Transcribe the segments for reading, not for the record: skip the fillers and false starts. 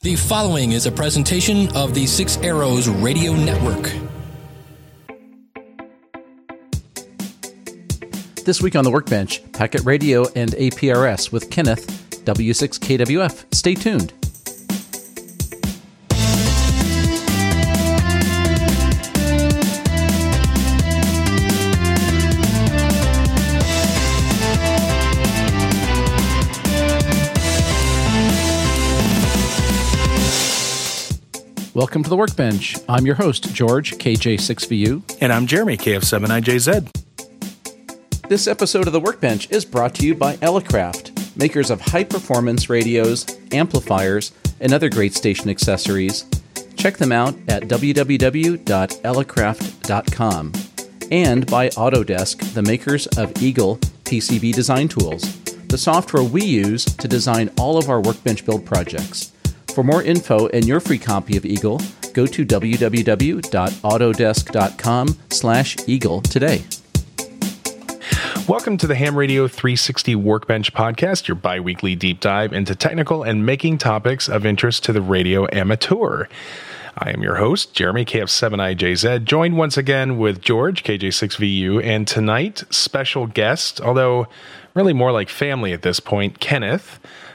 The following is a presentation of the Six Arrows Radio Network. This week on The Workbench, Packet Radio and APRS with Kenneth, W6KWF. Stay tuned. Welcome to The Workbench. I'm your host, George, KJ6VU. And I'm Jeremy, KF7IJZ. This episode of The Workbench is brought to you by Elecraft, makers of high-performance radios, amplifiers, and other great station accessories. Check them out at www.elecraft.com. And by Autodesk, the makers of Eagle PCB design tools, the software we use to design all of our Workbench build projects. For more info and your free copy of Eagle, go to www.autodesk.com/Eagle today. Welcome to the Ham Radio 360 Workbench Podcast, your bi-weekly deep dive into technical and making topics of interest to the radio amateur. I am your host, Jeremy, KF7IJZ, joined once again with George, KJ6VU, and tonight, special guest, although really more like family at this point, Kenneth,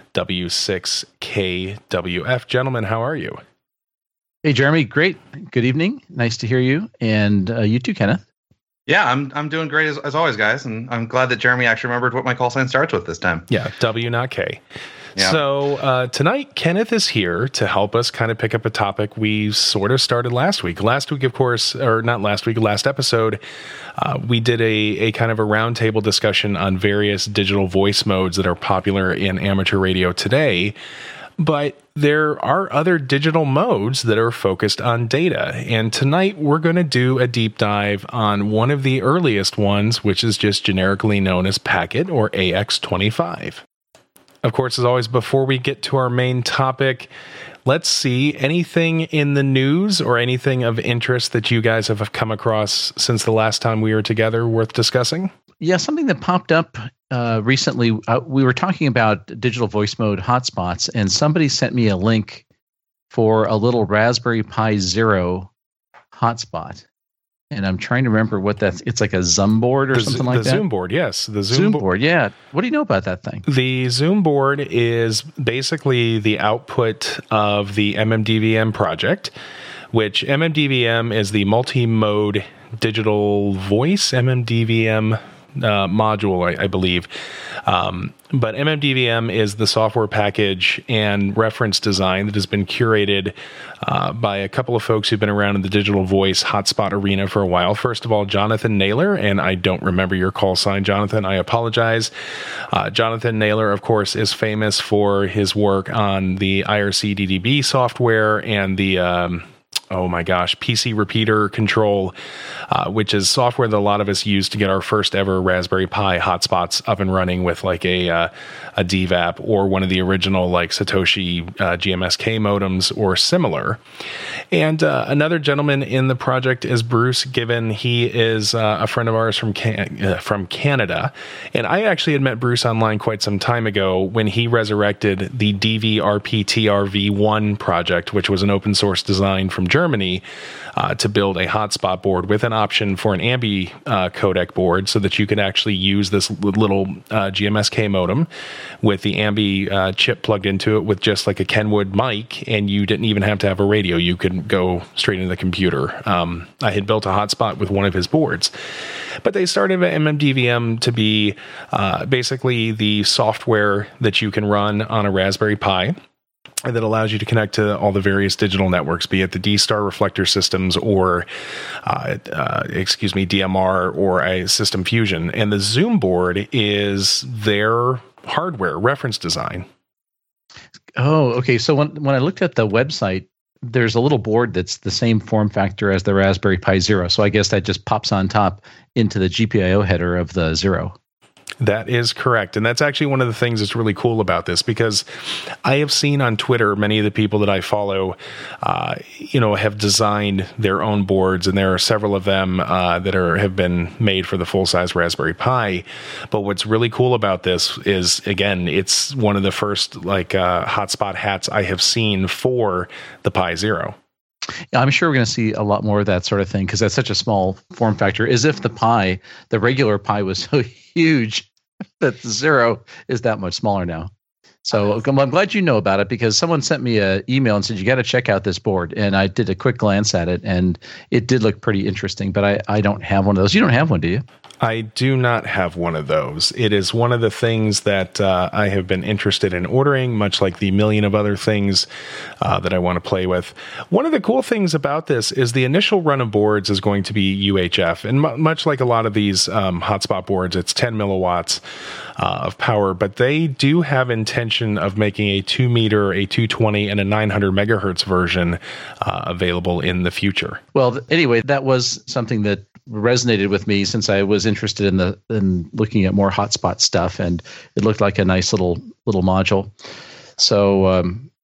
W6KWF. Gentlemen, how are you? Hey, Jeremy. Great. Good evening. Nice to hear you. And you too, Kenneth. Yeah, I'm doing great as always, guys. And I'm glad that Jeremy actually remembered what my call sign starts with this time. Yeah, W, not K. Yeah. So tonight, Kenneth is here to help us kind of pick up a topic we sort of started last week. Last week, of course, or not last week, last episode, we did a kind of a roundtable discussion on various digital voice modes that are popular in amateur radio today. But there are other digital modes that are focused on data. And tonight, we're going to do a deep dive on one of the earliest ones, which is just generically known as Packet or AX25. Of course, as always, before we get to our main topic, let's see anything in the news or anything of interest that you guys have come across since the last time we were together worth discussing? Yeah, something that popped up recently. We were talking about digital voice mode hotspots, and somebody sent me a link for a little Raspberry Pi Zero hotspot. And I'm trying to remember what that's. It's like a Zoom board or something like that. The Zoom board, yes. The Zoom board, yeah. What do you know about that thing? The Zoom board is basically the output of the MMDVM project, which MMDVM is the multi-mode digital voice MMDVM module, I believe. But MMDVM is the software package and reference design that has been curated by a couple of folks who've been around in the digital voice hotspot arena for a while. First of all, Jonathan Naylor, and I don't remember your call sign, Jonathan. I apologize. Jonathan Naylor, of course, is famous for his work on the IRC DDB software and the PC repeater control, which is software that a lot of us use to get our first ever Raspberry Pi hotspots up and running with like a DVAP or one of the original like Satoshi GMSK modems or similar. And another gentleman in the project is Bruce Given. He is a friend of ours from Canada. And I actually had met Bruce online quite some time ago when he resurrected the DVRPTRV1 project, which was an open source design from Germany to build a hotspot board with an option for an AMBI codec board so that you could actually use this little GMSK modem with the AMBI chip plugged into it with just like a Kenwood mic, and you didn't even have to have a radio. You could go straight into the computer. I had built a hotspot with one of his boards. But they started MMDVM to be basically the software that you can run on a Raspberry Pi that allows you to connect to all the various digital networks, be it the D-Star reflector systems or, DMR or a System Fusion. And the Zoom board is their hardware reference design. Oh, okay. So when I looked at the website, there's a little board that's the same form factor as the Raspberry Pi Zero. So I guess that just pops on top into the GPIO header of the Zero. That is correct. And that's actually one of the things that's really cool about this, because I have seen on Twitter, many of the people that I follow, have designed their own boards, and there are several of them that have been made for the full-size Raspberry Pi. But what's really cool about this is, again, it's one of the first hotspot hats I have seen for the Pi Zero. Yeah, I'm sure we're going to see a lot more of that sort of thing, because that's such a small form factor. As if the regular Pi was so huge that the Zero is that much smaller now. So I'm glad you know about it, because someone sent me an email and said, you got to check out this board. And I did a quick glance at it, and it did look pretty interesting, but I don't have one of those. You don't have one, do you? I do not have one of those. It is one of the things that I have been interested in ordering, much like the million of other things that I want to play with. One of the cool things about this is the initial run of boards is going to be UHF. And much like a lot of these hotspot boards, it's 10 milliwatts of power. But they do have intention of making a 2 meter, a 220, and a 900 megahertz version available in the future. Well, anyway, that was something that resonated with me, since I was interested in looking at more hotspot stuff, and it looked like a nice little module. So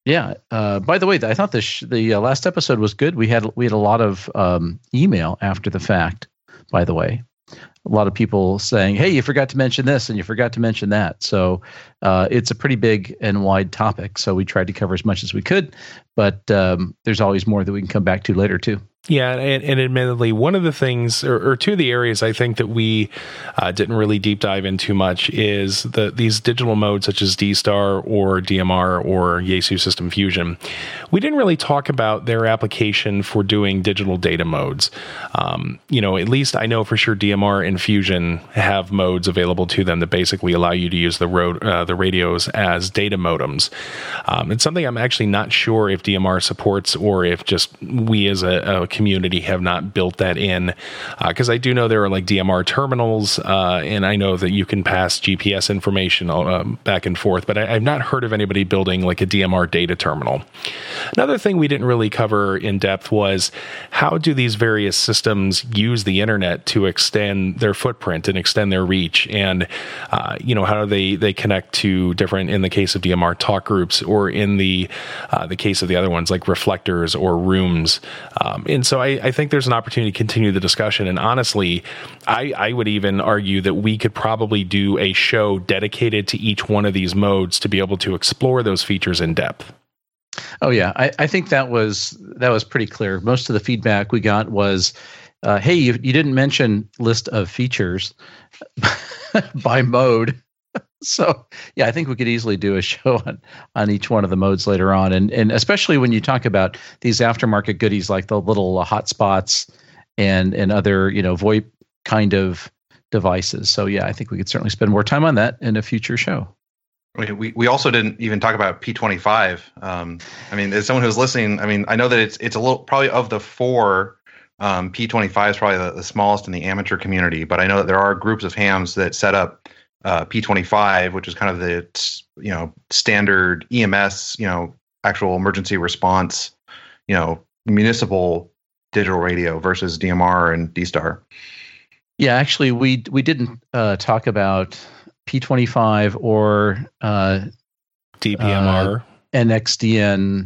by the way, I thought the last episode was good. We had a lot of email after the fact. By the way, a lot of people saying, "Hey, you forgot to mention this and you forgot to mention that." So it's a pretty big and wide topic. So we tried to cover as much as we could, but there's always more that we can come back to later too. Yeah, and admittedly, one of the things, or two of the areas I think that we didn't really deep dive into much is these digital modes such as D-Star or DMR or Yaesu System Fusion. We didn't really talk about their application for doing digital data modes. At least I know for sure DMR and Fusion have modes available to them that basically allow you to use the radios as data modems. It's something I'm actually not sure if DMR supports, or if just we as a community have not built that in, because I do know there are like DMR terminals, and I know that you can pass GPS information back and forth, but I've not heard of anybody building like a DMR data terminal. Another thing we didn't really cover in depth was, how do these various systems use the internet to extend their footprint and extend their reach, and how do they connect to different, in the case of DMR, talk groups, or in the case of the other ones like reflectors or rooms. And so I think there's an opportunity to continue the discussion. And honestly, I would even argue that we could probably do a show dedicated to each one of these modes to be able to explore those features in depth. Oh yeah, I think that was pretty clear. Most of the feedback we got was, hey, you didn't mention list of features by mode. So yeah, I think we could easily do a show on each one of the modes later on, and especially when you talk about these aftermarket goodies like the little hotspots and other VoIP kind of devices. So yeah, I think we could certainly spend more time on that in a future show. We also didn't even talk about P25. As someone who's listening, I know that it's a little, probably of the four, P25 is probably the smallest in the amateur community, but I know that there are groups of hams that set up P25, which is kind of the standard EMS, actual emergency response, municipal digital radio versus DMR and D-Star. Yeah, actually, we didn't talk about P25 or DPMR, NXDN,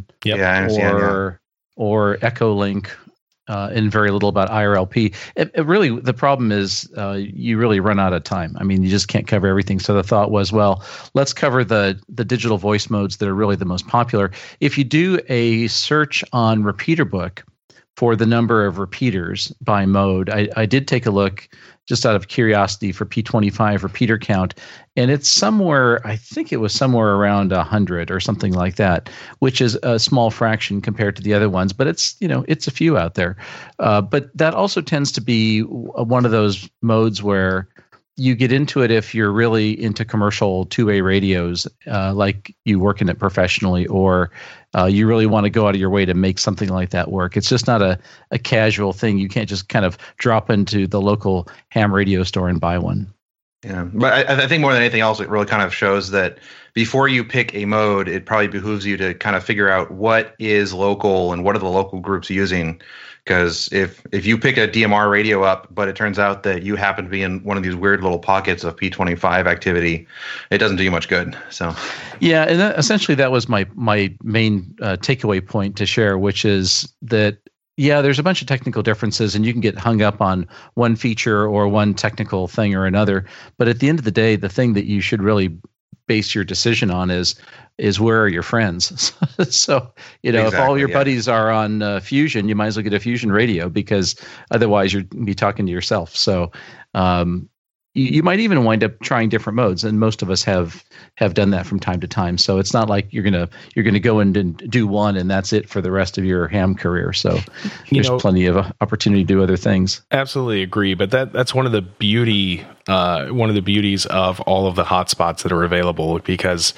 or Echolink. And very little about IRLP. It really, the problem is you really run out of time. You just can't cover everything. So the thought was, well, let's cover the digital voice modes that are really the most popular. If you do a search on RepeaterBook for the number of repeaters by mode, I did take a look just out of curiosity for P25 repeater count, and it's somewhere, I think it was somewhere around 100 or something like that, which is a small fraction compared to the other ones, but it's a few out there. But that also tends to be one of those modes where you get into it if you're really into commercial two-way radios, like you work in it professionally, or you really want to go out of your way to make something like that work. It's just not a casual thing. You can't just kind of drop into the local ham radio store and buy one. Yeah, but I think more than anything else, it really kind of shows that before you pick a mode, it probably behooves you to kind of figure out what is local and what are the local groups using. Because if you pick a DMR radio up, but it turns out that you happen to be in one of these weird little pockets of P25 activity, it doesn't do you much good. So, yeah, and essentially that was my main takeaway point to share, which is that, yeah, there's a bunch of technical differences, and you can get hung up on one feature or one technical thing or another. But at the end of the day, the thing that you should really base your decision on is where are your friends? So, exactly, if all your buddies are on Fusion, you might as well get a Fusion radio, because otherwise you'd be talking to yourself. So you might even wind up trying different modes, and most of us have done that from time to time. So it's not like you're gonna go in and do one and that's it for the rest of your ham career. So there's plenty of opportunity to do other things. Absolutely agree, but that's one of the beauties of all of the hotspots that are available, because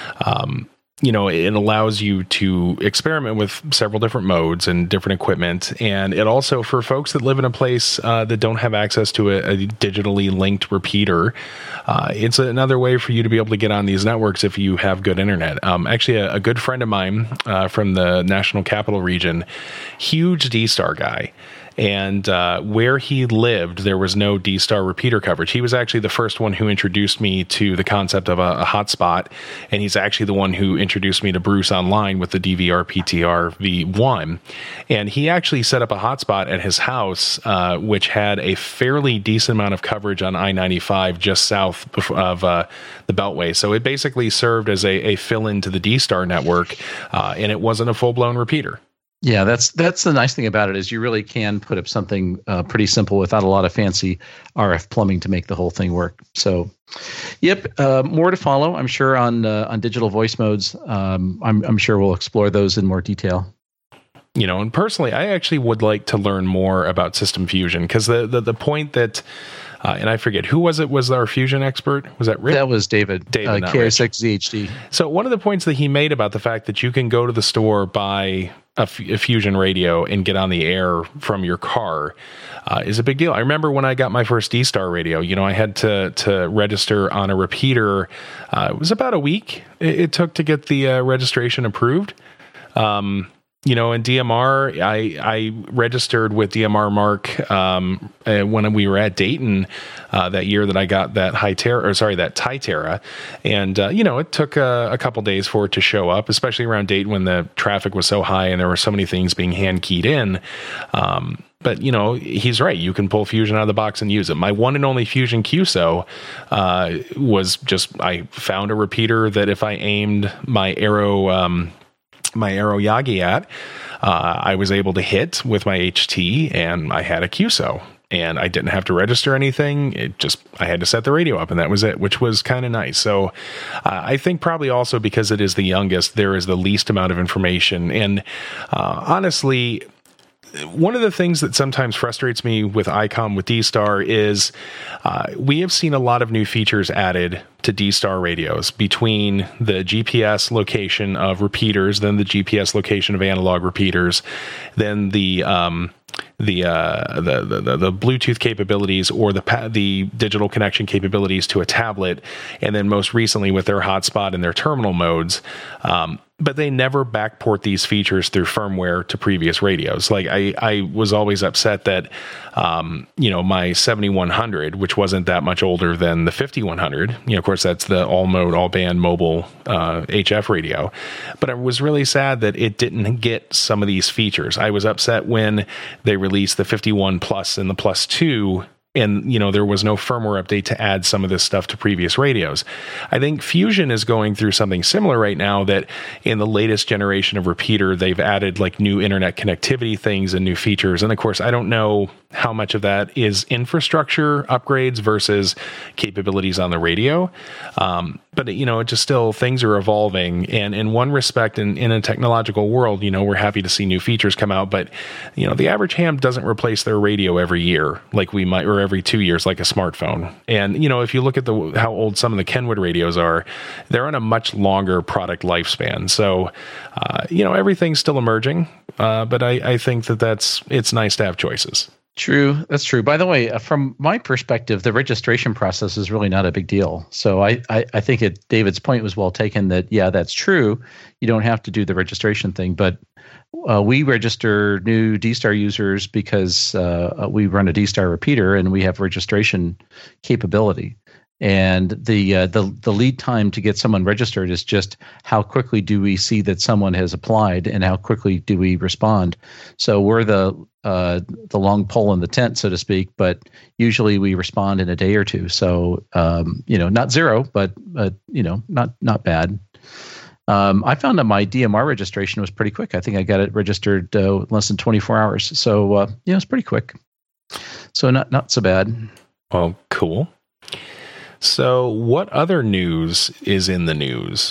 it allows you to experiment with several different modes and different equipment. And it also, for folks that live in a place that don't have access to a digitally linked repeater, it's another way for you to be able to get on these networks if you have good internet. Actually, a good friend of mine from the National Capital Region, huge D-Star guy. And where he lived, there was no D-Star repeater coverage. He was actually the first one who introduced me to the concept of a hotspot, and he's actually the one who introduced me to Bruce Online with the DVR PTR V1. And he actually set up a hotspot at his house, which had a fairly decent amount of coverage on I-95 just south of the Beltway. So it basically served as a fill-in to the D-Star network, and it wasn't a full-blown repeater. Yeah, that's the nice thing about it, is you really can put up something pretty simple without a lot of fancy RF plumbing to make the whole thing work. So, yep, more to follow, I'm sure, on digital voice modes. I'm sure we'll explore those in more detail. And personally, I actually would like to learn more about System Fusion, because the point that, and I forget, who was our Fusion expert? Was that Rick? That was David KSXZHD. So one of the points that he made about the fact that you can go to the store, buy a Fusion radio, and get on the air from your car is a big deal. I remember when I got my first D-Star radio, I had to register on a repeater. It was about a week it took to get the registration approved. In DMR, I registered with DMR Mark when we were at Dayton that year that I got that Titera, and it took a couple days for it to show up, especially around Dayton when the traffic was so high and there were so many things being hand keyed in. But he's right. You can pull Fusion out of the box and use it. My one and only Fusion QSO was just, I found a repeater that if I aimed my Arrow Yagi at, I was able to hit with my HT, and I had a QSO, and I didn't have to register anything. I had to set the radio up, and that was it, which was kind of nice. So I think probably also because it is the youngest, there is the least amount of information. And honestly, one of the things that sometimes frustrates me with ICOM with D-Star is we have seen a lot of new features added to D-Star radios, between the GPS location of repeaters, then the GPS location of analog repeaters, then the Bluetooth capabilities, or the digital connection capabilities to a tablet, and then most recently with their hotspot and their terminal modes. But they never backport these features through firmware to previous radios. Like I was always upset that, my 7100, which wasn't that much older than the 5100, of course that's the all mode, all band mobile HF radio. But I was really sad that it didn't get some of these features. I was upset when they released the 51 Plus and the Plus 2, and there was no firmware update to add some of this stuff to previous radios. I think Fusion is going through something similar right now, that in the latest generation of repeater, they've added like new internet connectivity things and new features. And of course, I don't know how much of that is infrastructure upgrades versus capabilities on the radio. But it just still, things are evolving. And in one respect, in a technological world, we're happy to see new features come out. But, the average ham doesn't replace their radio every year like we might, or every 2 years like a smartphone. And, if you look at how old some of the Kenwood radios are, they're on a much longer product lifespan. So, everything's still emerging. But I think it's nice to have choices. True. That's true. By the way, from my perspective, the registration process is really not a big deal. So I think David's point was well taken that, yeah, that's true. You don't have to do the registration thing, but we register new D-Star users because we run a D-Star repeater and we have registration capability. And the lead time to get someone registered is just how quickly do we see that someone has applied and how quickly do we respond. So we're the long pole in the tent, so to speak, but usually we respond in a day or two. So not zero, but not bad. I found that my DMR registration was pretty quick. I think I got it registered less than 24 hours. So it's pretty quick. So not so bad. Well, cool. So what other news is in the news?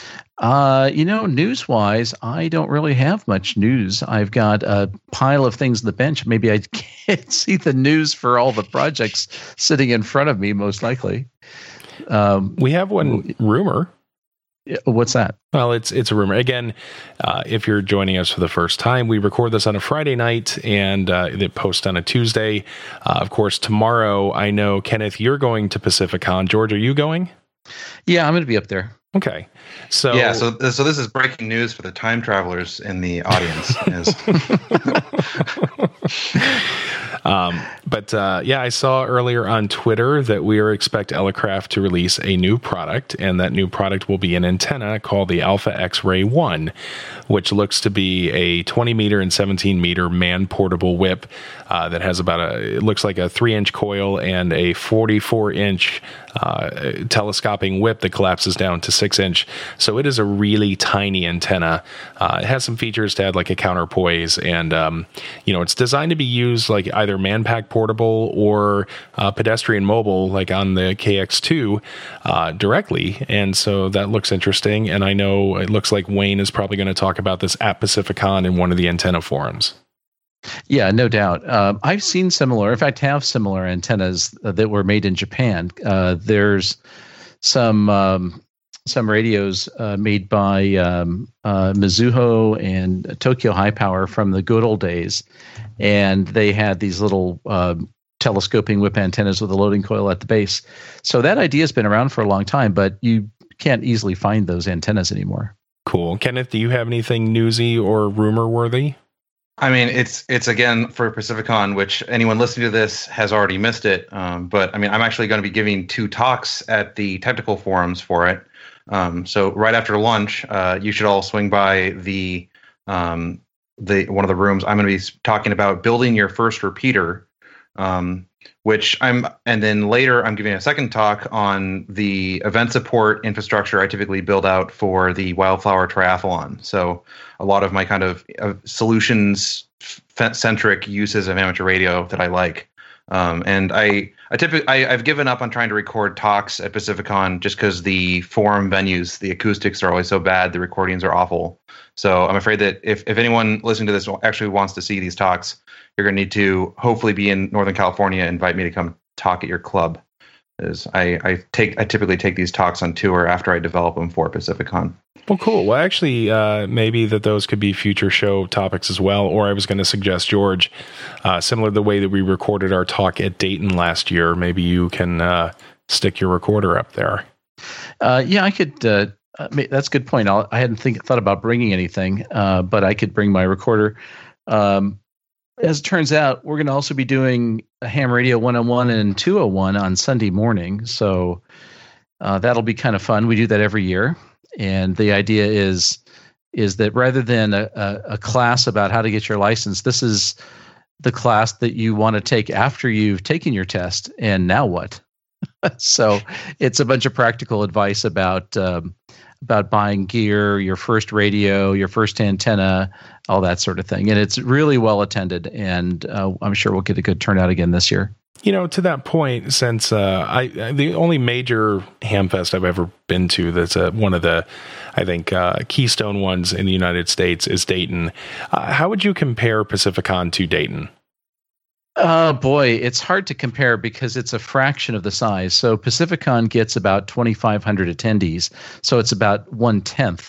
News-wise, I don't really have much news. I've got a pile of things on the bench. Maybe I can't see the news for all the projects sitting in front of me, most likely. We have one rumor. What's that? Well, it's a rumor. Again, if you're joining us for the first time, we record this on a Friday night and it posts on a Tuesday. Of course, tomorrow, I know, Kenneth, you're going to Pacificon. George, are you going? Yeah, I'm going to be up there. Okay. So this is breaking news for the time travelers in the audience. I saw earlier on Twitter that we expect Elecraft to release a new product, and that new product will be an antenna called the Alpha X-Ray 1, which looks to be a 20 meter and 17 meter man-portable whip that has it looks like a 3-inch coil and a 44-inch telescoping whip that collapses down to 6-inch. So it is a really tiny antenna. It has some features to add like a counterpoise, and it's designed to be used like either man-pack portable or pedestrian mobile, like on the KX2 directly. And so that looks interesting. And I know it looks like Wayne is probably going to talk about this at Pacificon in one of the antenna forums. Yeah, no doubt. I've seen similar, in fact, have similar antennas that were made in Japan. There's some radios made by Mizuho and Tokyo High Power from the good old days, and they had these little telescoping whip antennas with a loading coil at the base. So that idea has been around for a long time, but you can't easily find those antennas anymore. Cool. Kenneth, do you have anything newsy or rumor worthy? I mean, it's again for Pacificon, which anyone listening to this has already missed it. But I mean, I'm actually going to be giving 2 talks at the technical forums for it. So right after lunch, you should all swing by the one of the rooms. I'm going to be talking about building your first repeater, and then later I'm giving a second talk on the event support infrastructure I typically build out for the Wildflower Triathlon. So a lot of my kind of solutions centric uses of amateur radio that I like. And I've given up on trying to record talks at Pacificon just because the forum venues, the acoustics are always so bad, the recordings are awful. So I'm afraid that if anyone listening to this actually wants to see these talks, you're going to need to hopefully be in Northern California and invite me to come talk at your club. I typically take these talks on tour after I develop them for Pacificon. Well, cool. Well, actually, maybe those could be future show topics as well. Or I was going to suggest, George, similar to the way that we recorded our talk at Dayton last year, maybe you can stick your recorder up there. Yeah, I could. That's a good point. I hadn't thought about bringing anything, but I could bring my recorder. As it turns out, we're going to also be doing a Ham Radio 101 and 201 on Sunday morning. So that'll be kind of fun. We do that every year. And the idea is that rather than a class about how to get your license, this is the class that you want to take after you've taken your test. And now what? So it's a bunch of practical advice about buying gear, your first radio, your first antenna, all that sort of thing. And it's really well attended, and I'm sure we'll get a good turnout again this year. To that point, since the only major Hamfest I've ever been to that's one of the, I think, keystone ones in the United States is Dayton. How would you compare Pacificon to Dayton? Boy, it's hard to compare because it's a fraction of the size. So Pacificon gets about 2,500 attendees. So it's about 1/10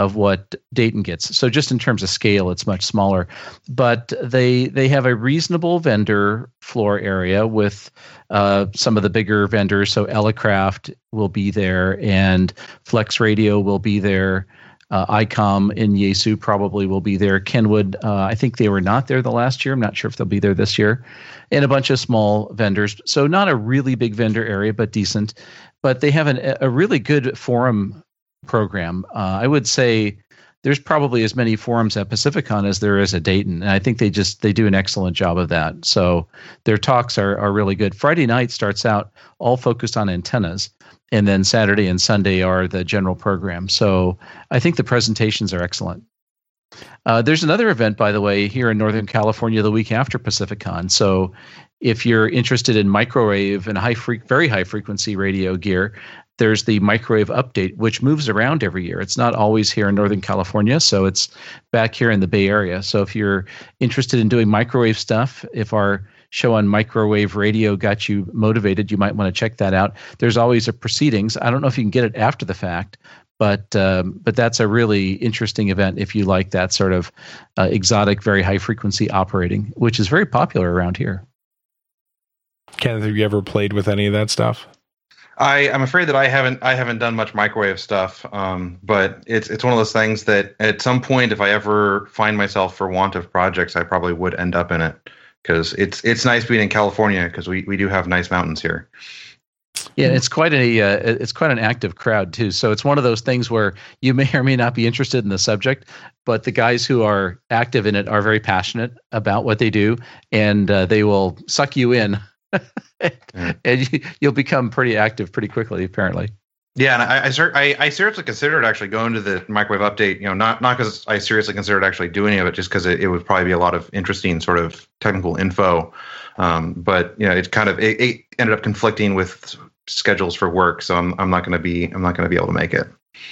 of what Dayton gets. So just in terms of scale, it's much smaller. But they have a reasonable vendor floor area with some of the bigger vendors. So Elecraft will be there, and Flex Radio will be there. ICOM in Yesu probably will be there. Kenwood, I think they were not there the last year. I'm not sure if they'll be there this year. And a bunch of small vendors. So not a really big vendor area, but decent. But they have a really good forum program. I would say there's probably as many forums at Pacificon as there is at Dayton. And I think they do an excellent job of that. So their talks are really good. Friday night starts out all focused on antennas. And then Saturday and Sunday are the general program. So I think the presentations are excellent. There's another event, by the way, here in Northern California the week after Pacificon. So if you're interested in microwave and very high frequency radio gear, there's the microwave update, which moves around every year. It's not always here in Northern California, so it's back here in the Bay Area. So if you're interested in doing microwave stuff, if our show on microwave radio got you motivated, you might want to check that out. There's always a proceedings. I don't know if you can get it after the fact, but that's a really interesting event if you like that sort of exotic, very high frequency operating, which is very popular around here. Kenneth, have you ever played with any of that stuff? I'm afraid that I haven't done much microwave stuff, but it's one of those things that at some point, if I ever find myself for want of projects, I probably would end up in it. Because it's nice being in California because we do have nice mountains here. Yeah, it's quite an active crowd too. So it's one of those things where you may or may not be interested in the subject, but the guys who are active in it are very passionate about what they do, and they will suck you in, and you'll become pretty active pretty quickly, apparently. Yeah, and I seriously considered actually going to the microwave update. Not because I seriously considered actually doing it, but just because it would probably be a lot of interesting sort of technical info. But it ended up conflicting with schedules for work, so I'm not going to be able to make it.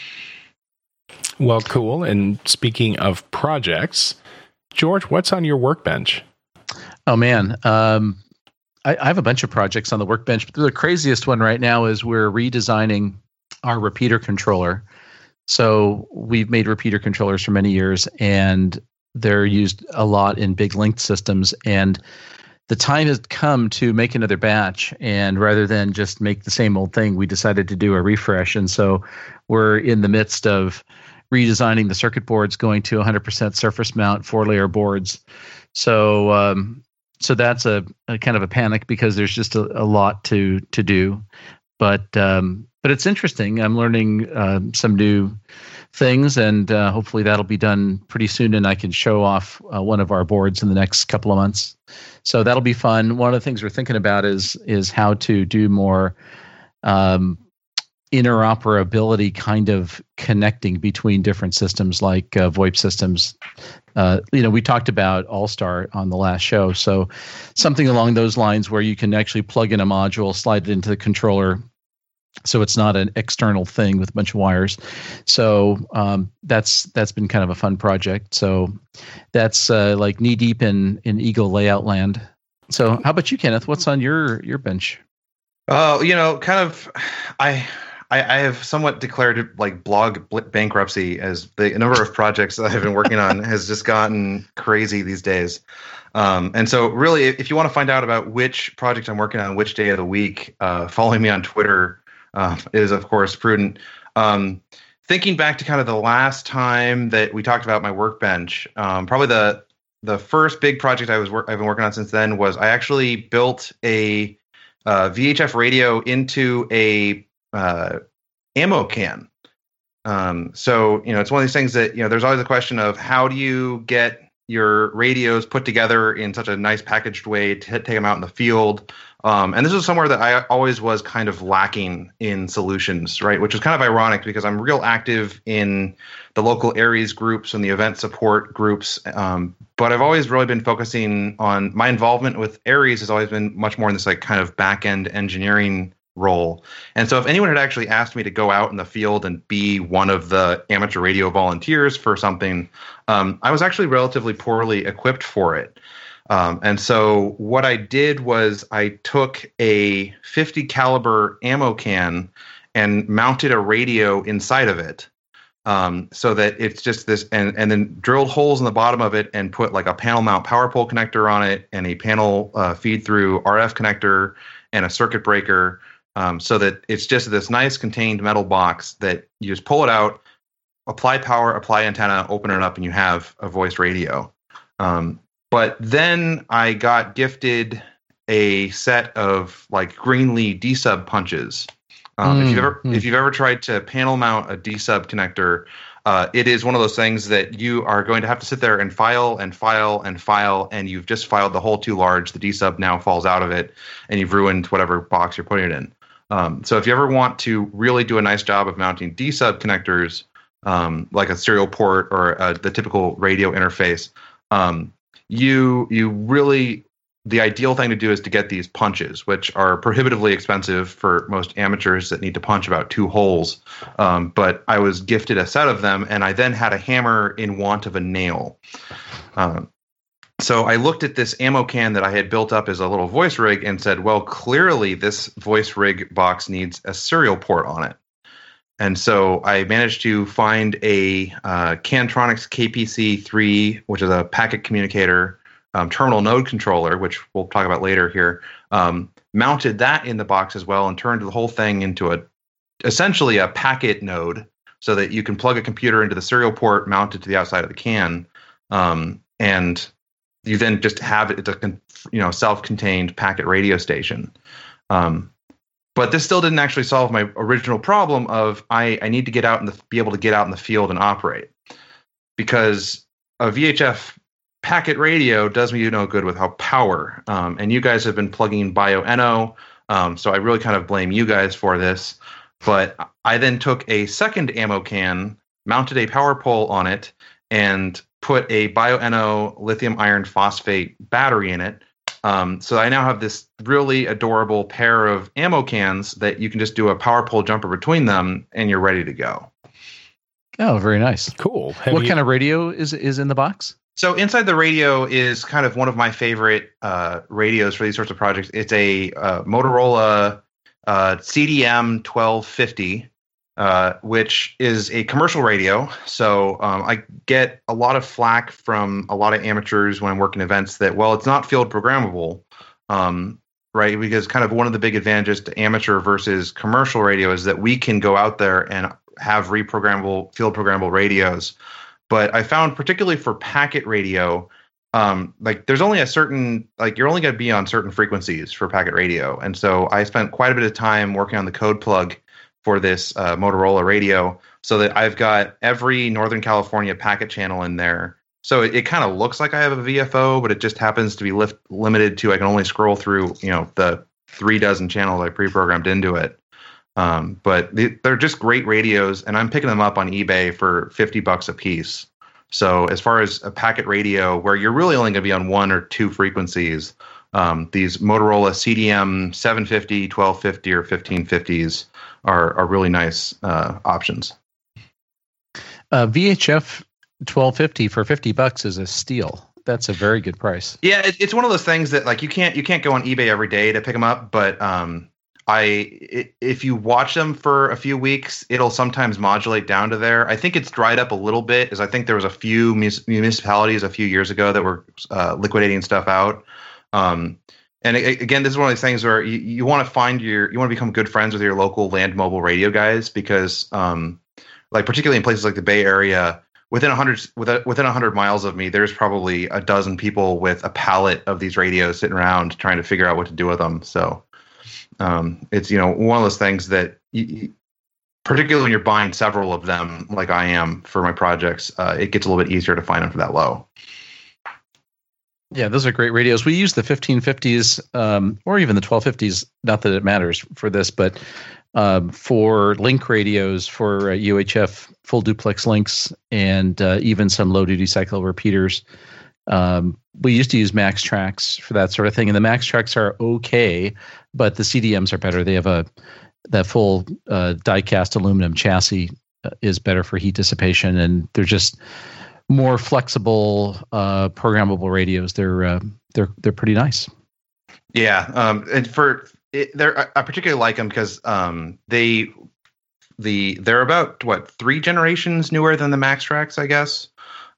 Well, cool. And speaking of projects, George, what's on your workbench? Oh man. I have a bunch of projects on the workbench, but the craziest one right now is we're redesigning our repeater controller. So we've made repeater controllers for many years, and they're used a lot in big linked systems. And the time has come to make another batch. And rather than just make the same old thing, we decided to do a refresh. And so we're in the midst of redesigning the circuit boards, going to 100% surface mount 4-layer boards. So that's a kind of a panic because there's just a lot to do, but it's interesting. I'm learning some new things, and hopefully that'll be done pretty soon, and I can show off one of our boards in the next couple of months. So that'll be fun. One of the things we're thinking about is how to do more interoperability kind of connecting between different systems like VoIP systems. We talked about All-Star on the last show. So something along those lines where you can actually plug in a module, slide it into the controller, so it's not an external thing with a bunch of wires. So that's been kind of a fun project. So that's like knee deep in Eagle layout land. So how about you, Kenneth? What's on your bench? I have somewhat declared like blog bankruptcy, as the number of projects that I've been working on has just gotten crazy these days. And so really, if you want to find out about which project I'm working on, which day of the week, following me on Twitter is, of course, prudent. Thinking back to kind of the last time that we talked about my workbench, probably the first big project I've been working on since then was I actually built a VHF radio into a ammo can. So it's one of these things that there's always a question of how do you get your radios put together in such a nice packaged way to take them out in the field. And this is somewhere that I always was kind of lacking in solutions, right? Which is kind of ironic because I'm real active in the local ARES groups and the event support groups. But I've always really been focusing on my involvement with ARES has always been much more in this like kind of back end engineering role. And so if anyone had actually asked me to go out in the field and be one of the amateur radio volunteers for something, I was actually relatively poorly equipped for it. And so what I did was I took a 50 caliber ammo can and mounted a radio inside of it. so that it's just this, and then drilled holes in the bottom of it and put like a panel mount power pole connector on it and a panel feed through RF connector and a circuit breaker, so that it's just this nice contained metal box that you just pull it out, apply power, apply antenna, open it up, and you have a voice radio. But then I got gifted a set of like Greenlee D-sub punches. If you've ever tried to panel mount a D-sub connector, it is one of those things that you are going to have to sit there and file and file and file, and you've just filed the hole too large. The D-sub now falls out of it, and you've ruined whatever box you're putting it in. So if you ever want to really do a nice job of mounting D-sub connectors, like a serial port or the typical radio interface, you really, the ideal thing to do is to get these punches, which are prohibitively expensive for most amateurs that need to punch about 2 holes. But I was gifted a set of them, and I then had a hammer in want of a nail. So I looked at this ammo can that I had built up as a little voice rig and said, well, clearly this voice rig box needs a serial port on it. And so I managed to find a Cantronics KPC3, which is a packet communicator terminal node controller, which we'll talk about later here, mounted that in the box as well and turned the whole thing into essentially a packet node so that you can plug a computer into the serial port mounted to the outside of the can. And you then just have it, it's a self-contained packet radio station. But this still didn't actually solve my original problem of I need to get out and be able to get out in the field and operate, because a VHF packet radio does me no good without power. And you guys have been plugging Bioenno, so I really kind of blame you guys for this. But I then took a second ammo can, mounted a power pole on it, and put a Bioenno lithium iron phosphate battery in it. So I now have this really adorable pair of ammo cans that you can just do a power pole jumper between them, and you're ready to go. Oh, very nice. Cool. What kind of radio is in the box? So inside the radio is kind of one of my favorite radios for these sorts of projects. It's a Motorola CDM 1250. Which is a commercial radio. So I get a lot of flack from a lot of amateurs when I'm working events that, well, it's not field programmable, right? Because kind of one of the big advantages to amateur versus commercial radio is that we can go out there and have reprogrammable, field programmable radios. But I found particularly for packet radio, like there's only a certain, like you're only going to be on certain frequencies for packet radio. And so I spent quite a bit of time working on the code plug for this Motorola radio, so that I've got every Northern California packet channel in there. So it kind of looks like I have a VFO, but it just happens to be limited to I can only scroll through the 36 channels I pre-programmed into it. But they're just great radios, and I'm picking them up on eBay for $50 a piece. So as far as a packet radio where you're really only going to be on 1 or 2 frequencies, these Motorola CDM 750, 1250, or 1550s are really nice options. VHF 1250 for $50 is a steal. That's a very good price. Yeah, it's one of those things that like you can't go on eBay every day to pick them up, but if you watch them for a few weeks, it'll sometimes modulate down to there. I think it's dried up a little bit, as I think there was a few municipalities a few years ago that were liquidating stuff out. And again, this is one of these things where you want to become good friends with your local land mobile radio guys, because like particularly in places like the Bay Area, within 100 miles of me, there's probably a dozen people with a pallet of these radios sitting around trying to figure out what to do with them. So it's one of those things that particularly when you're buying several of them, like I am for my projects, it gets a little bit easier to find them for that low. Yeah, those are great radios. We use the 1550s or even the 1250s, not that it matters for this, but for link radios, for UHF full duplex links, and even some low-duty cycle repeaters. We used to use Max Tracks for that sort of thing, and the Max Tracks are okay, but the CDMs are better. They have that full die-cast aluminum chassis is better for heat dissipation, and they're just more flexible, programmable radios. They're pretty nice. Yeah, and I particularly like them because they they're about 3 generations newer than the Maxtrax, I guess.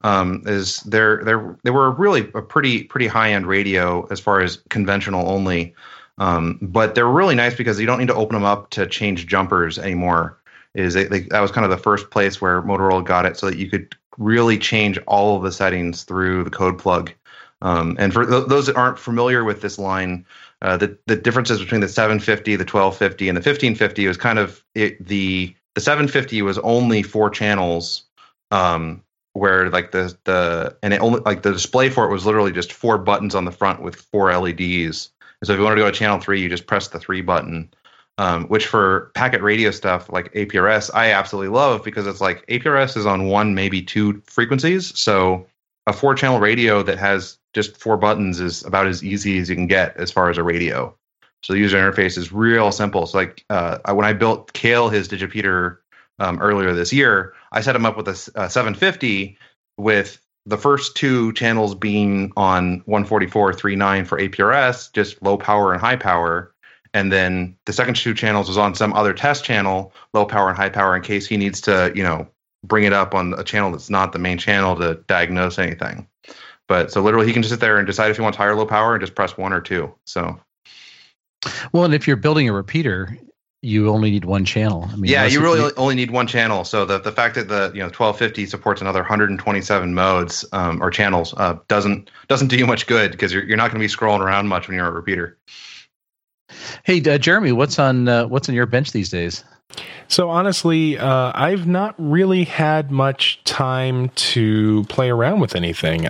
They were really a pretty high end radio as far as conventional only, but they're really nice because you don't need to open them up to change jumpers anymore. That was kind of the first place where Motorola got it, so that you could really change all of the settings through the code plug. And for those that aren't familiar with this line, the differences between the 750, the 1250, and the 1550 was kind of the 750 was only 4 channels. Where like the display for it was literally just 4 buttons on the front with 4 LEDs. And so if you wanted to go to channel 3, you just press the 3 button, which for packet radio stuff like APRS, I absolutely love, because it's like APRS is on 1, maybe 2 frequencies. So a 4-channel radio that has just 4 buttons is about as easy as you can get as far as a radio. So the user interface is real simple. So like when I built Kale his Digipeater earlier this year, I set him up with a 750 with the first 2 channels being on 144.39 for APRS, just low power and high power. And then the second 2 channels was on some other test channel, low power and high power, in case he needs to, bring it up on a channel that's not the main channel to diagnose anything. But so literally he can just sit there and decide if he wants high or low power and just press 1 or 2. So. Well, and if you're building a repeater, you only need 1 channel. I mean, you really only need 1 channel. So the fact that the 1250 supports another 127 modes or channels doesn't do you much good, because you're not going to be scrolling around much when you're a repeater. Hey, Jeremy, what's on your bench these days? So honestly, I've not really had much time to play around with anything.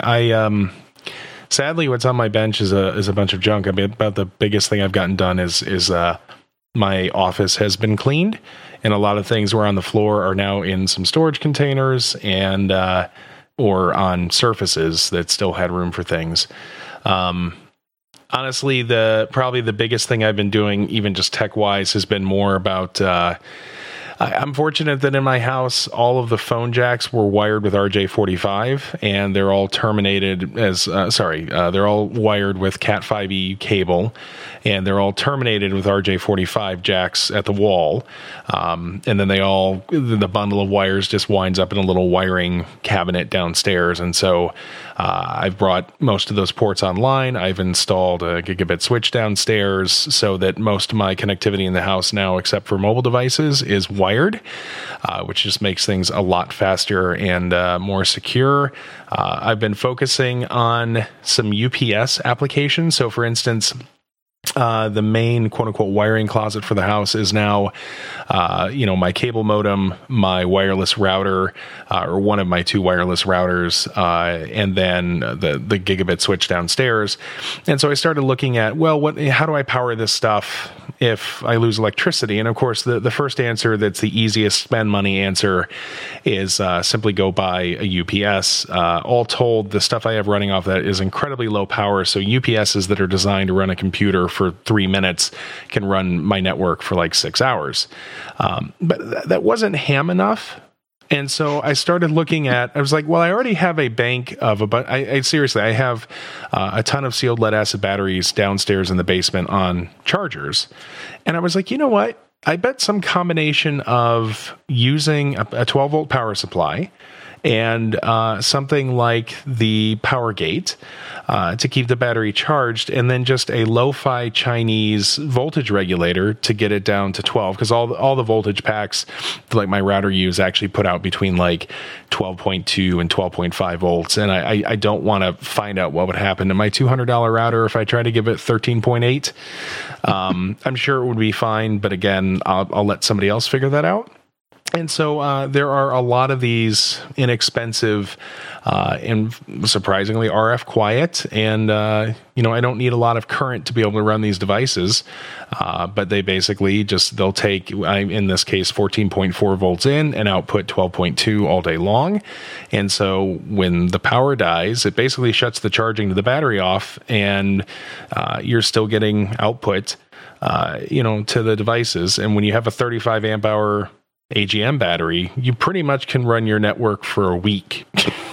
Sadly, what's on my bench is a bunch of junk. I mean, about the biggest thing I've gotten done is my office has been cleaned, and a lot of things were on the floor are now in some storage containers and or on surfaces that still had room for things. Honestly, probably the biggest thing I've been doing, even just tech-wise, has been more about... I'm fortunate that in my house, all of the phone jacks were wired with RJ45, and they're all terminated as, they're all wired with Cat5e cable, and they're all terminated with RJ45 jacks at the wall. And then the bundle of wires just winds up in a little wiring cabinet downstairs. And so I've brought most of those ports online. I've installed a gigabit switch downstairs so that most of my connectivity in the house now, except for mobile devices, is wired, which just makes things a lot faster and more secure. I've been focusing on some UPS applications. So for instance, the main quote-unquote wiring closet for the house is now, my cable modem, my wireless router, or one of my 2 wireless routers, and then the gigabit switch downstairs. And so I started looking at, how do I power this stuff if I lose electricity? And of course, the first answer that's the easiest spend money answer is simply go buy a UPS. All told, the stuff I have running off that is incredibly low power. So UPSs that are designed to run a computer for 3 minutes can run my network for like 6 hours. But that wasn't ham enough. And so I started looking at, I was like, I already have a bank of I have a ton of sealed lead acid batteries downstairs in the basement on chargers. And I was like, you know what? I bet some combination of using a 12 volt power supply and something like the Power Gate to keep the battery charged, and then just a lo-fi Chinese voltage regulator to get it down to 12, because all the voltage packs like my router use actually put out between like 12.2 and 12.5 volts, and I don't want to find out what would happen to my $200 router if I try to give it 13.8. I'm sure it would be fine, but again, I'll let somebody else figure that out. And so there are a lot of these inexpensive and surprisingly RF quiet, and I don't need a lot of current to be able to run these devices, but they basically they'll take, in this case, 14.4 volts in and output 12.2 all day long. And so when the power dies, it basically shuts the charging to the battery off, and you're still getting output to the devices. And when you have a 35 amp hour AGM battery, you pretty much can run your network for a week.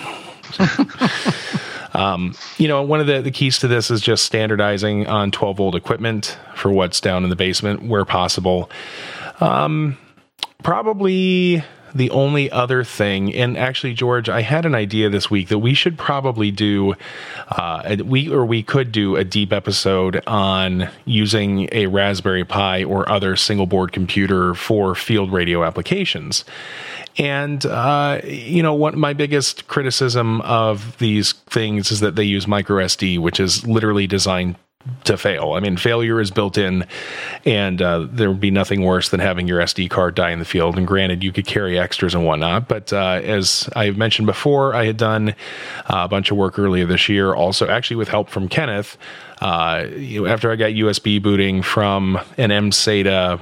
One of the keys to this is just standardizing on 12 volt equipment for what's down in the basement where possible. Probably the only other thing, and actually, George, I had an idea this week that we should probably do, we could do a deep episode on using a Raspberry Pi or other single board computer for field radio applications. And, what my biggest criticism of these things is that they use micro SD, which is literally designed to fail. I mean, failure is built in, and there would be nothing worse than having your SD card die in the field. And granted, you could carry extras and whatnot, but as I've mentioned before, I had done a bunch of work earlier this year, also actually with help from Kenneth, after I got USB booting from an mSATA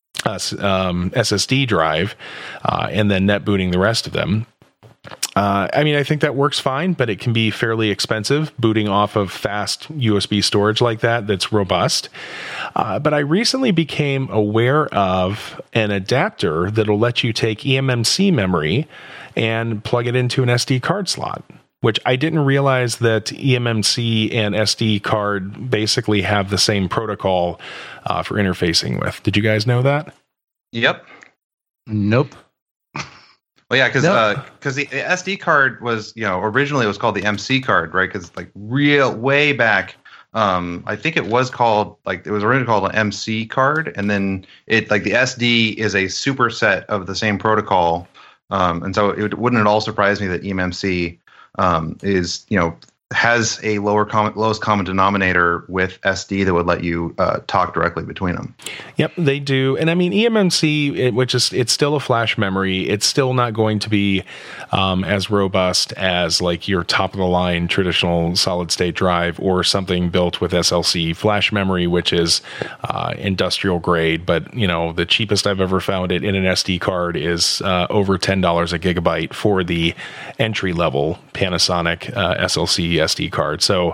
SSD drive, and then net booting the rest of them. I think that works fine, but it can be fairly expensive booting off of fast USB storage like that that's robust. But I recently became aware of an adapter that'll let you take eMMC memory and plug it into an SD card slot, which I didn't realize that eMMC and SD card basically have the same protocol for interfacing with. Did you guys know that? Yep. Nope. Well, yeah, because the SD card was, originally it was called the MC card, right? Because way back, I think it was called it was originally called an MC card, and then the SD is a superset of the same protocol, and so it wouldn't at all surprise me that eMMC is has a lowest common denominator with SD that would let you talk directly between them. Yep, they do. And I mean, eMMC, it's still a flash memory. It's still not going to be as robust as your top of the line traditional solid state drive or something built with SLC flash memory, which is industrial grade. But the cheapest I've ever found it in an SD card is over $10 a gigabyte for the entry level Panasonic SLC SD card. So,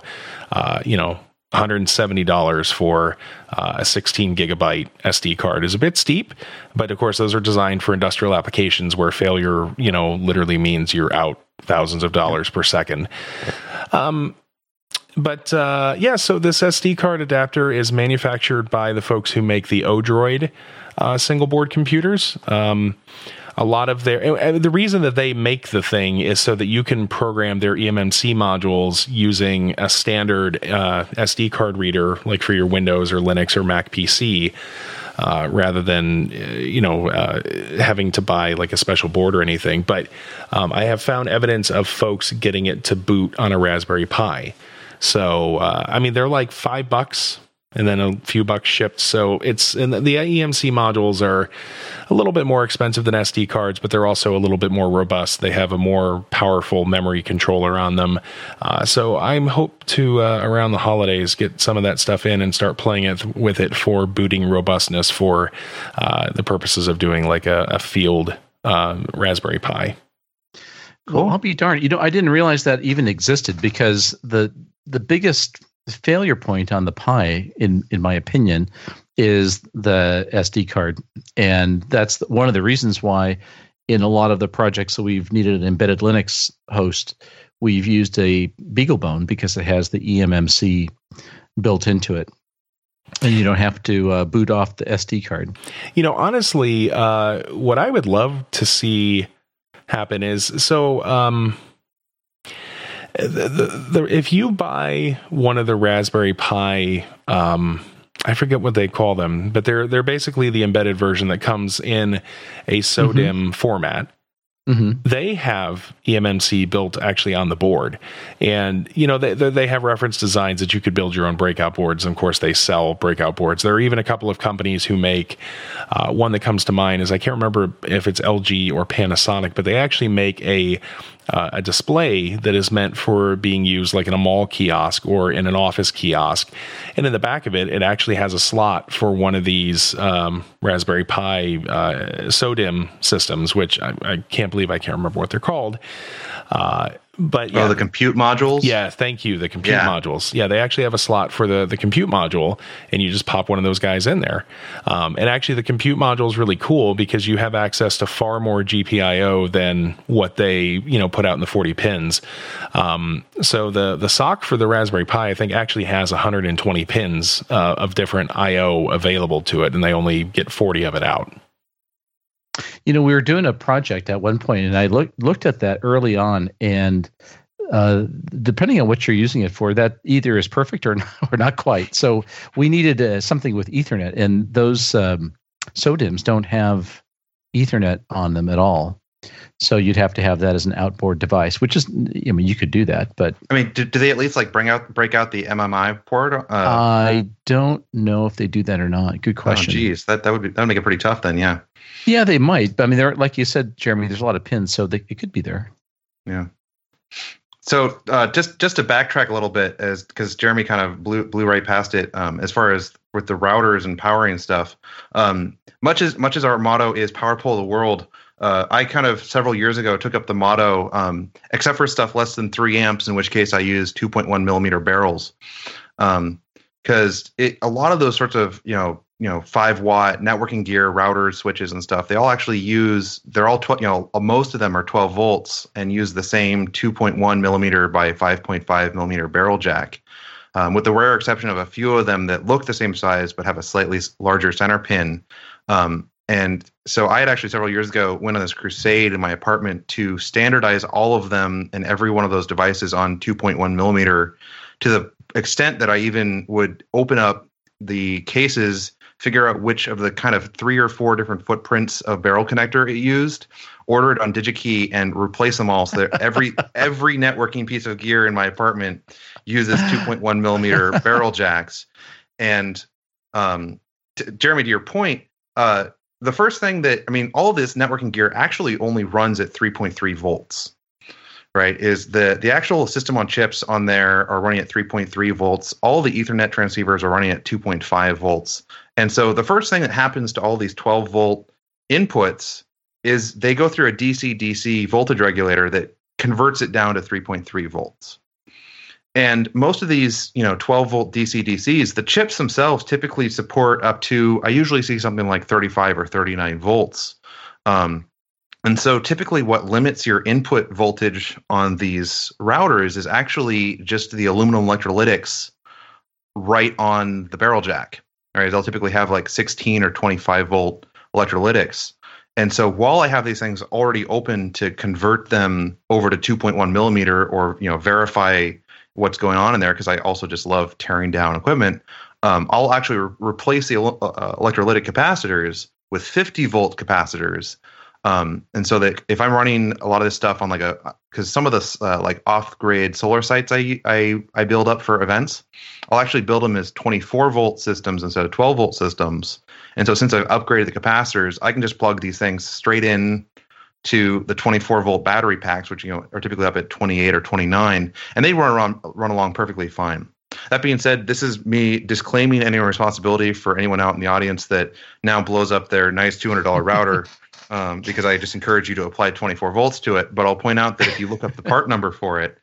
$170 for a 16 gigabyte SD card is a bit steep, but of course those are designed for industrial applications where failure, literally means you're out thousands of dollars per second. So this SD card adapter is manufactured by the folks who make the Odroid single board computers. A lot of the reason that they make the thing is so that you can program their eMMC modules using a standard SD card reader, like for your Windows or Linux or Mac PC, rather than having to buy a special board or anything. But I have found evidence of folks getting it to boot on a Raspberry Pi. So they're like $5. And then a few bucks shipped. So the eMMC modules are a little bit more expensive than SD cards, but they're also a little bit more robust. They have a more powerful memory controller on them. So I'm hope to, around the holidays, get some of that stuff in and start playing with it for booting robustness for the purposes of doing a field Raspberry Pi. Cool. Well, I'll be darned. I didn't realize that even existed, because the biggest failure point on the Pi, in my opinion, is the SD card. And that's one of the reasons why in a lot of the projects that we've needed an embedded Linux host, we've used a BeagleBone, because it has the eMMC built into it. And you don't have to boot off the SD card. Honestly, what I would love to see happen is, if you buy one of the Raspberry Pi, I forget what they call them, but they're basically the embedded version that comes in a SODIMM format. Mm-hmm. They have eMMC built actually on the board, and they have reference designs that you could build your own breakout boards. And of course, they sell breakout boards. There are even a couple of companies who make one that comes to mind is, I can't remember if it's LG or Panasonic, but they actually make a display that is meant for being used in a mall kiosk or in an office kiosk. And in the back of it, it actually has a slot for one of these Raspberry Pi SODIMM systems, which I can't believe I can't remember what they're called. But yeah, the compute modules. Yeah, thank you. The compute modules. Yeah, they actually have a slot for the compute module, and you just pop one of those guys in there. And actually, the compute module is really cool because you have access to far more GPIO than what they put out in the 40 pins. So the SoC for the Raspberry Pi, I think, actually has 120 pins of different I/O available to it, and they only get 40 of it out. We were doing a project at one point, and I looked at that early on, and depending on what you're using it for, that either is perfect or not quite. So we needed something with Ethernet, and those SODIMMs don't have Ethernet on them at all. So you'd have to have that as an outboard device, which is, you could do that, but do they at least like break out the MMI port? I don't know if they do that or not. Good question. Oh, geez, that would make it pretty tough then. Yeah. Yeah, they might. But I mean, there, like you said, Jeremy, there's a lot of pins, so it could be there. Yeah. So just to backtrack a little bit, because Jeremy kind of blew right past it, as far as with the routers and powering stuff, much as our motto is power pole the world. I kind of several years ago took up the motto, except for stuff less than 3 amps, in which case I use 2.1 millimeter barrels, because a lot of those sorts of 5-watt networking gear, routers, switches, and stuff, they all actually most of them are 12 volts and use the same 2.1 millimeter by 5.5 millimeter barrel jack, with the rare exception of a few of them that look the same size but have a slightly larger center pin. And so I had actually several years ago went on this crusade in my apartment to standardize all of them and every one of those devices on 2.1 millimeter, to the extent that I even would open up the cases, figure out which of the kind of 3 or 4 different footprints of barrel connector it used, order it on DigiKey, and replace them all so that every networking piece of gear in my apartment uses 2.1 millimeter barrel jacks. And Jeremy, to your point, the first thing all of this networking gear actually only runs at 3.3 volts, right? Is the actual system on chips on there are running at 3.3 volts. All the Ethernet transceivers are running at 2.5 volts. And so the first thing that happens to all these 12 volt inputs is they go through a DC-DC voltage regulator that converts it down to 3.3 volts. And most of these, 12 volt DC-DCs, the chips themselves typically support up to, I usually see something like 35 or 39 volts. And so typically what limits your input voltage on these routers is actually just the aluminum electrolytics right on the barrel jack. All right, they'll typically have like 16 or 25 volt electrolytics. And so while I have these things already open to convert them over to 2.1 millimeter or, verify what's going on in there, because I also just love tearing down equipment, I'll actually replace the electrolytic capacitors with 50 volt capacitors. And so that if I'm running a lot of this stuff on because some of this like off-grid solar sites I build up for events, I'll actually build them as 24 volt systems instead of 12 volt systems. And so since I've upgraded the capacitors, I can just plug these things straight in to the 24 volt battery packs, which are typically up at 28 or 29, and they run along perfectly fine. That being said, this is me disclaiming any responsibility for anyone out in the audience that now blows up their nice $200 router, because I just encourage you to apply 24 volts to it. But I'll point out that if you look up the part number for it,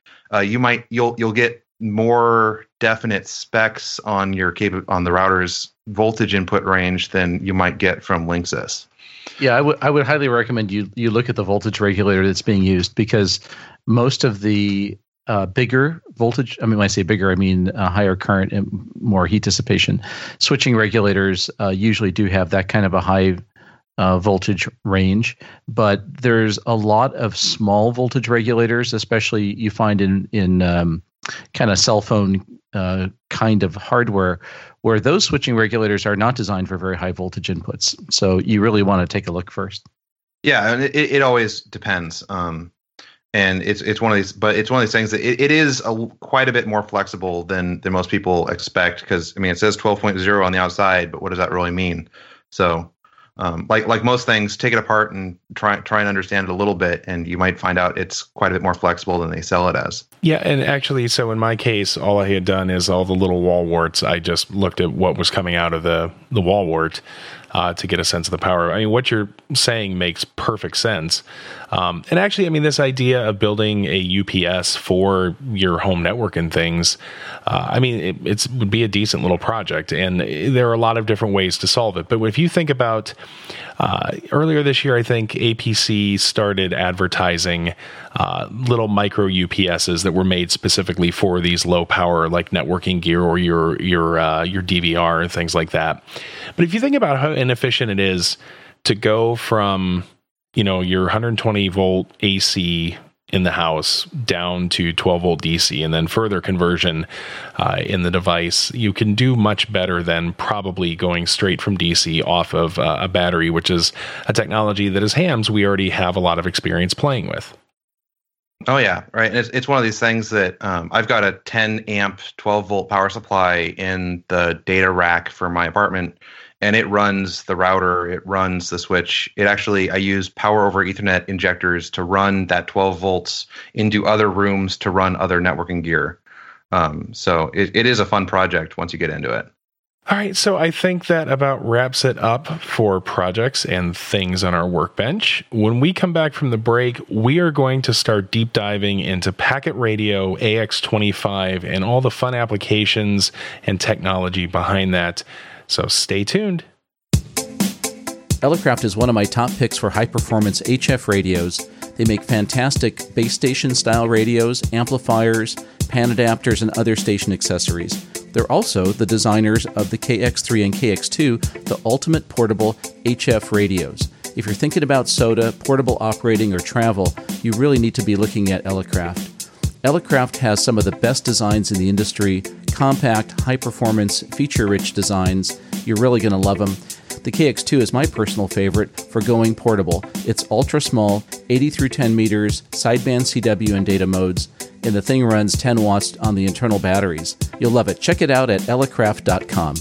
you'll get more definite specs on on the router's voltage input range than you might get from Linksys. Yeah, I would highly recommend you look at the voltage regulator that's being used, because most of the bigger voltage, when I say bigger, I mean higher current and more heat dissipation switching regulators usually do have that kind of a high voltage range. But there's a lot of small voltage regulators, especially you find in kind of cell phone kind of hardware, where those switching regulators are not designed for very high voltage inputs. So you really want to take a look first. Yeah, and it always depends. And it's one of these, but it's one of these things that it is quite a bit more flexible than most people expect. Because it says 12.0 on the outside, but what does that really mean? So, like most things, take it apart and try and understand it a little bit, and you might find out it's quite a bit more flexible than they sell it as. Yeah, and actually, so in my case, all I had done is all the little wall warts. I just looked at what was coming out of the wall wart to get a sense of the power. What you're saying makes perfect sense. And actually, this idea of building a UPS for your home network and things, it would be a decent little project, and there are a lot of different ways to solve it. But if you think about earlier this year, I think APC started advertising little micro UPSs that were made specifically for these low power, like networking gear or your DVR and things like that. But if you think about how inefficient it is to go from your 120 volt AC in the house down to 12 volt DC, and then further conversion in the device, you can do much better than probably going straight from DC off of a battery, which is a technology that as hams we already have a lot of experience playing with. Oh yeah, right. And it's one of these things that I've got a 10 amp 12 volt power supply in the data rack for my apartment, and it runs the router, it runs the switch. I use power over Ethernet injectors to run that 12 volts into other rooms to run other networking gear. So it is a fun project once you get into it. All right, so I think that about wraps it up for projects and things on our workbench. When we come back from the break, we are going to start deep diving into Packet Radio, AX25, and all the fun applications and technology behind that. So stay tuned. Elecraft is one of my top picks for high-performance HF radios. They make fantastic base station style radios, amplifiers, pan adapters, and other station accessories. They're also the designers of the KX3 and KX2, the ultimate portable HF radios. If you're thinking about SOTA, portable operating, or travel, you really need to be looking at Elecraft. Elecraft has some of the best designs in the industry, compact, high-performance, feature-rich designs. You're really going to love them. The KX2 is my personal favorite for going portable. It's ultra-small, 80 through 10 meters, sideband CW and data modes, and the thing runs 10 watts on the internal batteries. You'll love it. Check it out at elecraft.com.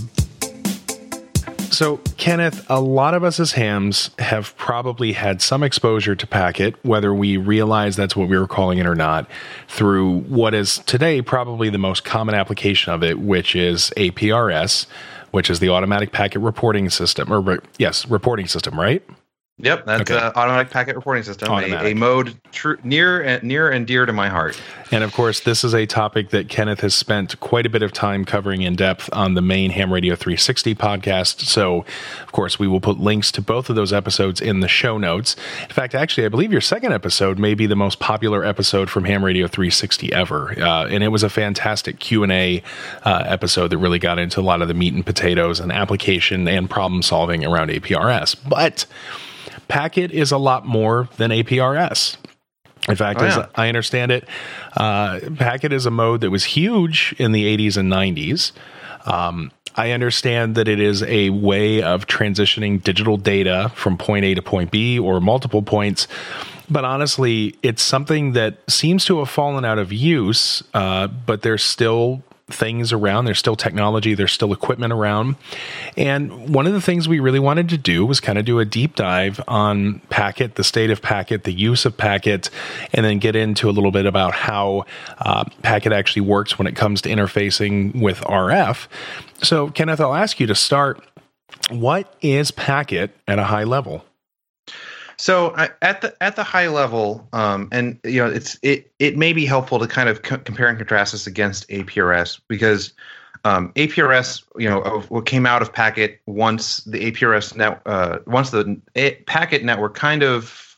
So, Kenneth, a lot of us as hams have probably had some exposure to Packet, whether we realize that's what we were calling it or not, through what is today probably the most common application of it, which is APRS, which is the Automatic Packet Reporting System, reporting system, right? Yep, that's okay. Automatic Packet Reporting System, a mode near and dear to my heart. And of course, this is a topic that Kenneth has spent quite a bit of time covering in depth on the main Ham Radio 360 podcast. So, of course, we will put links to both of those episodes in the show notes. In fact, actually, I believe your second episode may be the most popular episode from Ham Radio 360 ever. And it was a fantastic Q&A episode that really got into a lot of the meat and potatoes and application and problem solving around APRS. But Packet is a lot more than APRS. In fact, as I understand it, Packet is a mode that was huge in the 80s and 90s. I understand that it is a way of transitioning digital data from point A to point B or multiple points. But honestly, it's something that seems to have fallen out of use, but there's still things around, there's still technology, there's still equipment around. And one of the things we really wanted to do was kind of do a deep dive on Packet, the state of Packet, the use of Packet, and then get into a little bit about how Packet actually works when it comes to interfacing with RF. So, Kenneth, I'll ask you to start. What is Packet at a high level? So at the high level, and it may be helpful to kind of compare and contrast this against APRS, because APRS, what came out of Packet once the APRS once the Packet network kind of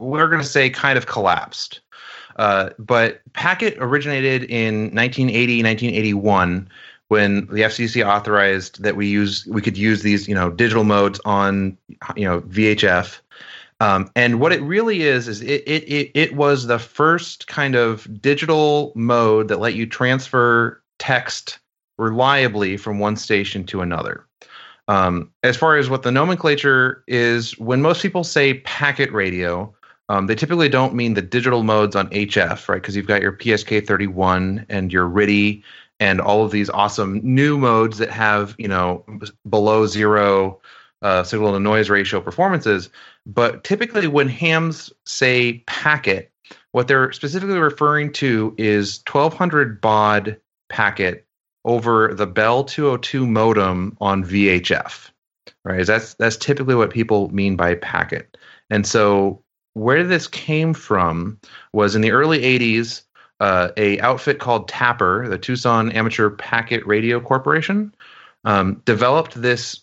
collapsed. But Packet originated in 1980, 1981. When the FCC authorized that we could use these, digital modes on, VHF. And what it really is it was the first kind of digital mode that let you transfer text reliably from one station to another. As far as what the nomenclature is, when most people say packet radio, they typically don't mean the digital modes on HF, right? Because you've got your PSK31 and your RTTY and all of these awesome new modes that have, below zero signal to noise ratio performances. But typically when hams say packet, what they're specifically referring to is 1200 baud packet over the Bell 202 modem on VHF, right? That's typically what people mean by packet. And so where this came from was in the early 80s, a outfit called TAPR, the Tucson Amateur Packet Radio Corporation, developed this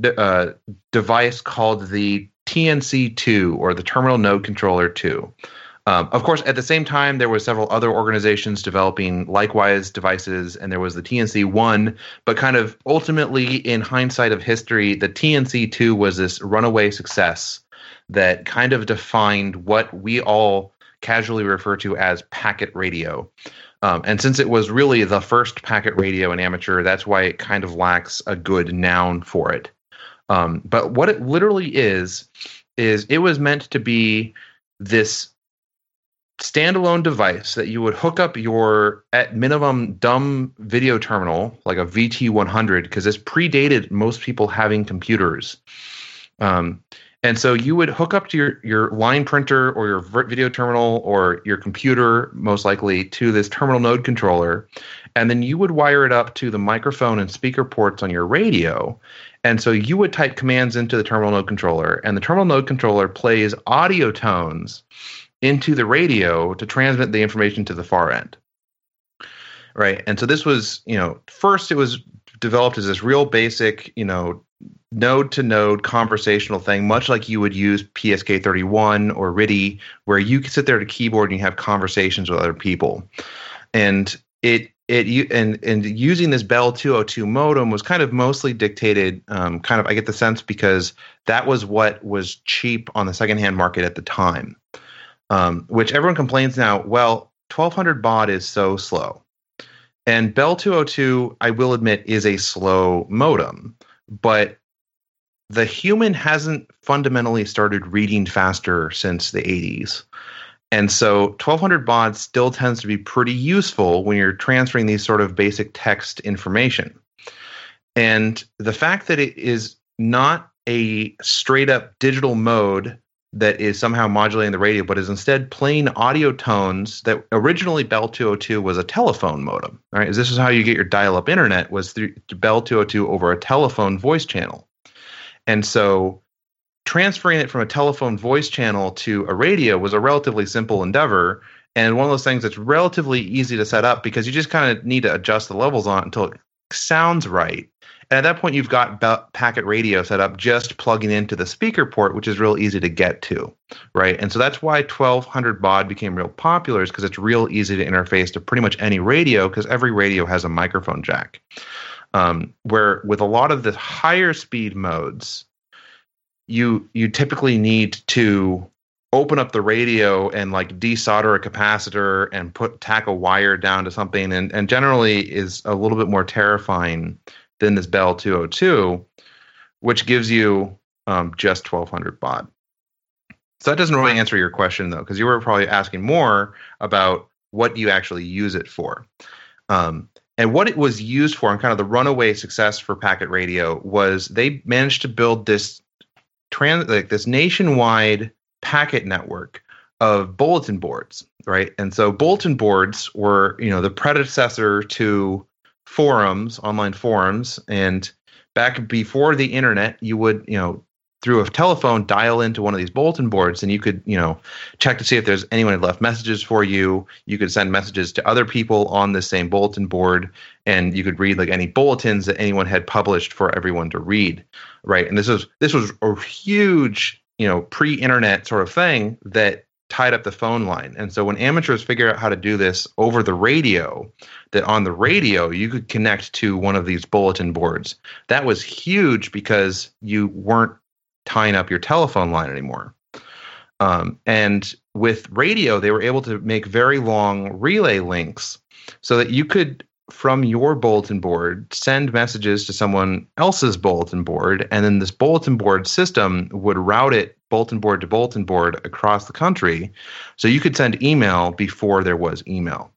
device called the TNC2, or the Terminal Node Controller 2. Of course, at the same time, there were several other organizations developing likewise devices, and there was the TNC1, but kind of ultimately, in hindsight of history, the TNC2 was this runaway success that kind of defined what we all casually refer to as packet radio. And since it was really the first packet radio in amateur, that's why it kind of lacks a good noun for it. But what it literally is it was meant to be this standalone device that you would hook up your, at minimum, dumb video terminal, like a VT100, because this predated most people having computers. And so you would hook up to your line printer or your video terminal or your computer, most likely, to this terminal node controller. And then you would wire it up to the microphone and speaker ports on your radio. And so you would type commands into the terminal node controller, and the terminal node controller plays audio tones into the radio to transmit the information to the far end. Right. And so this was, first it was developed as this real basic, node to node conversational thing, much like you would use PSK31 or RTTY, where you could sit there at a keyboard and you have conversations with other people. And using this Bell 202 modem was kind of mostly dictated, I get the sense, because that was what was cheap on the secondhand market at the time, which everyone complains now, well, 1200 baud is so slow. And Bell 202, I will admit, is a slow modem, but the human hasn't fundamentally started reading faster since the 80s. And so 1200 baud still tends to be pretty useful when you're transferring these sort of basic text information. And the fact that it is not a straight up digital mode that is somehow modulating the radio, but is instead playing audio tones, that originally Bell 202 was a telephone modem. Right? This is how you get your dial-up internet, was through Bell 202 over a telephone voice channel. And so transferring it from a telephone voice channel to a radio was a relatively simple endeavor, and one of those things that's relatively easy to set up because you just kind of need to adjust the levels on it until it sounds right. And at that point, you've got packet radio set up, just plugging into the speaker port, which is real easy to get to, right? And so that's why 1200 baud became real popular, is because it's real easy to interface to pretty much any radio, because every radio has a microphone jack. Where with a lot of the higher speed modes, you typically need to open up the radio and like desolder a capacitor and tack a wire down to something, and generally is a little bit more terrifying than this Bell 202, which gives you just 1200 baud. So that doesn't really answer your question, though, because you were probably asking more about what you actually use it for. And what it was used for, and kind of the runaway success for packet radio, was they managed to build this this nationwide packet network of bulletin boards, right? And so bulletin boards were, the predecessor to forums, online forums. And back before the internet, you would, through a telephone, dial into one of these bulletin boards, and you could, check to see if there's anyone had left messages for you. You could send messages to other people on the same bulletin board, and you could read like any bulletins that anyone had published for everyone to read, right? And this was a huge, pre-internet sort of thing that tied up the phone line. And so when amateurs figured out how to do this over the radio, that on the radio you could connect to one of these bulletin boards, that was huge because you weren't tying up your telephone line anymore. And with radio, they were able to make very long relay links so that you could, from your bulletin board, send messages to someone else's bulletin board, and then this bulletin board system would route it bulletin board to bulletin board across the country, so you could send email before there was email.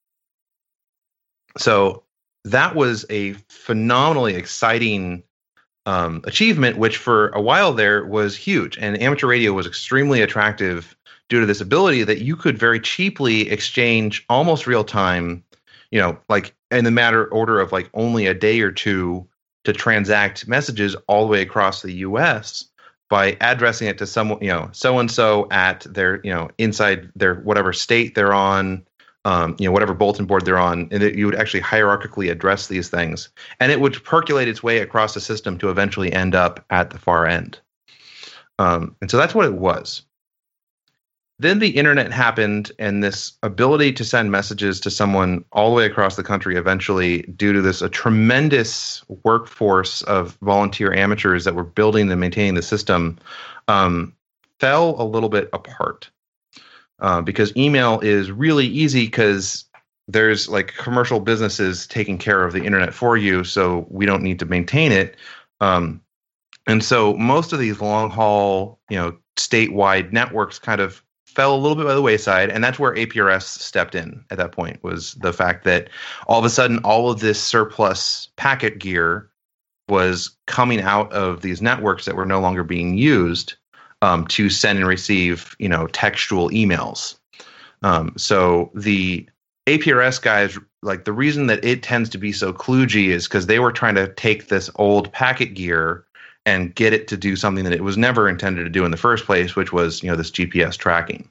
So that was a phenomenally exciting achievement, which for a while there was huge. And amateur radio was extremely attractive due to this ability that you could very cheaply exchange almost real time, like in the order of like only a day or two, to transact messages all the way across the US by addressing it to someone, so-and-so at their, inside their whatever state they're on, whatever bulletin board they're on, and you would actually hierarchically address these things, and it would percolate its way across the system to eventually end up at the far end. And so that's what it was. Then the internet happened, and this ability to send messages to someone all the way across the country eventually, due to a tremendous workforce of volunteer amateurs that were building and maintaining the system, fell a little bit apart because email is really easy because there's like commercial businesses taking care of the internet for you, so we don't need to maintain it. And so most of these long haul, statewide networks kind of fell a little bit by the wayside, and that's where APRS stepped in at that point, was the fact that all of a sudden all of this surplus packet gear was coming out of these networks that were no longer being used to send and receive, textual emails. So the APRS guys, like the reason that it tends to be so kludgy is because they were trying to take this old packet gear and get it to do something that it was never intended to do in the first place, which was, this GPS tracking.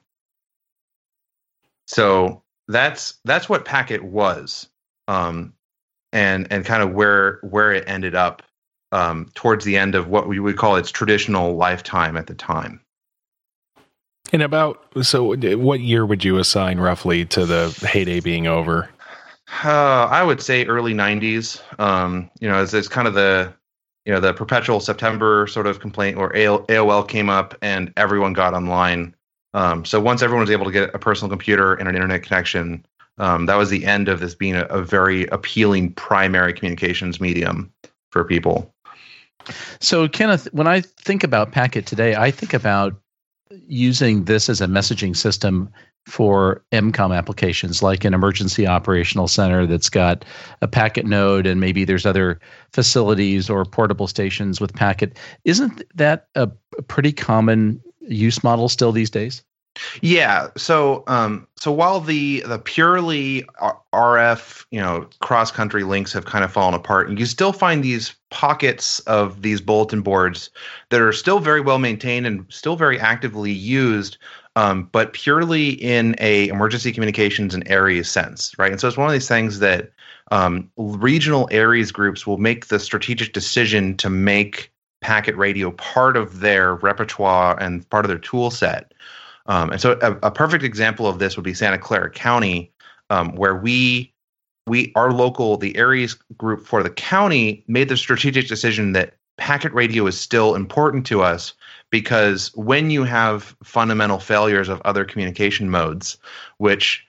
So that's what Packet was, and kind of where it ended up towards the end of what we would call its traditional lifetime at the time. And so what year would you assign roughly to the heyday being over? I would say early 90s. It's kind of the perpetual September sort of complaint where AOL came up and everyone got online. So once everyone was able to get a personal computer and an internet connection, that was the end of this being a very appealing primary communications medium for people. So, Kenneth, when I think about Packet today, I think about using this as a messaging system for EMCOM applications, like an emergency operational center that's got a Packet node, and maybe there's other facilities or portable stations with Packet. Isn't that a pretty common use model still these days? Yeah. So while the purely RF, cross-country links have kind of fallen apart, you still find these pockets of these bulletin boards that are still very well maintained and still very actively used, but purely in a emergency communications and ARES sense, right? And so it's one of these things that regional ARES groups will make the strategic decision to make Packet radio part of their repertoire and part of their tool set. And so a perfect example of this would be Santa Clara County, where the ARES group for the county made the strategic decision that Packet radio is still important to us, because when you have fundamental failures of other communication modes, which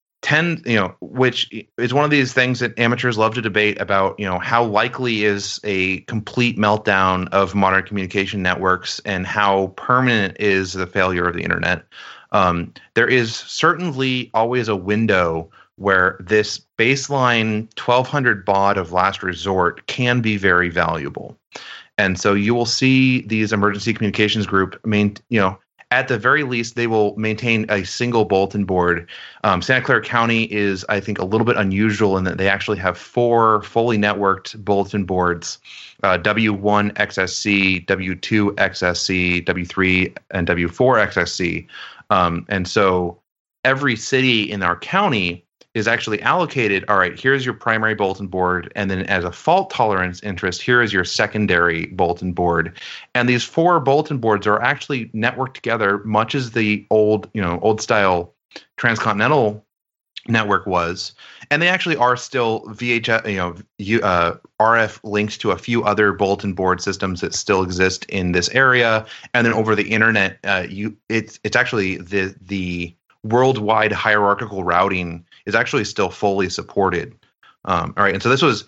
is one of these things that amateurs love to debate about, how likely is a complete meltdown of modern communication networks and how permanent is the failure of the internet. There is certainly always a window where this baseline 1200 baud of last resort can be very valuable. And so you will see these emergency communications group at the very least, they will maintain a single bulletin board. Santa Clara County is, I think, a little bit unusual in that they actually have 4 fully networked bulletin boards, W1 XSC, W2 XSC, W3, and W4 XSC. And so every city in our county is actually allocated, all right, here's your primary bulletin board, and then as a fault tolerance interest, here is your secondary bulletin board. And these 4 bulletin boards are actually networked together, much as the old style transcontinental network was. And they actually are still VHF, RF linked to a few other bulletin board systems that still exist in this area. And then over the internet, it's actually the worldwide hierarchical routing is actually still fully supported. All right, and so this was,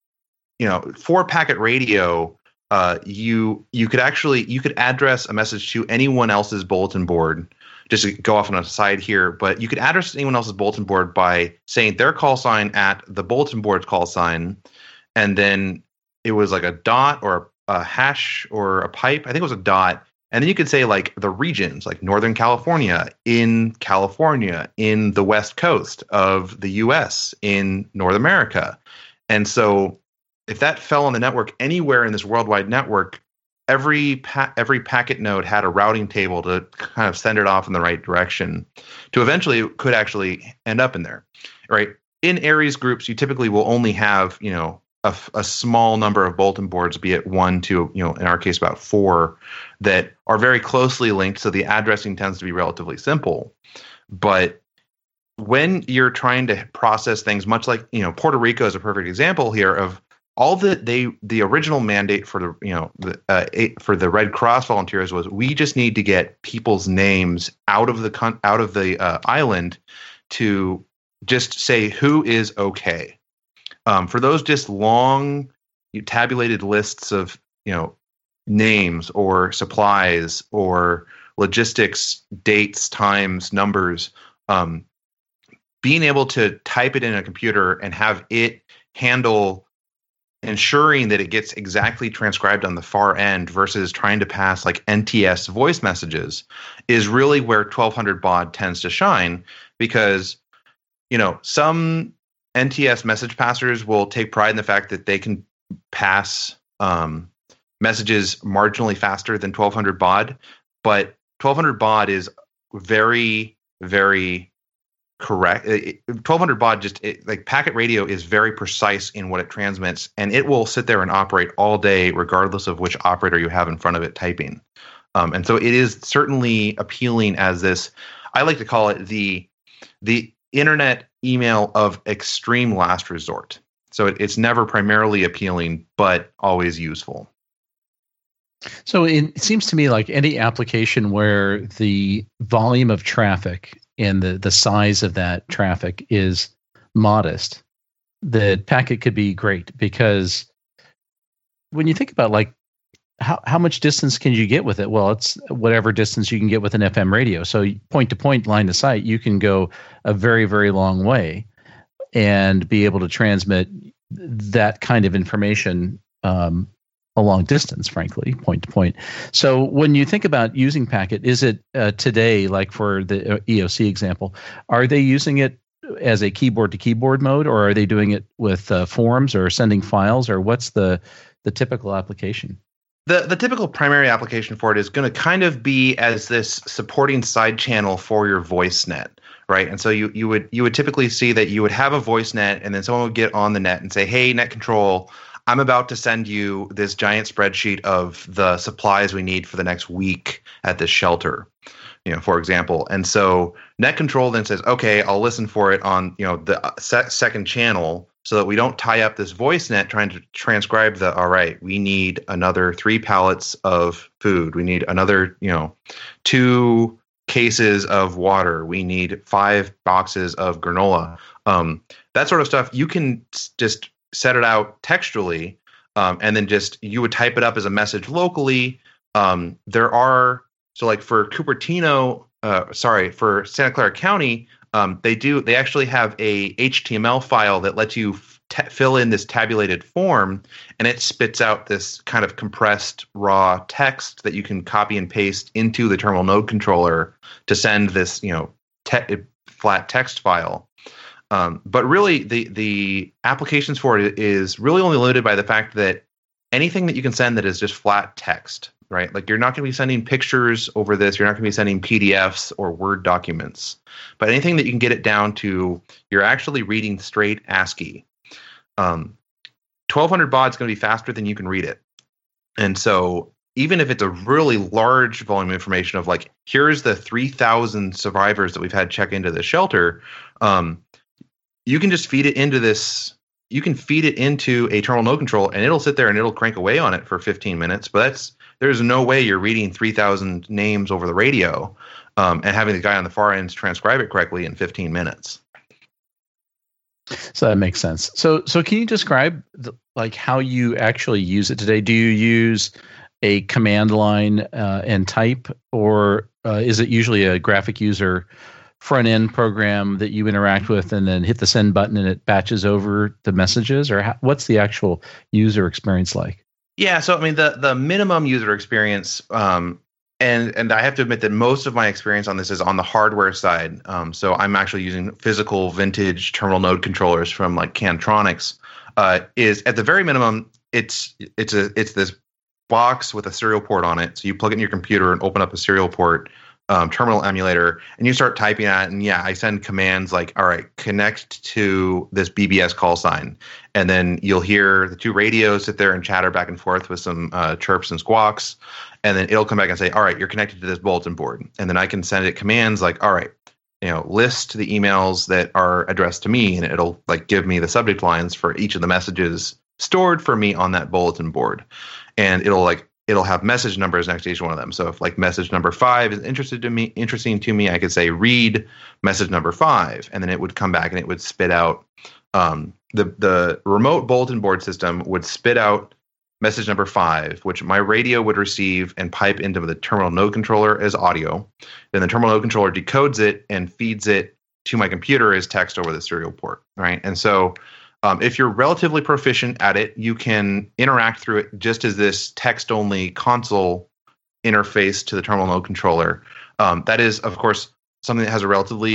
for Packet radio, you could address a message to anyone else's bulletin board. Just to go off on a side here, but you could address anyone else's bulletin board by saying their call sign at the bulletin board's call sign, and then it was like a dot or a hash or a pipe. I think it was a dot. And then you could say like the regions, like Northern California, in the West Coast of the US, in North America. And so if that fell on the network anywhere in this worldwide network, every packet node had a routing table to kind of send it off in the right direction to eventually it could actually end up in there, right? In ARES groups, you typically will only have, a small number of bulletin boards, be it 1 to, in our case, about 4, that are very closely linked. So the addressing tends to be relatively simple. But when you're trying to process things, much like, Puerto Rico is a perfect example here of all the original mandate for for the Red Cross volunteers was, we just need to get people's names out of the island to just say who is okay. For those just long tabulated lists of names or supplies or logistics, dates, times, numbers, being able to type it in a computer and have it handle ensuring that it gets exactly transcribed on the far end versus trying to pass like NTS voice messages is really where 1200 baud tends to shine, because some NTS message passers will take pride in the fact that they can pass messages marginally faster than 1200 baud, but 1200 baud is very, very correct. 1200 baud like packet radio is very precise in what it transmits, and it will sit there and operate all day regardless of which operator you have in front of it typing. And so it is certainly appealing as this, I like to call it the internet email of extreme last resort. So it's never primarily appealing, but always useful. So it seems to me like any application where the volume of traffic and the size of that traffic is modest, the packet could be great, because when you think about like how much distance can you get with it? Well, it's whatever distance you can get with an FM radio. So point to point, line to sight, you can go a very, very long way and be able to transmit that kind of information a long distance, frankly, point to point. So when you think about using packet, is it today, like for the EOC example, are they using it as a keyboard to keyboard mode, or are they doing it with forms or sending files, or what's the typical application? The typical primary application for it is going to kind of be as this supporting side channel for your voice net, right? And so you would typically see that you would have a voice net, and then someone would get on the net and say, "Hey, net control, I'm about to send you this giant spreadsheet of the supplies we need for the next week at this shelter," for example. And so net control then says, "Okay, I'll listen for it on the second channel," so that we don't tie up this voice net trying to transcribe all right, we need another 3 pallets of food. We need another, 2 cases of water. We need 5 boxes of granola. That sort of stuff, you can just set it out textually, and then you would type it up as a message locally. So like for for Santa Clara County, they actually have a HTML file that lets you fill in this tabulated form, and it spits out this kind of compressed raw text that you can copy and paste into the terminal node controller to send this flat text file. But really, the applications for it is really only limited by the fact that anything that you can send that is just flat text, right? Like you're not going to be sending pictures over this. You're not going to be sending PDFs or Word documents. But anything that you can get it down to, you're actually reading straight ASCII. 1200 baud is going to be faster than you can read it. And so even if it's a really large volume of information of like, here's the 3,000 survivors that we've had check into the shelter, you can just feed it into this. You can feed it into a terminal node control, and it'll sit there and it'll crank away on it for 15 minutes. But there's no way you're reading 3,000 names over the radio and having the guy on the far end transcribe it correctly in 15 minutes. So that makes sense. So can you describe how you actually use it today? Do you use a command line and type, or is it usually a graphic user front end program that you interact with and then hit the send button and it batches over the messages, or what's the actual user experience like? Yeah, so I mean the minimum user experience, and I have to admit that most of my experience on this is on the hardware side. So I'm actually using physical vintage terminal node controllers from like Cantronics. Is at the very minimum, it's this box with a serial port on it. So you plug it in your computer and open up a serial port terminal emulator, and you start typing at it. And yeah, I send commands like, all right, connect to this BBS call sign. And then you'll hear the 2 radios sit there and chatter back and forth with some chirps and squawks. And then it'll come back and say, all right, you're connected to this bulletin board. And then I can send it commands like, all right, list the emails that are addressed to me. And it'll like give me the subject lines for each of the messages stored for me on that bulletin board, and it'll have message numbers next to each one of them. So if like message number 5 is interesting to me, I could say read message number 5, and then it would come back and it would spit out the remote bulletin board system would spit out message number 5, which my radio would receive and pipe into the terminal node controller as audio. Then the terminal node controller decodes it and feeds it to my computer as text over the serial port, right? And so if you're relatively proficient at it, you can interact through it just as this text-only console interface to the terminal node controller. That is, of course, something that has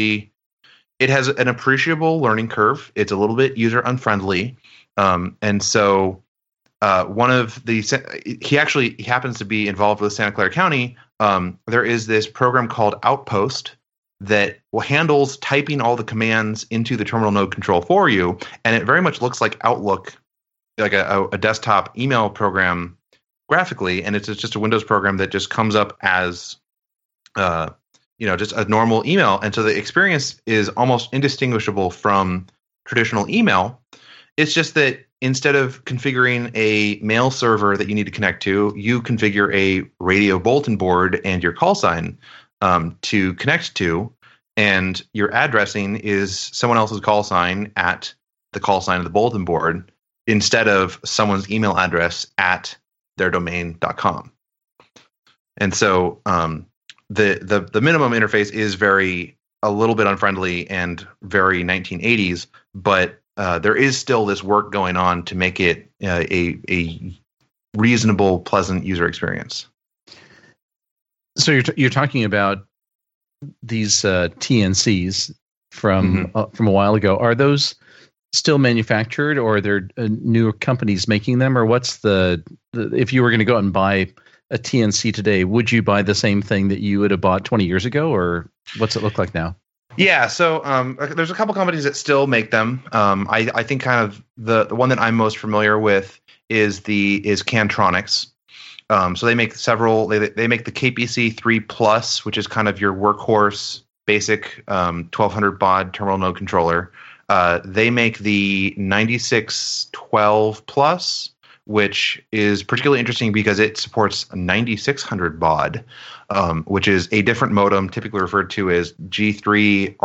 it has an appreciable learning curve. It's a little bit user-unfriendly. And so one of the he happens to be involved with Santa Clara County. There is this program called Outpost that handles typing all the commands into the terminal node control for you, and it very much looks like Outlook, like a desktop email program graphically, and it's just a Windows program that just comes up as just a normal email, and so the experience is almost indistinguishable from traditional email. It's just that instead of configuring a mail server that you need to connect to, you configure a radio bulletin board and your call sign to connect to, and your addressing is someone else's call sign at the call sign of the bulletin board instead of someone's email address at their domain.com. And so the minimum interface is a little bit unfriendly and very 1980s, but there is still this work going on to make it a reasonable, pleasant user experience. So you're talking about these TNCs from a while ago. Are those still manufactured, or are there newer companies making them, or what's the if you were going to go out and buy a TNC today, would you buy the same thing that you would have bought 20 years ago, or what's it look like now? Yeah, so there's a couple companies that still make them. I think kind of the one that I'm most familiar with is Cantronics. So they make several. They make the KPC 3 Plus, which is kind of your workhorse basic 1200 baud terminal node controller. They make the 9612 Plus, which is particularly interesting because it supports 9600 baud, which is a different modem typically referred to as G3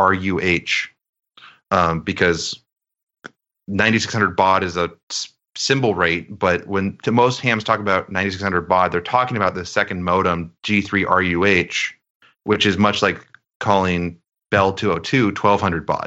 RUH, because 9600 baud is a symbol rate, but when most hams talk about 9600 baud, they're talking about the second modem G3 RUH, which is much like calling Bell 202 1200 baud.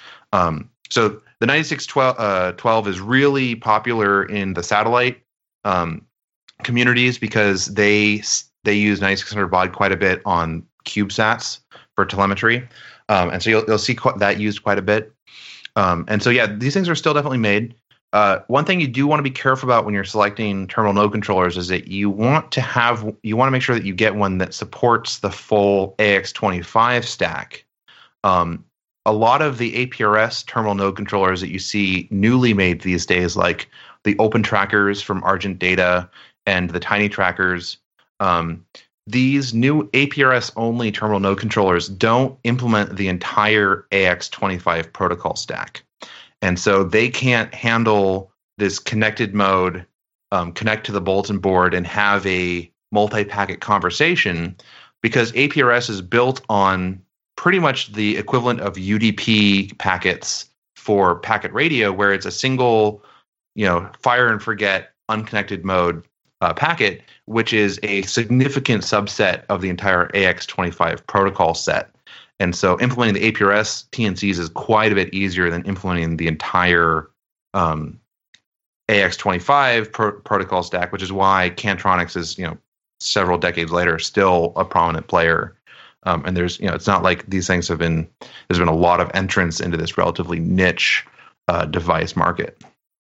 So the 9612 is really popular in the satellite communities because they use 9600 baud quite a bit on CubeSats for telemetry, and so you'll see that used quite a bit. And so yeah, these things are still definitely made. One thing you do want to be careful about when you're selecting terminal node controllers is that you want to make sure that you get one that supports the full AX25 stack. A lot of the APRS terminal node controllers that you see newly made these days, like the Open Trackers from Argent Data and the Tiny Trackers, these new APRS-only terminal node controllers don't implement the entire AX25 protocol stack. And so they can't handle this connected mode, connect to the bulletin board and have a multi-packet conversation, because APRS is built on pretty much the equivalent of UDP packets for packet radio, where it's a single, fire and forget unconnected mode packet, which is a significant subset of the entire AX25 protocol set. And so implementing the APRS TNCs is quite a bit easier than implementing the entire AX25 protocol stack, which is why Cantronics is, several decades later, still a prominent player. And there's, it's not like these things there's been a lot of entrance into this relatively niche device market.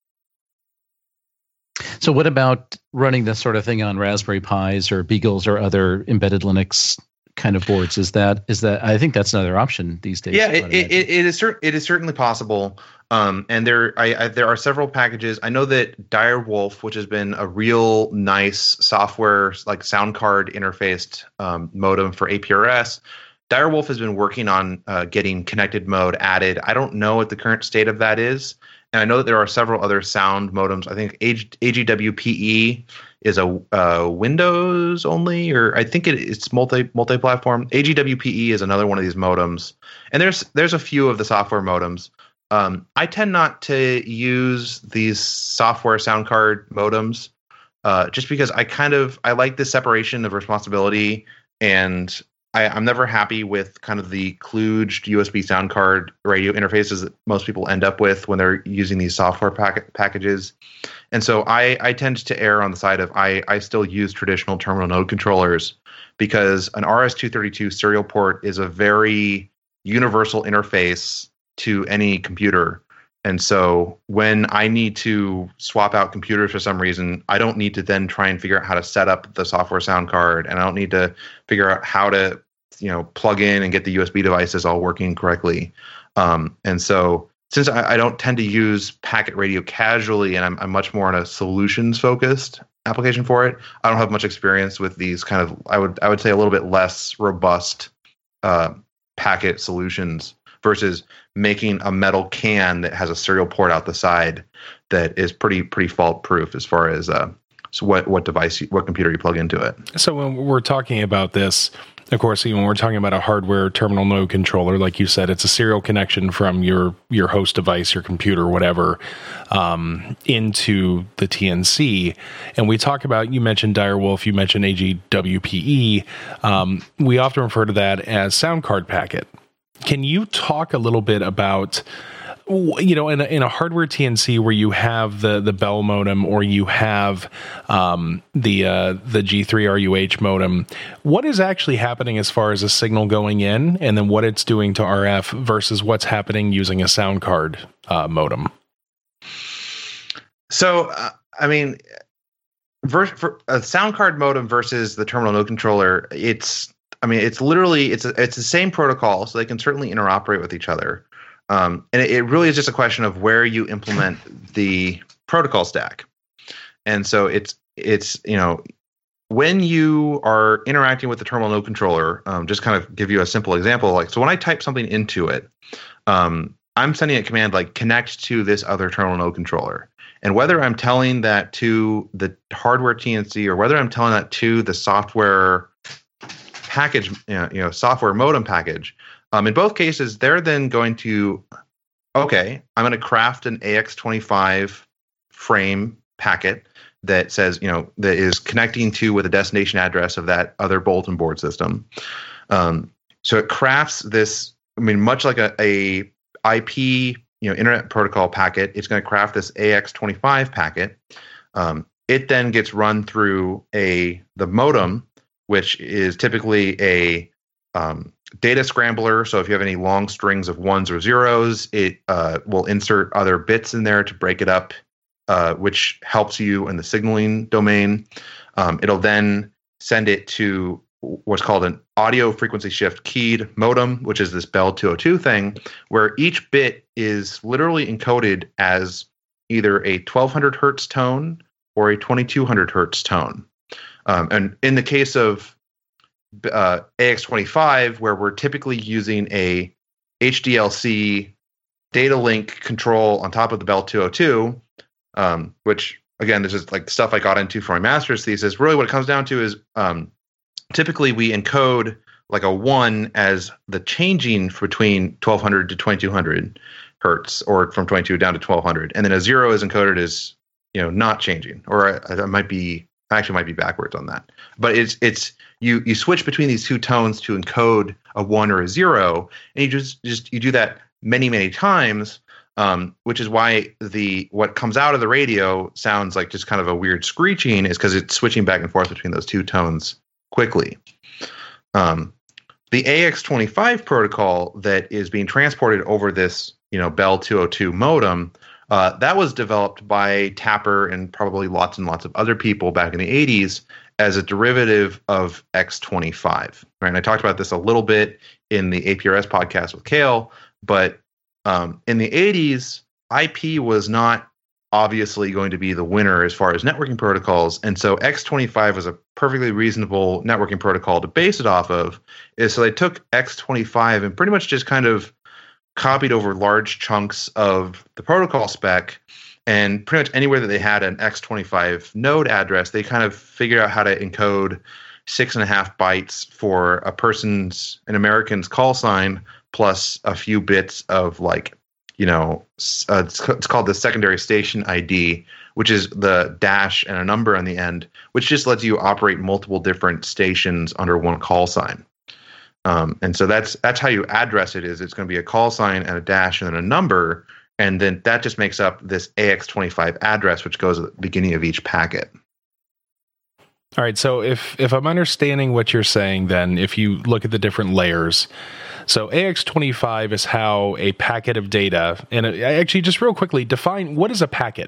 So what about running this sort of thing on Raspberry Pis or Beagles or other embedded Linux kind of boards? Is that I think that's another option these days. Yeah, it is certainly possible. And there are several packages. I know that Direwolf, which has been a real nice software like sound card interfaced modem for APRS, Direwolf has been working on getting connected mode added. I don't know what the current state of that is. and I know that there are several other sound modems. I think AGWPE is a Windows only, or I think it's multi-platform. AGWPE is another one of these modems, and there's a few of the software modems. I tend not to use these software sound card modems just because I like the separation of responsibility, and I'm never happy with kind of the kludged USB sound card radio interfaces that most people end up with when they're using these software packages. And so I tend to err on the side of I still use traditional terminal node controllers, because an RS-232 serial port is a very universal interface to any computer. And so when I need to swap out computers for some reason, I don't need to then try and figure out how to set up the software sound card, and I don't need to figure out how to, plug in and get the USB devices all working correctly. And so since I don't tend to use packet radio casually, and I'm much more on a solutions focused application for it, I don't have much experience with these kind of, I would say, a little bit less robust packet solutions versus making a metal can that has a serial port out the side that is pretty fault proof as far as what computer you plug into it. So when we're talking about this, of course, when we're talking about a hardware terminal node controller, like you said, it's a serial connection from your host device, your computer, whatever, into the TNC. And we talk about, you mentioned Direwolf, you mentioned AGWPE. We often refer to that as sound card packet. Can you talk a little bit about, in a hardware TNC where you have the Bell modem, or you have the G3RUH modem, what is actually happening as far as a signal going in, and then what it's doing to RF versus what's happening using a sound card modem? So, for a sound card modem versus the terminal node controller, it's the same protocol, so they can certainly interoperate with each other. And it really is just a question of where you implement the protocol stack. And so it's when you are interacting with the terminal node controller, just kind of give you a simple example. So when I type something into it, I'm sending a command like connect to this other terminal node controller. And whether I'm telling that to the hardware TNC or whether I'm telling that to the software package, software modem package, in both cases, they're then going to, I'm going to craft an AX25 frame packet that says, that is connecting to with a destination address of that other bulletin board system. So it crafts this, much like a IP, Internet Protocol packet, it's going to craft this AX25 packet. It then gets run through the modem, which is typically a data scrambler. So if you have any long strings of ones or zeros, it will insert other bits in there to break it up, which helps you in the signaling domain. It'll then send it to what's called an audio frequency shift keyed modem, which is this Bell 202 thing, where each bit is literally encoded as either a 1200 hertz tone or a 2200 hertz tone. And in the case of AX25, where we're typically using a HDLC data link control on top of the Bell 202, which, again, this is like stuff I got into for my master's thesis. Really what it comes down to is typically we encode like a 1 as the changing between 1200 to 2200 hertz, or from 22 down to 1200. And then a 0 is encoded as, not changing, or I might be backwards on that. But it's you switch between these two tones to encode a 1 or a 0, and you do that many times, which is why what comes out of the radio sounds like just kind of a weird screeching, is because it's switching back and forth between those two tones quickly. The AX25 protocol that is being transported over this Bell 202 modem, that was developed by Tapper and probably lots and lots of other people back in the 80s as a derivative of X25. Right? And I talked about this a little bit in the APRS podcast with Kale, but in the 80s, IP was not obviously going to be the winner as far as networking protocols. And so X25 was a perfectly reasonable networking protocol to base it off of. So they took X25 and pretty much just kind of copied over large chunks of the protocol spec, and pretty much anywhere that they had an X25 node address, they kind of figured out how to encode 6.5 bytes for an American's call sign plus a few bits of it's called the secondary station ID, which is the dash and a number on the end, which just lets you operate multiple different stations under one call sign. And so that's how you address it. Is it's going to be a call sign and a dash and then a number, and then that just makes up this AX25 address, which goes at the beginning of each packet. All right. So if I'm understanding what you're saying, then if you look at the different layers, so AX25 is how a packet of data, and actually just real quickly define what is a packet.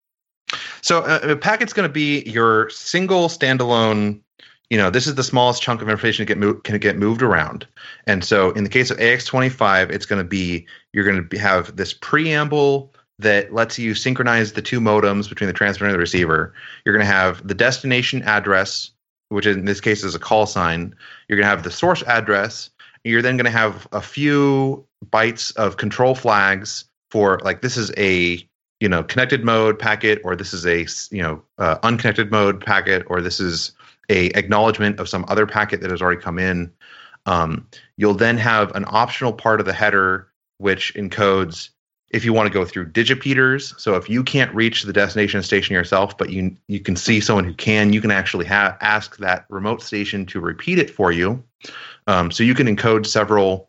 So a packet's going to be your single standalone. This is the smallest chunk of information that can get moved around. And so in the case of AX25, it's going to be, you're going to have this preamble that lets you synchronize the two modems between the transmitter and the receiver. You're going to have the destination address, which in this case is a call sign. You're going to have the source address. You're then going to have a few bytes of control flags for, like, this is a connected mode packet, or this is a unconnected mode packet, or this is a acknowledgement of some other packet that has already come in. You'll then have an optional part of the header which encodes if you want to go through digipeaters. So if you can't reach the destination station yourself, but you can see someone who can, you can actually ask that remote station to repeat it for you. So you can encode several,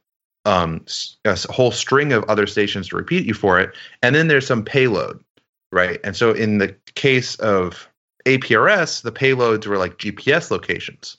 a whole string of other stations to repeat you for it. And then there's some payload, right? And so in the case of APRS, the payloads were like GPS locations.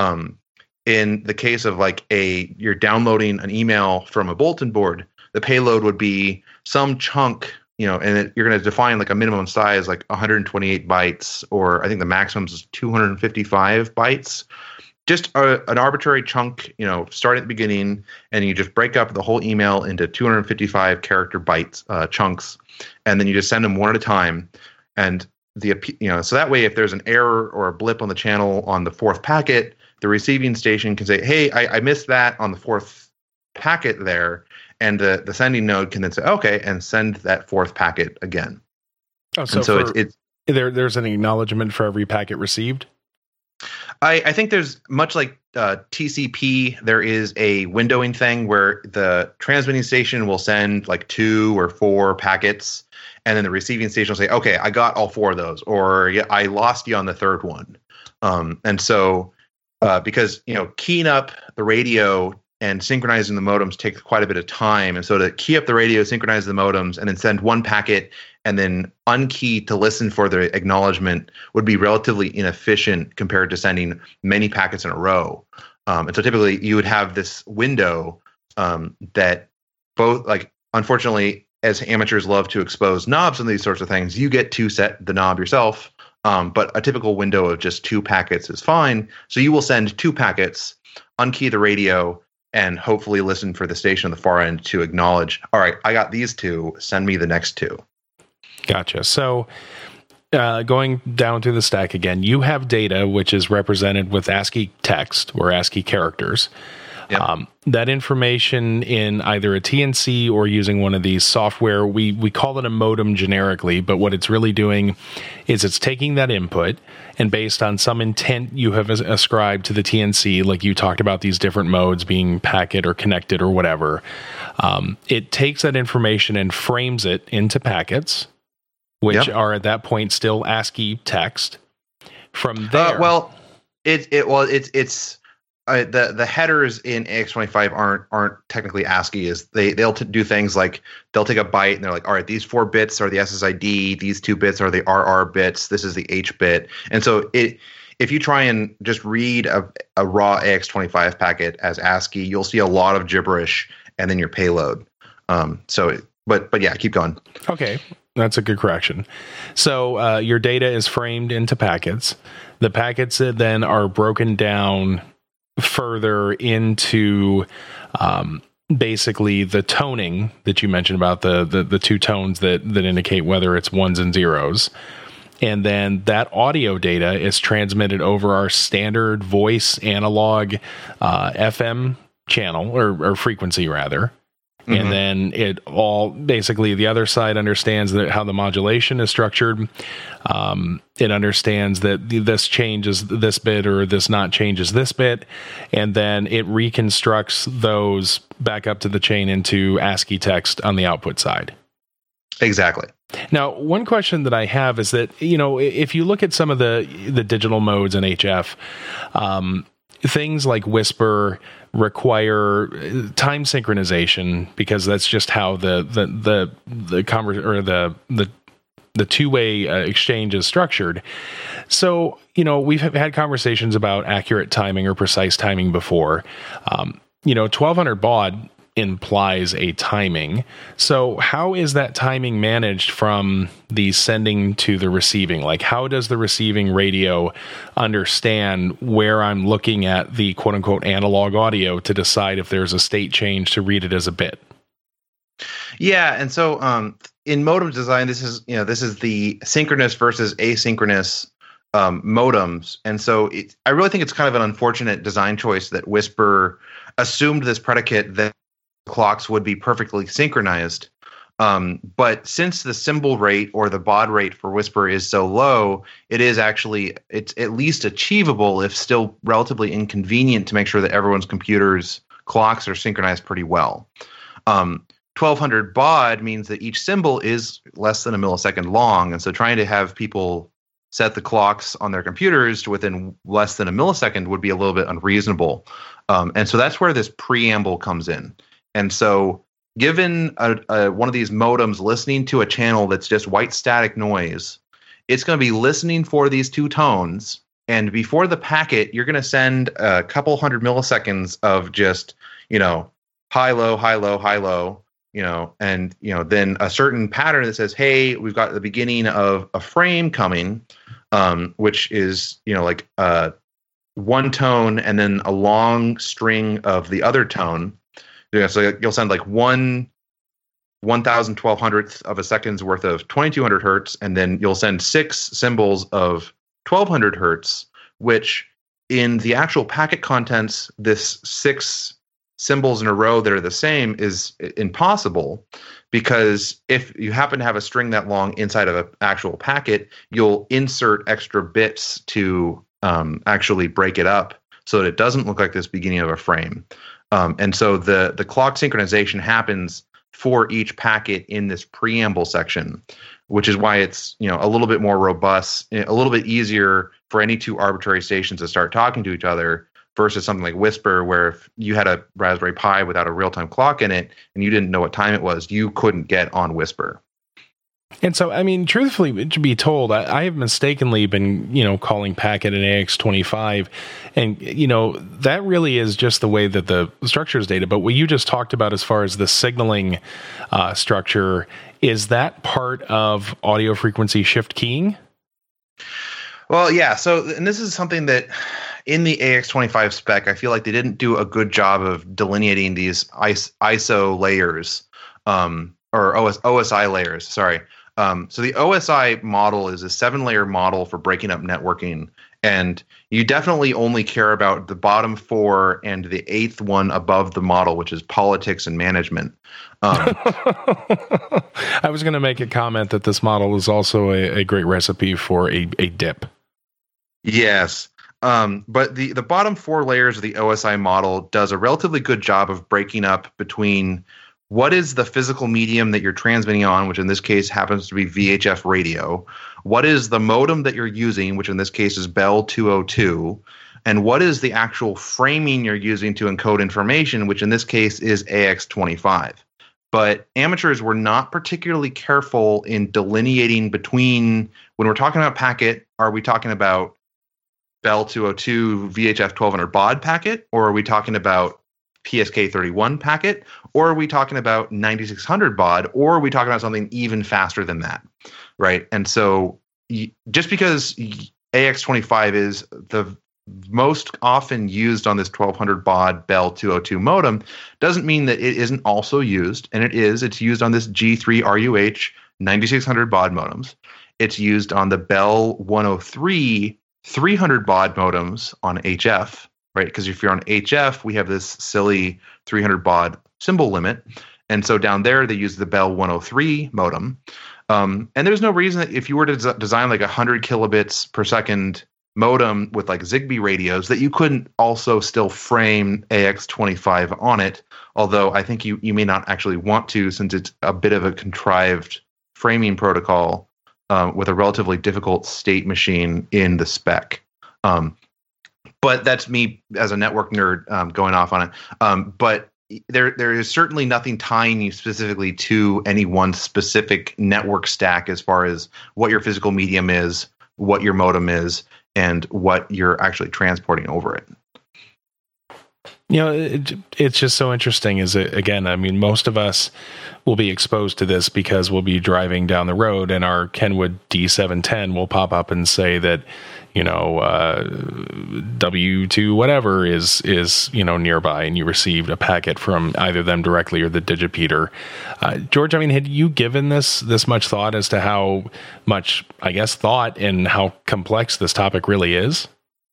In the case of you're downloading an email from a bulletin board, the payload would be some chunk, and you're going to define like a minimum size, like 128 bytes, or I think the maximum is 255 bytes. Just an arbitrary chunk, start at the beginning, and you just break up the whole email into 255 character bytes chunks, and then you just send them one at a time. And so that way, if there's an error or a blip on the channel on the fourth packet, the receiving station can say, "Hey, I missed that on the fourth packet there," and the sending node can then say, "Okay," and send that fourth packet again. Oh, so there's an acknowledgement for every packet received? I think there's, much like TCP, there is a windowing thing where the transmitting station will send like 2 or 4 packets, and then the receiving station will say, "Okay, I got all 4 of those," or "Yeah, I lost you on the third one." And so because keying up the radio and synchronizing the modems takes quite a bit of time, and so to key up the radio, synchronize the modems, and then send one packet and then unkey to listen for the acknowledgement would be relatively inefficient compared to sending many packets in a row. And so typically you would have this window that both, unfortunately, as amateurs love to expose knobs and these sorts of things, you get to set the knob yourself. But a typical window of just 2 packets is fine. So you will send 2 packets, unkey the radio, and hopefully listen for the station on the far end to acknowledge, "All right, I got these 2, send me the next 2. Gotcha. So going down through the stack again, you have data which is represented with ASCII text or ASCII characters. Yep. That information in either a TNC or using one of these software, we call it a modem generically, but what it's really doing is it's taking that input, and based on some intent you have ascribed to the TNC, like you talked about these different modes being packet or connected or whatever, it takes that information and frames it into packets, which are at that point still ASCII text. From there, the headers in AX25 aren't technically ASCII. They'll do things like they'll take a byte and they're like, "All right, these 4 bits are the SSID, these 2 bits are the RR bits, this is the H bit." And so if you try and just read a raw AX25 packet as ASCII, you'll see a lot of gibberish and then your payload. But yeah, keep going. Okay. That's a good correction. So your data is framed into packets. The packets then are broken down further into basically the toning that you mentioned about the 2 tones that indicate whether it's ones and zeros. And then that audio data is transmitted over our standard voice analog FM channel or frequency rather. And then it all basically the other side understands that how the modulation is structured. It understands that this changes this bit or this not changes this bit. And then it reconstructs those back up to the chain into ASCII text on the output side. Exactly. Now, one question that I have is that, you know, if you look at some of the digital modes in HF, things like Whisper require time synchronization because that's just how the two-way exchange is structured. So, you know, we've had conversations about accurate timing or precise timing before. 1200 baud implies a timing. So how is that timing managed from the sending to the receiving? Like, how does the receiving radio understand where I'm looking at the quote unquote analog audio to decide if there's a state change to read it as a bit? Yeah. And so in modem design, this is the synchronous versus asynchronous modems. And so I really think it's kind of an unfortunate design choice that Whisper assumed this predicate that clocks would be perfectly synchronized. But since the symbol rate or the baud rate for Whisper is so low, it's at least achievable, if still relatively inconvenient, to make sure that everyone's computer's clocks are synchronized pretty well. 1200 baud means that each symbol is less than a millisecond long. And so trying to have people set the clocks on their computers to within less than a millisecond would be a little bit unreasonable. And so that's where this preamble comes in. And so given one of these modems listening to a channel that's just white static noise, it's going to be listening for these two tones. And before the packet, you're going to send a couple hundred milliseconds of just, high, low, high, low, high, low, and, then a certain pattern that says, hey, we've got the beginning of a frame coming, which is, like one tone and then a long string of the other tone. So you'll send like 1,1200th of a second's worth of 2200 hertz, and then you'll send 6 symbols of 1200 hertz, which in the actual packet contents, this 6 symbols in a row that are the same is impossible, because if you happen to have a string that long inside of an actual packet, you'll insert extra bits to actually break it up so that it doesn't look like this beginning of a frame. And so the clock synchronization happens for each packet in this preamble section, which is why it's a little bit more robust, a little bit easier for any two arbitrary stations to start talking to each other, versus something like Whisper, where if you had a Raspberry Pi without a real-time clock in it and you didn't know what time it was, you couldn't get on Whisper. And so, I mean, truthfully, to be told, I have mistakenly been, calling packet an AX25. And, that really is just the way that the structure is data. But what you just talked about as far as the signaling structure, is that part of audio frequency shift keying? Well, yeah. So, and this is something that in the AX25 spec, I feel like they didn't do a good job of delineating these ISO layers, or OSI layers, sorry. So the OSI model is a 7-layer model for breaking up networking, and you definitely only care about the bottom 4 and the 8th one above the model, which is politics and management. I was going to make a comment that this model is also a great recipe for a dip. Yes. But the bottom 4 layers of the OSI model does a relatively good job of breaking up between what is the physical medium that you're transmitting on, which in this case happens to be VHF radio, what is the modem that you're using, which in this case is Bell 202, and what is the actual framing you're using to encode information, which in this case is AX25. But amateurs were not particularly careful in delineating between, when we're talking about packet, are we talking about Bell 202 VHF 1200 baud packet, or are we talking about PSK 31 packet, or are we talking about 9600 baud, or are we talking about something even faster than that, right? And so just because AX25 is the most often used on this 1200 baud Bell 202 modem doesn't mean that it isn't also used, and it's used on this G3 RUH 9600 baud modems. It's used on the Bell 103 300 baud modems on HF, right? Because if you're on HF, we have this silly 300 baud symbol limit. And so down there, they use the Bell 103 modem. And there's no reason that if you were to design like 100 kilobits per second modem with like Zigbee radios, that you couldn't also still frame AX25 on it. Although I think you may not actually want to, since it's a bit of a contrived framing protocol with a relatively difficult state machine in the spec. But that's me as a network nerd going off on it. But there is certainly nothing tying you specifically to any one specific network stack as far as what your physical medium is, what your modem is, and what you're actually transporting over it. You know, it's just so interesting. Is it, again, I mean, most of us will be exposed to this because we'll be driving down the road and our Kenwood D710 will pop up and say that, you know, W2 whatever is you know, nearby, and you received a packet from either them directly or the Digipeater. George, I mean, had you given this much thought as to how much, I guess, thought and how complex this topic really is?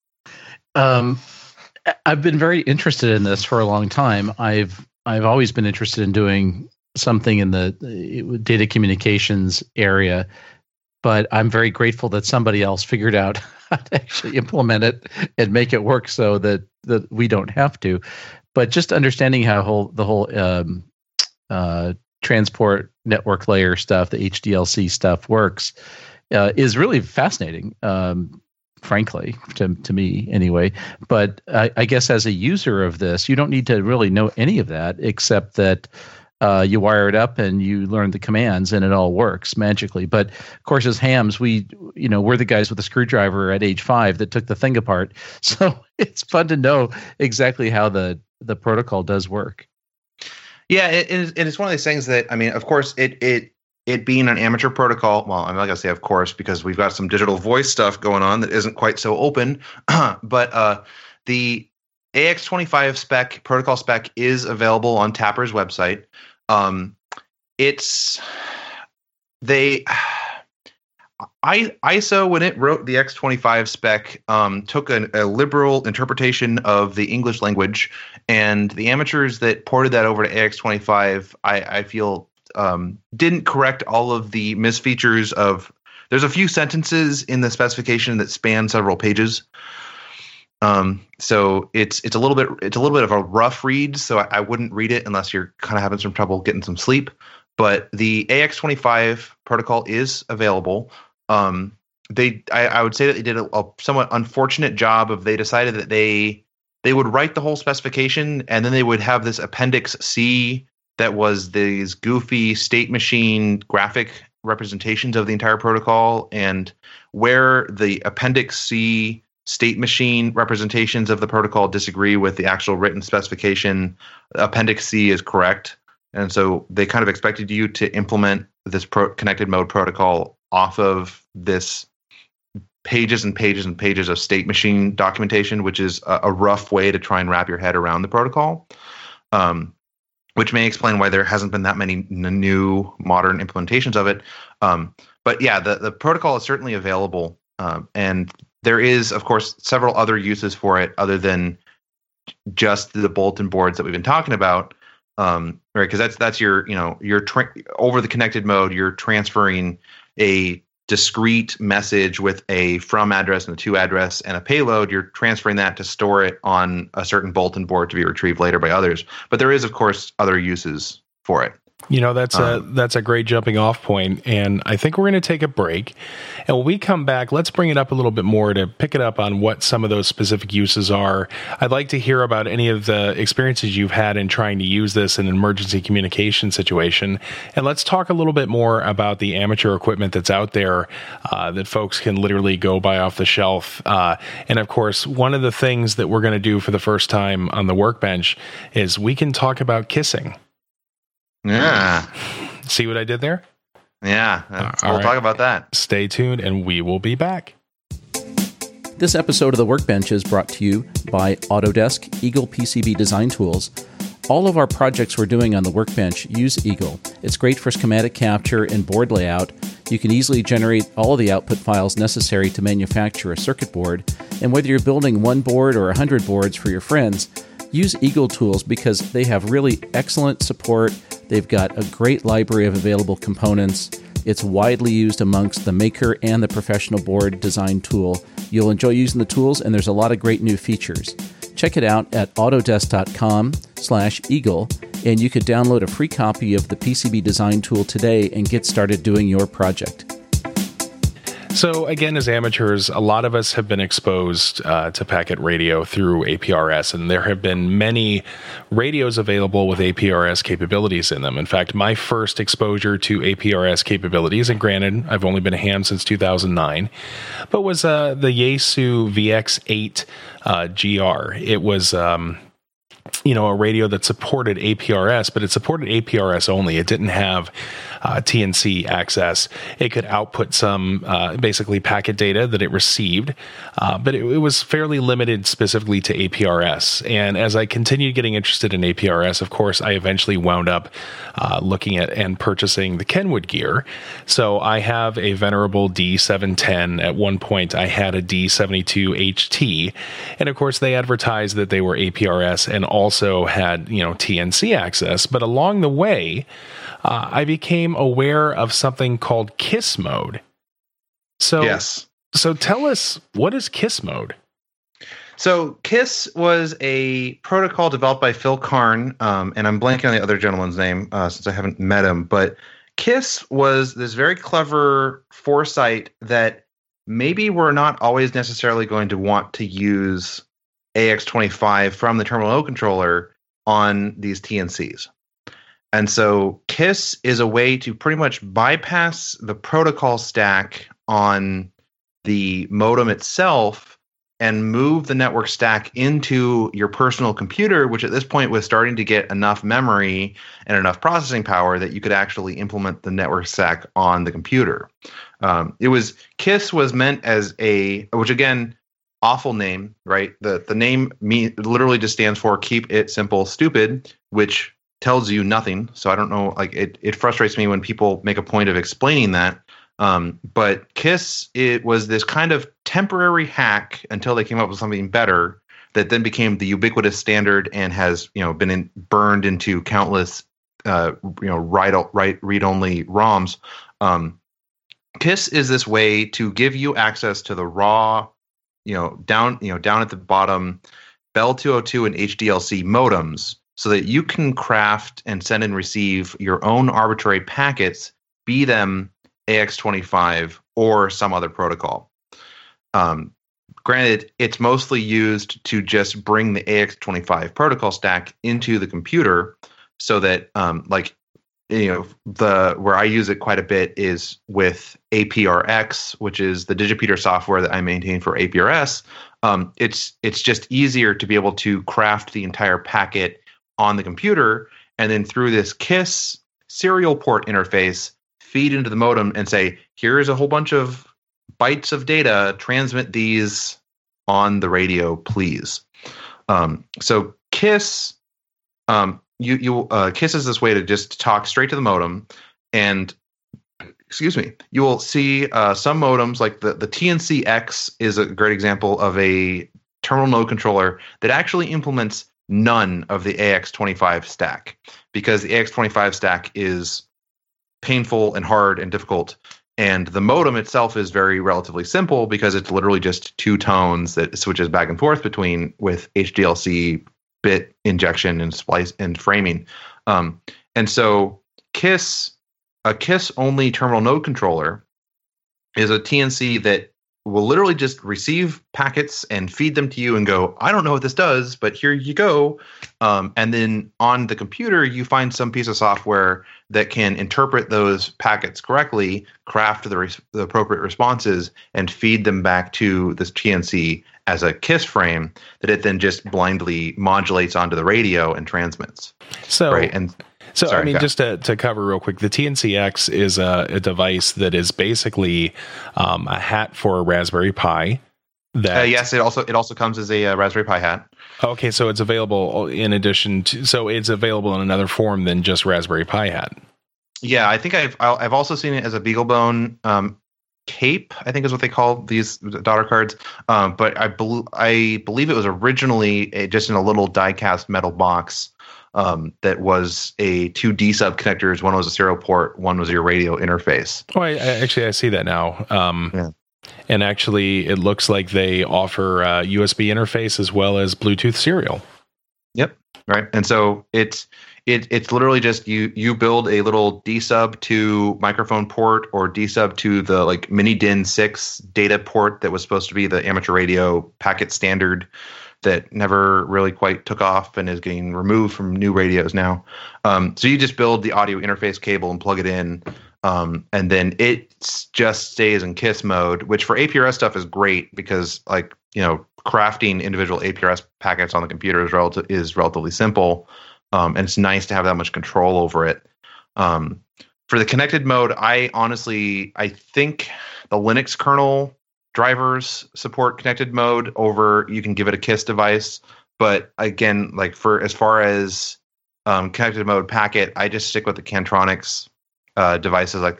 I've been very interested in this for a long time. I've always been interested in doing something in the data communications area, but I'm very grateful that somebody else figured out how to actually implement it and make it work so that we don't have to. But just understanding how the whole transport network layer stuff, the HDLC stuff works, is really fascinating. Frankly, to me anyway. But I guess as a user of this, you don't need to really know any of that, except that you wire it up and you learn the commands and it all works magically. But of course, as hams, we're the guys with the screwdriver at age 5 that took the thing apart. So it's fun to know exactly how the protocol does work. Yeah, and it's one of these things that, I mean, of course, it being an amateur protocol, well, I'm not going to say of course, because we've got some digital voice stuff going on that isn't quite so open, but the AX25 spec, protocol spec, is available on Tapper's website. ISO, when it wrote the X25 spec, took a liberal interpretation of the English language, and the amateurs that ported that over to AX25, I feel, didn't correct all of the misfeatures of. There's a few sentences in the specification that span several pages, so it's a little bit of a rough read. So I wouldn't read it unless you're kind of having some trouble getting some sleep. But the AX25 protocol is available. I would say that they did a somewhat unfortunate job of, they decided that they would write the whole specification and then they would have this Appendix C that was these goofy state machine graphic representations of the entire protocol, and where the Appendix C state machine representations of the protocol disagree with the actual written specification, Appendix C is correct. And so they kind of expected you to implement this connected mode protocol off of this pages and pages and pages of state machine documentation, which is a rough way to try and wrap your head around the protocol. Which may explain why there hasn't been that many new modern implementations of it. But yeah, the protocol is certainly available. And there is, of course, several other uses for it other than just the bulletin boards that we've been talking about. Right, because that's your over the connected mode, you're transferring a discrete message with a from address and a to address and a payload. You're transferring that to store it on a certain bulletin board to be retrieved later by others. But there is, of course, other uses for it. You know, that's a great jumping off point, and I think we're going to take a break. And when we come back, let's bring it up a little bit more to pick it up on what some of those specific uses are. I'd like to hear about any of the experiences you've had in trying to use this in an emergency communication situation. And let's talk a little bit more about the amateur equipment that's out there that folks can literally go buy off the shelf. And of course, one of the things that we're going to do for the first time on the Workbench is we can talk about kissing. Yeah. See what I did there? Yeah. We'll talk about that. Stay tuned, and we will be back. This episode of The Workbench is brought to you by Autodesk Eagle PCB Design Tools. All of our projects we're doing on the Workbench use Eagle. It's great for schematic capture and board layout. You can easily generate all of the output files necessary to manufacture a circuit board. And whether you're building one board or 100 boards for your friends, use Eagle tools because they have really excellent support They've got a great library of available components. It's widely used amongst the maker and the professional board design tool. You'll enjoy using the tools, and there's a lot of great new features. Check it out at autodesk.com/eagle, and you could download a free copy of the PCB design tool today and get started doing your project. So again, as amateurs, a lot of us have been exposed to packet radio through APRS, and there have been many radios available with APRS capabilities in them. In fact, my first exposure to APRS capabilities, and granted, I've only been a ham since 2009, but was the Yaesu VX8 GR. It was a radio that supported APRS, but it supported APRS only. It didn't have TNC access. It could output some basically packet data that it received, but it was fairly limited specifically to APRS. And as I continued getting interested in APRS, of course, I eventually wound up looking at and purchasing the Kenwood gear. So I have a venerable D710. At one point, I had a D72 HT. And of course, they advertised that they were APRS and also had, TNC access. But along the way, I became aware of something called KISS mode. So, yes. So tell us, what is KISS mode? So KISS was a protocol developed by Phil Karn, and I'm blanking on the other gentleman's name since I haven't met him. But KISS was this very clever foresight that maybe we're not always necessarily going to want to use AX25 from the terminal node controller on these TNCs. And so KISS is a way to pretty much bypass the protocol stack on the modem itself and move the network stack into your personal computer, which at this point was starting to get enough memory and enough processing power that you could actually implement the network stack on the computer. KISS was meant as which again, awful name, right? The name literally just stands for Keep It Simple Stupid, which tells you nothing. So I don't know, it frustrates me when people make a point of explaining that. But KISS, it was this kind of temporary hack until they came up with something better that then became the ubiquitous standard and has, been burned into countless, read-only ROMs. KISS is this way to give you access to the raw, down at the bottom, Bell 202 and HDLC modems, so that you can craft and send and receive your own arbitrary packets, be them AX25 or some other protocol. Granted, it's mostly used to just bring the AX25 protocol stack into the computer so that, where I use it quite a bit is with APRX, which is the Digipeater software that I maintain for APRS. It's just easier to be able to craft the entire packet on the computer, and then through this KISS serial port interface, feed into the modem and say, here's a whole bunch of bytes of data, transmit these on the radio, please. So KISS, KISS is this way to just talk straight to the modem, and you will see some modems like the TNC-X is a great example of a terminal node controller that actually implements none of the AX25 stack, because the AX25 stack is painful and hard and difficult, and the modem itself is relatively simple because it's literally just two tones that it switches back and forth between with HDLC bit injection and splice and framing. And so a KISS only terminal node controller is a TNC that will literally just receive packets and feed them to you and go, I don't know what this does, but here you go. And then on the computer, you find some piece of software that can interpret those packets correctly, craft the appropriate responses, and feed them back to this TNC as a KISS frame that it then just blindly modulates onto the radio and transmits. So, right. And sorry, just to cover real quick, the TNC-X is a device that is basically a hat for a Raspberry Pi. Yes, it also comes as a Raspberry Pi hat. Okay, so it's available it's available in another form than just Raspberry Pi hat. Yeah, I think I've also seen it as a BeagleBone cape, I think is what they call these daughter cards. But I believe it was originally just in a little die-cast metal box. that was a 2 D-sub connectors. One was a serial port, one was your radio interface. Oh, I see that now. And actually, it looks like they offer a USB interface as well as Bluetooth serial. Yep. Right. And so it's literally just you build a little D-sub to microphone port or D-sub to the like mini DIN 6 data port that was supposed to be the amateur radio packet standard that never really quite took off and is getting removed from new radios now. So you just build the audio interface cable and plug it in. And then it just stays in KISS mode, which for APRS stuff is great because crafting individual APRS packets on the computer is relatively simple. And it's nice to have that much control over it. For the connected mode, I think the Linux kernel drivers support connected mode over, you can give it a KISS device. But again, like for as far as connected mode packet, I just stick with the Cantronics devices like the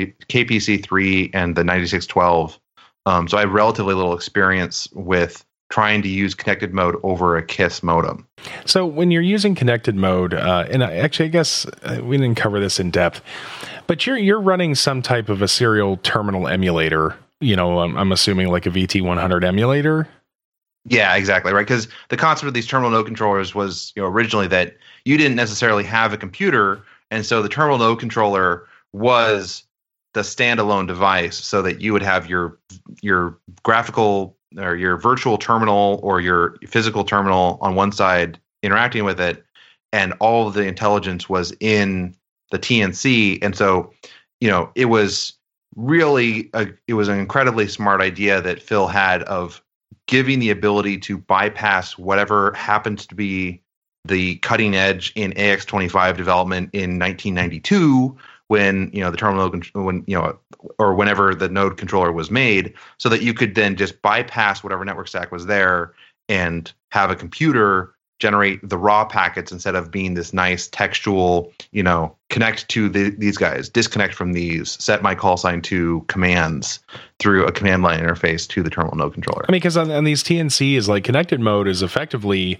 KPC3 and the 9612. So I have relatively little experience with trying to use connected mode over a KISS modem. So when you're using connected mode, and I guess we didn't cover this in depth, but you're running some type of a serial terminal emulator. I'm assuming like a VT100 emulator. Yeah, exactly. Right. Because the concept of these terminal node controllers was, originally that you didn't necessarily have a computer. And so the terminal node controller was the standalone device so that you would have your graphical or your virtual terminal or your physical terminal on one side interacting with it. And all of the intelligence was in the TNC. And so, it was really, it was an incredibly smart idea that Phil had of giving the ability to bypass whatever happens to be the cutting edge in AX25 development in 1992 when, the terminal node, or whenever the node controller was made, so that you could then just bypass whatever network stack was there and have a computer generate the raw packets instead of being this nice textual, connect to these guys, disconnect from these, set my call sign to commands through a command line interface to the terminal node controller. I mean, because on these TNCs, like connected mode is effectively,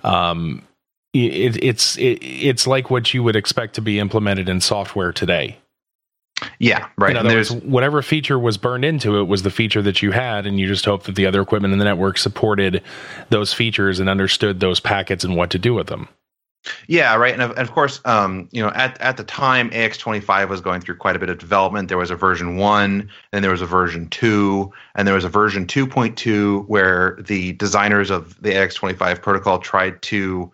it's like what you would expect to be implemented in software today. Yeah, right. In other words, whatever feature was burned into it was the feature that you had, and you just hope that the other equipment in the network supported those features and understood those packets and what to do with them. Yeah, right. And of course, at the time, AX25 was going through quite a bit of development. There was a version 1, and there was a version 2, and there was a version 2.2 where the designers of the AX25 protocol tried to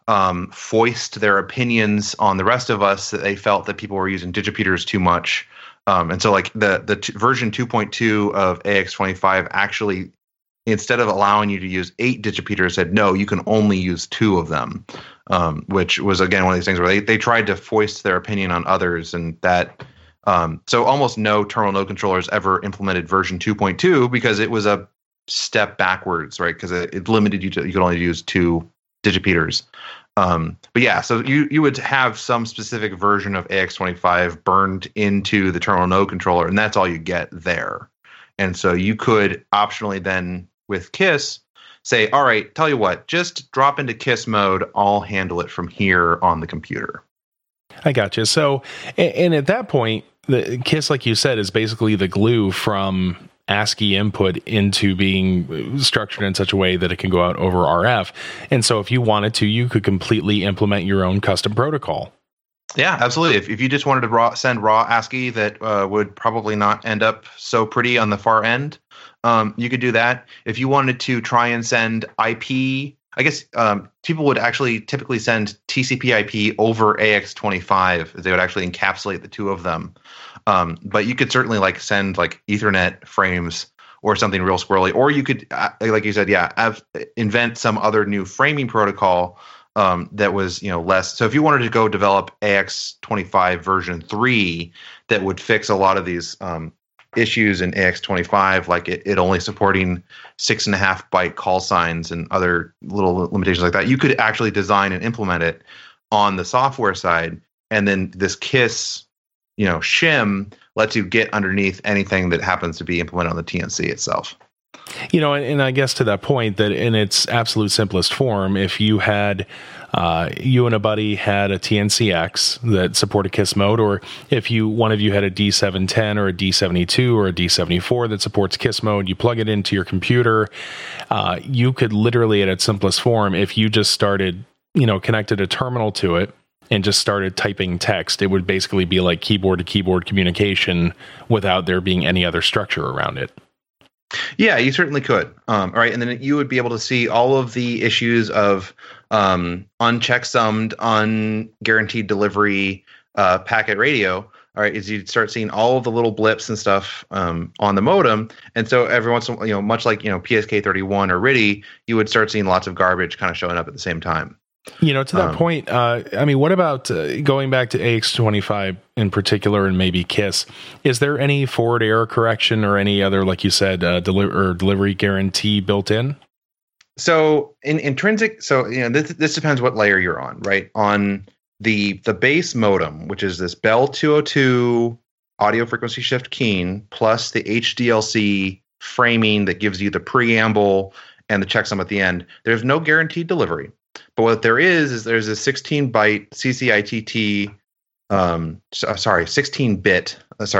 foist their opinions on the rest of us that they felt that people were using digipeters too much. And so like the version 2.2 of AX25 actually, instead of allowing you to use 8 digipeters, said, no, you can only use 2 of them, which was, again, one of these things where they tried to foist their opinion on others. And that, so almost no terminal node controllers ever implemented version 2.2 because it was a step backwards, right? Because it limited you to, you could only use 2 digipeters. But yeah, so you would have some specific version of AX25 burned into the terminal node controller, and that's all you get there. And so you could optionally then with KISS say, all right, tell you what, just drop into KISS mode. I'll handle it from here on the computer. I got you. So, and at that point, the KISS, like you said, is basically the glue from ASCII input into being structured in such a way that it can go out over RF. And so if you wanted to, you could completely implement your own custom protocol. Yeah, absolutely. If you just wanted to send raw ASCII that would probably not end up so pretty on the far end, you could do that. If you wanted to try and send IP, I guess people would actually typically send TCP IP over AX25. They would actually encapsulate the two of them. But you could certainly like send like Ethernet frames or something real squirrely, or you could, like you said, invent some other new framing protocol that was less. So if you wanted to go develop AX25 version 3 that would fix a lot of these issues in AX25, like it only supporting 6.5 byte call signs and other little limitations like that, you could actually design and implement it on the software side, and then this KISS shim lets you get underneath anything that happens to be implemented on the TNC itself. And I guess to that point, that in its absolute simplest form, if you had you and a buddy had a TNCX that supported KISS mode, or if one of you had a D710 or a D72 or a D74 that supports KISS mode, you plug it into your computer, you could literally, at its simplest form, if you just started, connected a terminal to it and just started typing text, it would basically be like keyboard to keyboard communication without there being any other structure around it. Yeah, you certainly could. All right, and then you would be able to see all of the issues of unchecksummed, unguaranteed delivery packet radio. All right, is you'd start seeing all of the little blips and stuff on the modem, and so every once in a while, much like PSK31 or RTTY, you would start seeing lots of garbage kind of showing up at the same time. To that point, what about going back to AX25 in particular, and maybe KISS? Is there any forward error correction or any other, like you said, delivery guarantee built in? So in intrinsic, this depends what layer you're on, right? On the base modem, which is this Bell 202 audio frequency shift keying plus the HDLC framing that gives you the preamble and the checksum at the end. There's no guaranteed delivery. But what there is there's a 16-byte CCITT, 16-bit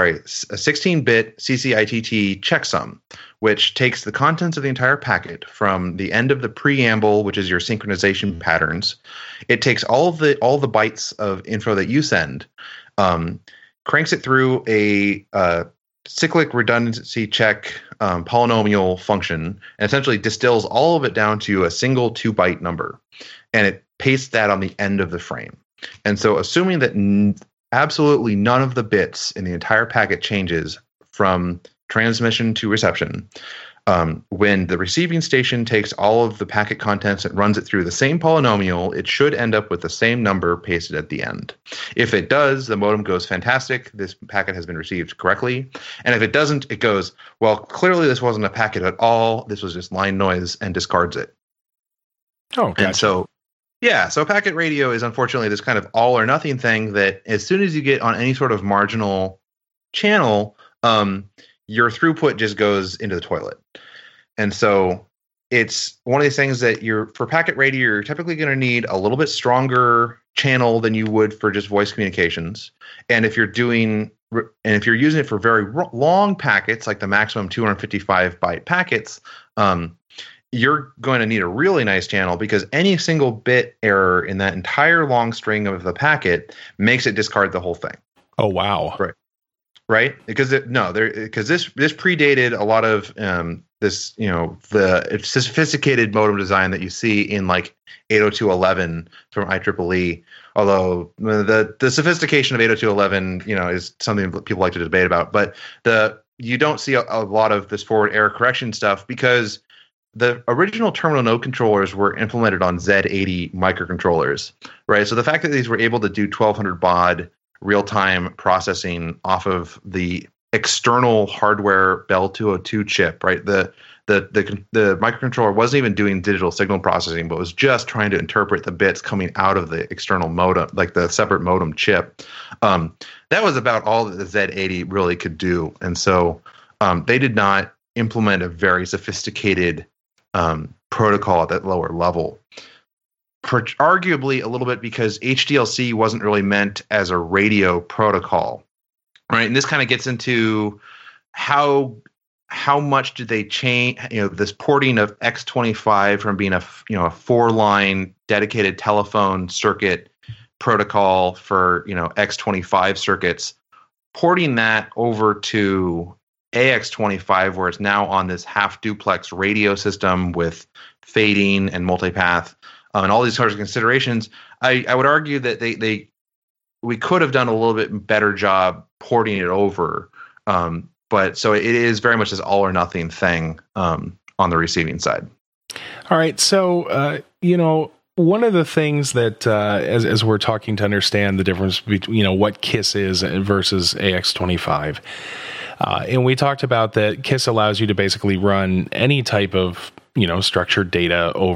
CCITT checksum, which takes the contents of the entire packet from the end of the preamble, which is your synchronization patterns. It takes all the bytes of info that you send, cranks it through a cyclic redundancy check polynomial function, and essentially distills all of it down to a single 2-byte number, and it pastes that on the end of the frame. And so assuming that absolutely none of the bits in the entire packet changes from transmission to reception, when the receiving station takes all of the packet contents and runs it through the same polynomial, it should end up with the same number pasted at the end. If it does, the modem goes, fantastic, this packet has been received correctly. And if it doesn't, it goes, well, clearly this wasn't a packet at all, this was just line noise, and discards it. Oh, gotcha. And so packet radio is unfortunately this kind of all or nothing thing that as soon as you get on any sort of marginal channel, your throughput just goes into the toilet. And so it's one of these things that for packet radio, you're typically going to need a little bit stronger channel than you would for just voice communications. And if you're using it for very long packets, like the maximum 255 byte packets, you're going to need a really nice channel, because any single bit error in that entire long string of the packet makes it discard the whole thing. Oh, wow. Right? Because this predated a lot of the sophisticated modem design that you see in like 802.11 from IEEE. Although the sophistication of 802.11, is something that people like to debate about, but you don't see a lot of this forward error correction stuff because the original terminal node controllers were implemented on Z80 microcontrollers, right? So the fact that these were able to do 1200 baud real-time processing off of the external hardware Bell 202 chip, right? The microcontroller wasn't even doing digital signal processing, but was just trying to interpret the bits coming out of the external modem, like the separate modem chip. That was about all that the Z80 really could do. And so they did not implement a very sophisticated protocol at that lower level. Arguably a little bit because HDLC wasn't really meant as a radio protocol, right? And this kind of gets into how much did they change, this porting of X25 from being a 4-line dedicated telephone circuit protocol for, X25 circuits, porting that over to AX25, where it's now on this half duplex radio system with fading and multipath, and all these sorts of considerations. I would argue that we could have done a little bit better job porting it over. But so it is very much this all or nothing thing on the receiving side. All right. So, one of the things that as we're talking to understand the difference between, what KISS is versus AX25, and we talked about that KISS allows you to basically run any type of, structured data over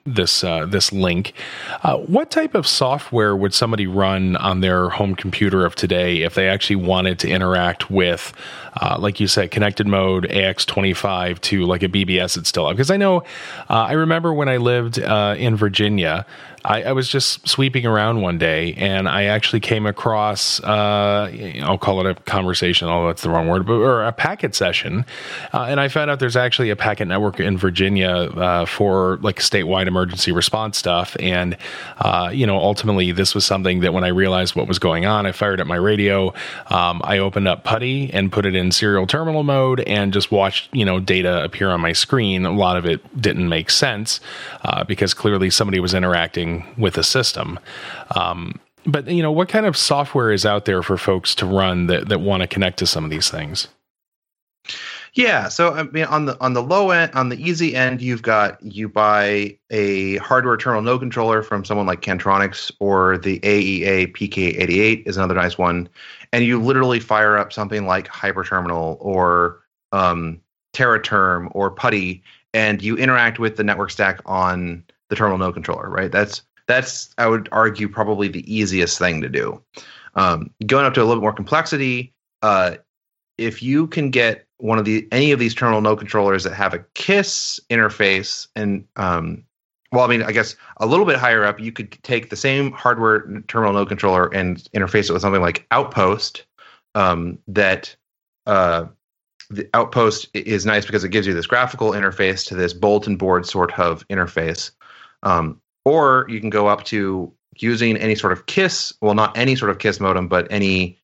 this link. What type of software would somebody run on their home computer of today if they actually wanted to interact with, like you said, connected mode, AX25 to like a BBS it's still up? Because I know, I remember when I lived in Virginia, I was just sweeping around one day and I actually came across, I'll call it a conversation, although that's the wrong word, or a packet session. And I found out there's actually a packet network in Virginia for like statewide emergency response stuff. And, ultimately this was something that when I realized what was going on, I fired up my radio. I opened up PuTTY and put it in serial terminal mode and just watched, data appear on my screen. A lot of it didn't make sense because clearly somebody was interacting with the system. But what kind of software is out there for folks to run that want to connect to some of these things? Yeah, so I mean, on the low end, on the easy end, you buy a hardware terminal node controller from someone like Cantronics, or the AEA PK88 is another nice one, and you literally fire up something like HyperTerminal or TerraTerm or PuTTY, and you interact with the network stack on the terminal node controller, right? That's I would argue probably the easiest thing to do. Going up to a little bit more complexity, if you can get any of these terminal node controllers that have a KISS interface, and I guess a little bit higher up, you could take the same hardware terminal node controller and interface it with something like Outpost. The Outpost is nice because it gives you this graphical interface to this bulletin board sort of interface. Or you can go up to using any sort of KISS, well, not any sort of KISS modem, but any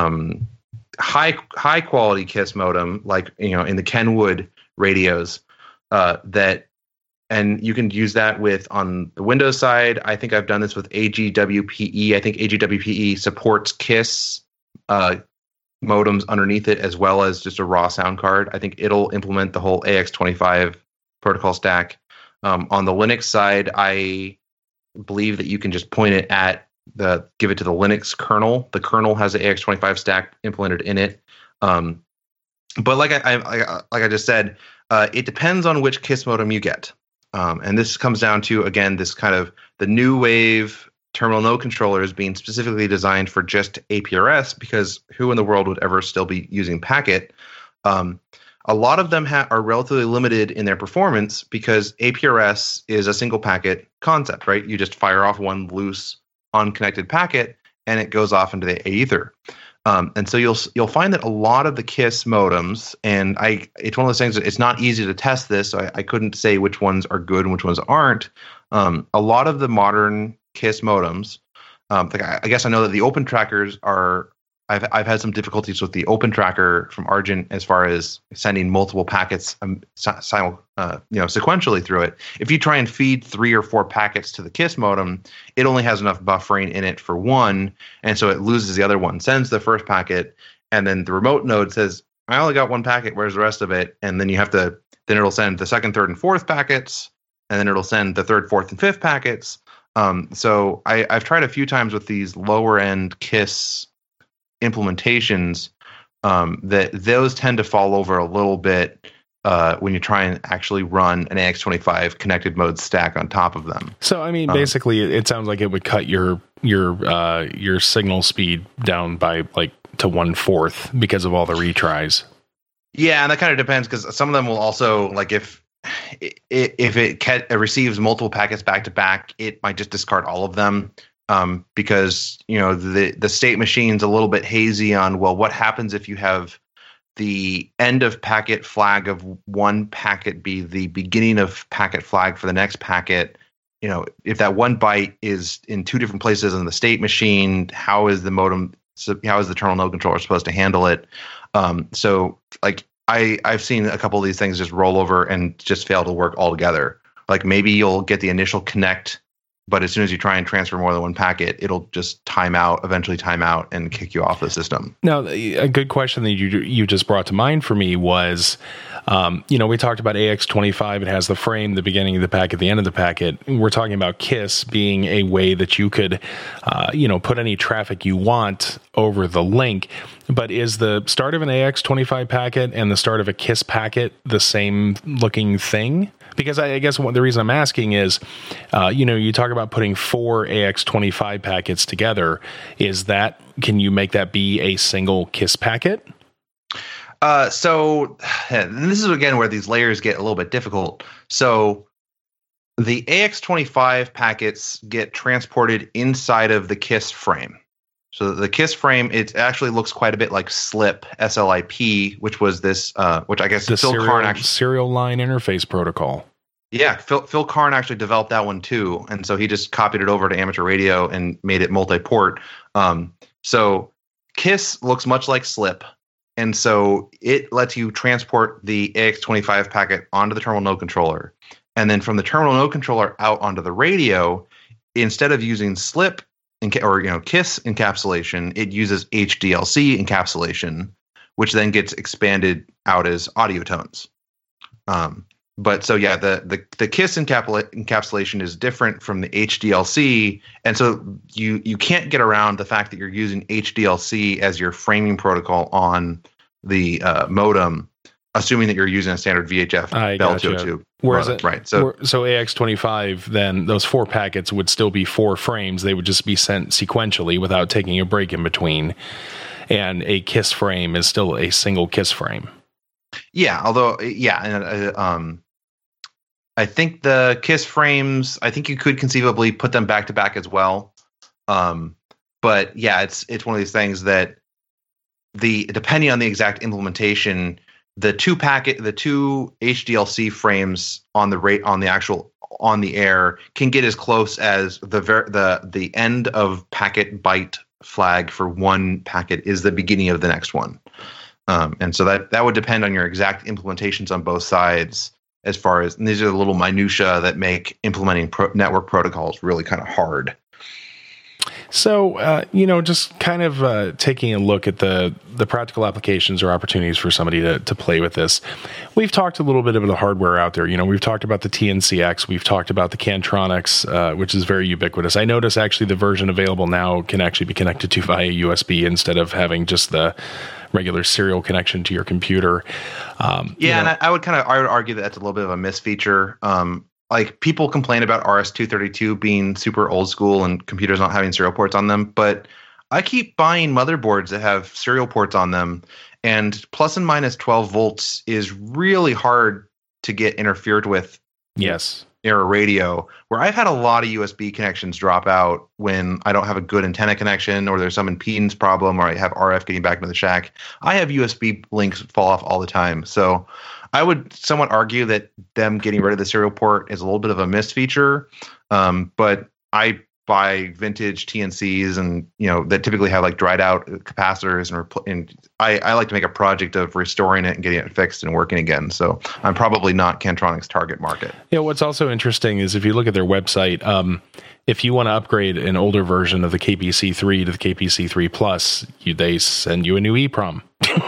high quality KISS modem, like in the Kenwood radios, and you can use that with on the Windows side. I think I've done this with AGWPE. I think AGWPE supports KISS modems underneath it, as well as just a raw sound card. I think it'll implement the whole AX25 protocol stack. On the Linux side, I believe that you can just point it at give it to the Linux kernel. The kernel has the AX25 stack implemented in it. But like I just said, it depends on which KISS modem you get. And this comes down to, again, this kind of the new wave terminal node controllers being specifically designed for just APRS, because who in the world would ever still be using packet? A lot of them are relatively limited in their performance because APRS is a single packet concept, right? You just fire off one loose unconnected packet and it goes off into the aether. And so you'll find that a lot of the KISS modems, and it's one of those things that it's not easy to test this, so I couldn't say which ones are good and which ones aren't. A lot of the modern KISS modems, I guess I know that the Open Trackers are. I've had some difficulties with the Open Tracker from Argent as far as sending multiple packets sequentially through it. If you try and feed 3 or 4 packets to the KISS modem, it only has enough buffering in it for one, and so it loses the other one. Sends the first packet, and then the remote node says, "I only got one packet. Where's the rest of it?" And then then it'll send the second, third, and fourth packets, and then it'll send the third, fourth, and fifth packets. So I've tried a few times with these lower end KISS implementations, that those tend to fall over a little bit when you try and actually run an AX25 connected mode stack on top of them. So I mean, basically, it sounds like it would cut your signal speed down by like to 1/4 because of all the retries. Yeah, and that kind of depends, because some of them will also, like, if it receives multiple packets back to back, it might just discard all of them. Because the state machine's a little bit hazy on, well, what happens if you have the end of packet flag of one packet be the beginning of packet flag for the next packet? If that one byte is in 2 different places in the state machine, how is the terminal node controller supposed to handle it? So like I've seen a couple of these things just roll over and just fail to work altogether. Like maybe you'll get the initial connect, but as soon as you try and transfer more than one packet, it'll just eventually time out and kick you off the system. Now, a good question that you just brought to mind for me was, we talked about AX25. It has the frame, the beginning of the packet, the end of the packet. We're talking about KISS being a way that you could, put any traffic you want over the link. But is the start of an AX25 packet and the start of a KISS packet the same looking thing? Because I guess the reason I'm asking is, you talk about putting 4 AX25 packets together. Can you make that be a single KISS packet? So this is again where these layers get a little bit difficult. So the AX25 packets get transported inside of the KISS frame. So the KISS frame, it actually looks quite a bit like SLIP, S-L-I-P, which was this, which I guess the Phil Karn actually, serial line interface protocol. Yeah, Phil Karn actually developed that one too, and so he just copied it over to amateur radio and made it multi-port. So KISS looks much like SLIP, and so it lets you transport the AX25 packet onto the terminal node controller, and then from the terminal node controller out onto the radio. Instead of using SLIP or KISS encapsulation, it uses HDLC encapsulation, which then gets expanded out as audio tones. But so yeah, the KISS encapsulation is different from the HDLC, and so you can't get around the fact that you're using HDLC as your framing protocol on the modem, assuming that you're using a standard VHF Bell 202. Whereas so AX25, then those 4 packets would still be 4 frames. They would just be sent sequentially without taking a break in between. And a KISS frame is still a single KISS frame. Yeah, although I think the KISS frames, I think you could conceivably put them back to back as well. But yeah, it's one of these things that depending on the exact implementation, the two HDLC frames on the air can get as close as the end of packet byte flag for one packet is the beginning of the next one. And so that would depend on your exact implementations on both sides, as far as, and these are the little minutia that make implementing network protocols really kind of hard. So, just kind of taking a look at the practical applications or opportunities for somebody to play with this. We've talked a little bit about the hardware out there. We've talked about the TNCX. We've talked about the Cantronics, which is very ubiquitous. I notice actually the version available now can actually be connected to via USB instead of having just the regular serial connection to your computer. And I would argue that that's a little bit of a misfeature. Like, people complain about RS-232 being super old school and computers not having serial ports on them, but I keep buying motherboards that have serial ports on them, and plus and minus 12 volts is really hard to get interfered with. Yes. Near a radio, where I've had a lot of USB connections drop out when I don't have a good antenna connection, or there's some impedance problem, or I have RF getting back into the shack. I have USB links fall off all the time. So I would somewhat argue that them getting rid of the serial port is a little bit of a missed feature. But I buy vintage TNCs and, that typically have like dried out capacitors, and I like to make a project of restoring it and getting it fixed and working again. So I'm probably not Cantronic's target market. What's also interesting is if you look at their website, if you want to upgrade an older version of the KPC3 to the KPC3 Plus, they send you a new EEPROM.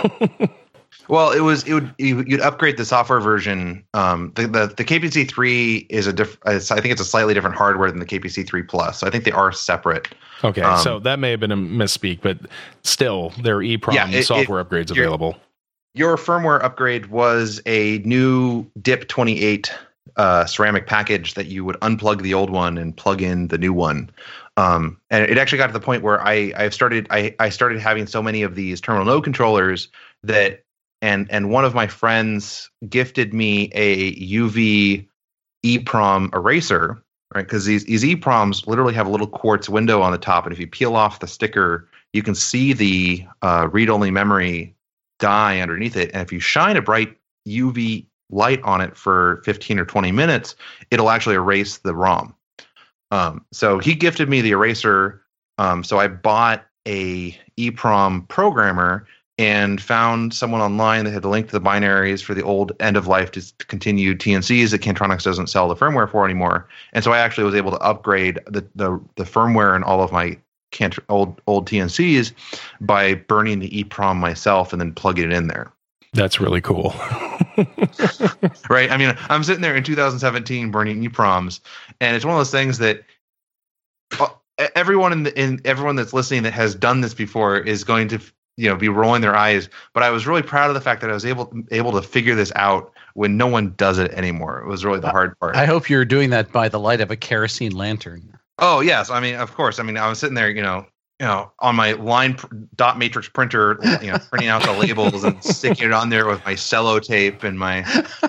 Well, you'd upgrade the software version. The KPC3 is I think it's a slightly different hardware than the KPC3 Plus. So I think they are separate. Okay, so that may have been a misspeak, but still, there are EEPROM software upgrades available. Your firmware upgrade was a new DIP28 ceramic package that you would unplug the old one and plug in the new one. And it actually got to the point where I started having so many of these terminal node controllers that. And one of my friends gifted me a UV EEPROM eraser, right? Because these EEPROMs literally have a little quartz window on the top, and if you peel off the sticker, you can see the read-only memory die underneath it. And if you shine a bright UV light on it for 15 or 20 minutes, it'll actually erase the ROM. So he gifted me the eraser. So I bought a EEPROM programmer and found someone online that had the link to the binaries for the old end-of-life discontinued TNCs that Cantronics doesn't sell the firmware for anymore. And so I actually was able to upgrade the firmware in all of my old TNCs by burning the EEPROM myself and then plugging it in there. That's really cool. Right? I mean, I'm sitting there in 2017 burning EEPROMs, and it's one of those things that everyone everyone that's listening that has done this before is going to be rolling their eyes. But I was really proud of the fact that I was able to figure this out when no one does it anymore. It was really the hard part. I hope you're doing that by the light of a kerosene lantern. Oh yes, I mean, of course. I mean, I was sitting there, on my line dot matrix printer, printing out the labels and sticking it on there with my cello tape and my.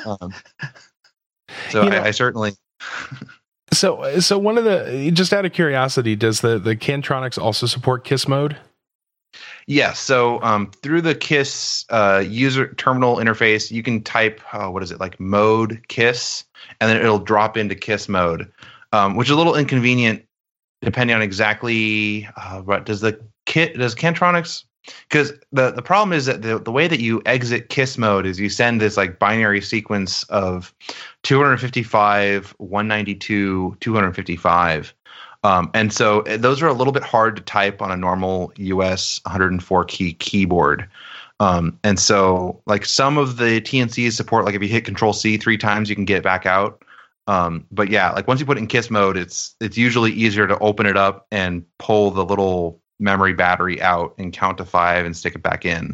I certainly. So one of the, just out of curiosity, does the Cantronics also support KISS mode? Yes. So through the KISS user terminal interface, you can type mode KISS, and then it'll drop into KISS mode, which is a little inconvenient depending on exactly what does Cantronics. Because the problem is that the way that you exit KISS mode is you send this like binary sequence of 255, 192, 255. And so those are a little bit hard to type on a normal US 104 key keyboard. And so like some of the TNCs support, like if you hit Control C 3 times, you can get it back out. But yeah, like once you put it in KISS mode, it's usually easier to open it up and pull the little memory battery out and count to 5 and stick it back in.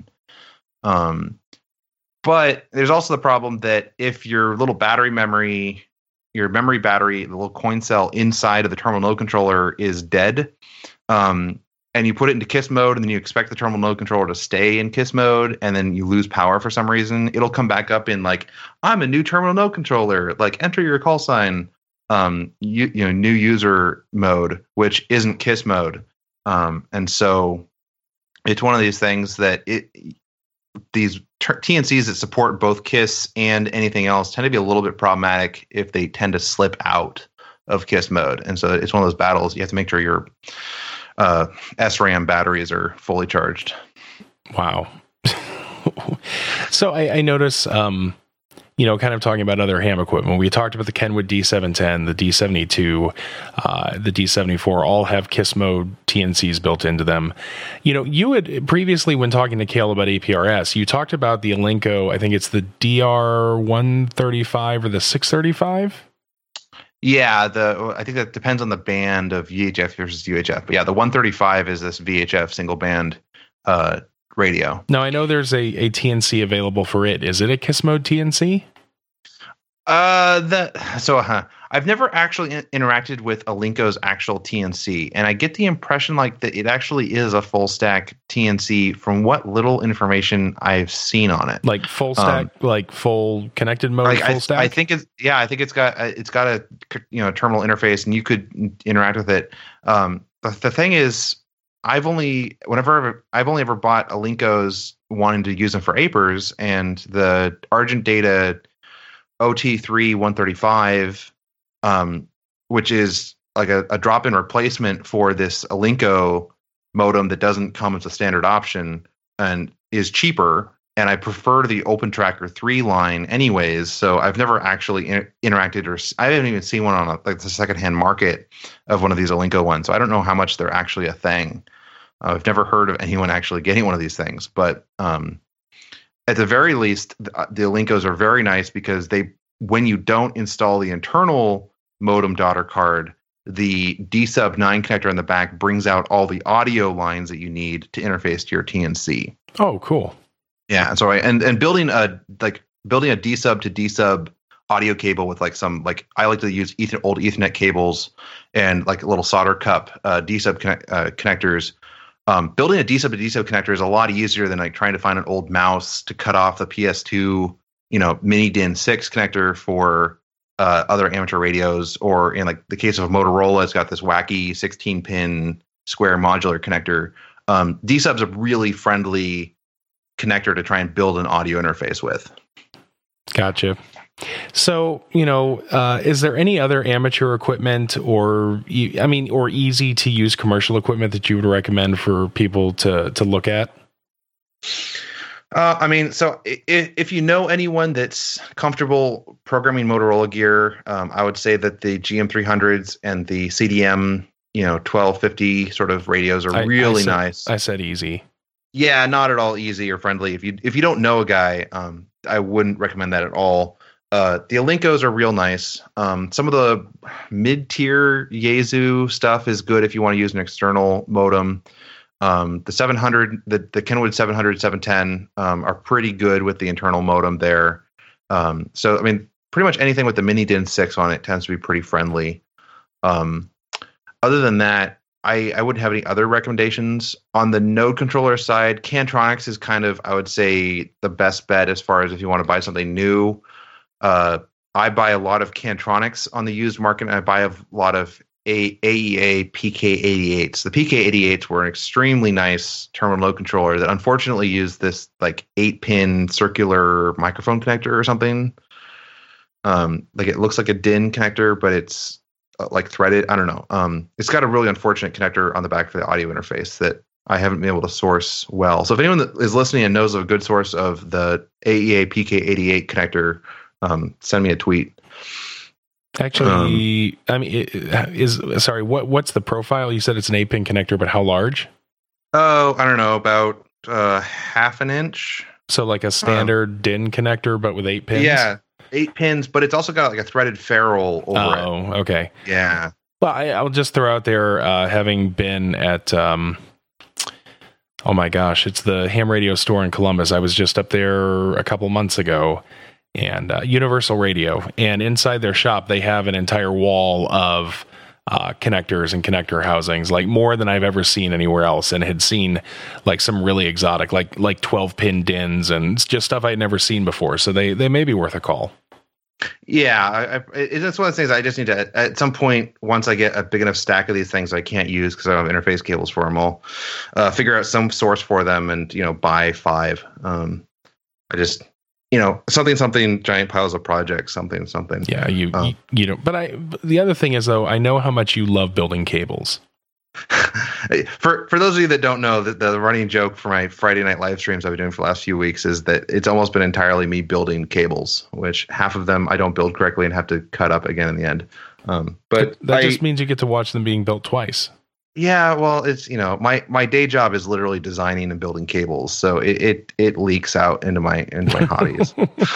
But there's also the problem that if your little your memory battery, the little coin cell inside of the terminal node controller is dead, and you put it into KISS mode and then you expect the terminal node controller to stay in KISS mode and then you lose power for some reason, it'll come back up in like, I'm a new terminal node controller, like enter your call sign, new user mode, which isn't KISS mode. And so it's one of these things that these TNCs that support both KISS and anything else tend to be a little bit problematic if they tend to slip out of KISS mode. And so it's one of those battles. You have to make sure your SRAM batteries are fully charged. Wow. So I notice, kind of talking about other ham equipment. We talked about the Kenwood D710, the D72, the D74, all have KISS mode TNCs built into them. You had previously, when talking to Cale about APRS, you talked about the Alinco, I think it's the DR135 or the 635? Yeah, I think that depends on the band of VHF versus UHF. But yeah, the 135 is this VHF single band radio. Now, I know there's a TNC available for it. Is it a KISS mode TNC? I've never actually interacted with Alinco's actual TNC, and I get the impression like that it actually is a full stack TNC from what little information I've seen on it. Like full stack, like full connected mode, full stack. I think it's got a terminal interface, and you could interact with it. The thing is, I've only ever bought Alincos wanting to use them for APERS, and the Argent Data OT3 135, which is like a drop-in replacement for this Alinco modem that doesn't come as a standard option and is cheaper. And I prefer the OpenTracker 3 line anyways. So I've never actually interacted, or I haven't even seen one on the secondhand market of one of these Alinco ones. So I don't know how much they're actually a thing. I've never heard of anyone actually getting one of these things, but at the very least, the Alincos are very nice because when you don't install the internal modem daughter card, the D-sub 9 connector on the back brings out all the audio lines that you need to interface to your TNC. Oh, cool. Yeah, and so building a D-sub to D-sub audio cable with I like to use old Ethernet cables and like little solder cup D-sub connectors. Building a D-sub to D-sub connector is a lot easier than like trying to find an old mouse to cut off the PS2, mini DIN 6 connector for other amateur radios, or in like the case of Motorola, it's got this wacky 16-pin square modular connector. D-sub's a really friendly connector to try and build an audio interface with. Gotcha. So, is there any other amateur equipment or easy to use commercial equipment that you would recommend for people to look at? So if you know anyone that's comfortable programming Motorola gear, I would say that the GM300s and the CDM, 1250 sort of radios are really nice. I said easy. Yeah, not at all easy or friendly. If you don't know a guy, I wouldn't recommend that at all. The Alincos are real nice. Some of the mid-tier Yaesu stuff is good if you want to use an external modem. The 700, the Kenwood 700, 710 are pretty good with the internal modem there. So I mean, pretty much anything with the Mini DIN 6 on it tends to be pretty friendly. Other than that, I wouldn't have any other recommendations. On the node controller side, Cantronics is kind of, I would say, the best bet as far as if you want to buy something new. I buy a lot of Cantronics on the used market, and I buy a lot of AEA PK88s. The PK88s were an extremely nice terminal node controller that unfortunately used this like 8-pin circular microphone connector or something. Like it looks like a DIN connector, but it's like threaded. I don't know. It's got a really unfortunate connector on the back for the audio interface that I haven't been able to source well. So if anyone that is listening and knows of a good source of the AEA PK88 connector, send me a tweet. Actually, I mean, what's the profile? You said it's an 8-pin connector, but how large? Oh, I don't know, about half an inch. So like a standard DIN connector, but with 8 pins? Yeah. 8 pins, but it's also got like a threaded ferrule over it. Oh, okay. Yeah. Well, I'll just throw out there, having been at, oh my gosh, it's the ham radio store in Columbus. I was just up there a couple months ago, and Universal Radio. And inside their shop, they have an entire wall of connectors and connector housings, like more than I've ever seen anywhere else, and had seen like some really exotic, like 12-pin DINs and just stuff I'd never seen before. So they may be worth a call. Yeah, it's one of the things I just need to, at some point, once I get a big enough stack of these things I can't use because I don't have interface cables for them, I'll figure out some source for them and, buy 5. I just... something, giant piles of projects, something. Yeah, you know. But the other thing is, though, I know how much you love building cables. For those of you that don't know, the running joke for my Friday night live streams I've been doing for the last few weeks is that it's almost been entirely me building cables, which half of them I don't build correctly and have to cut up again in the end. But that just means you get to watch them being built twice. Yeah, well, it's my day job is literally designing and building cables, so it leaks out into my hobbies.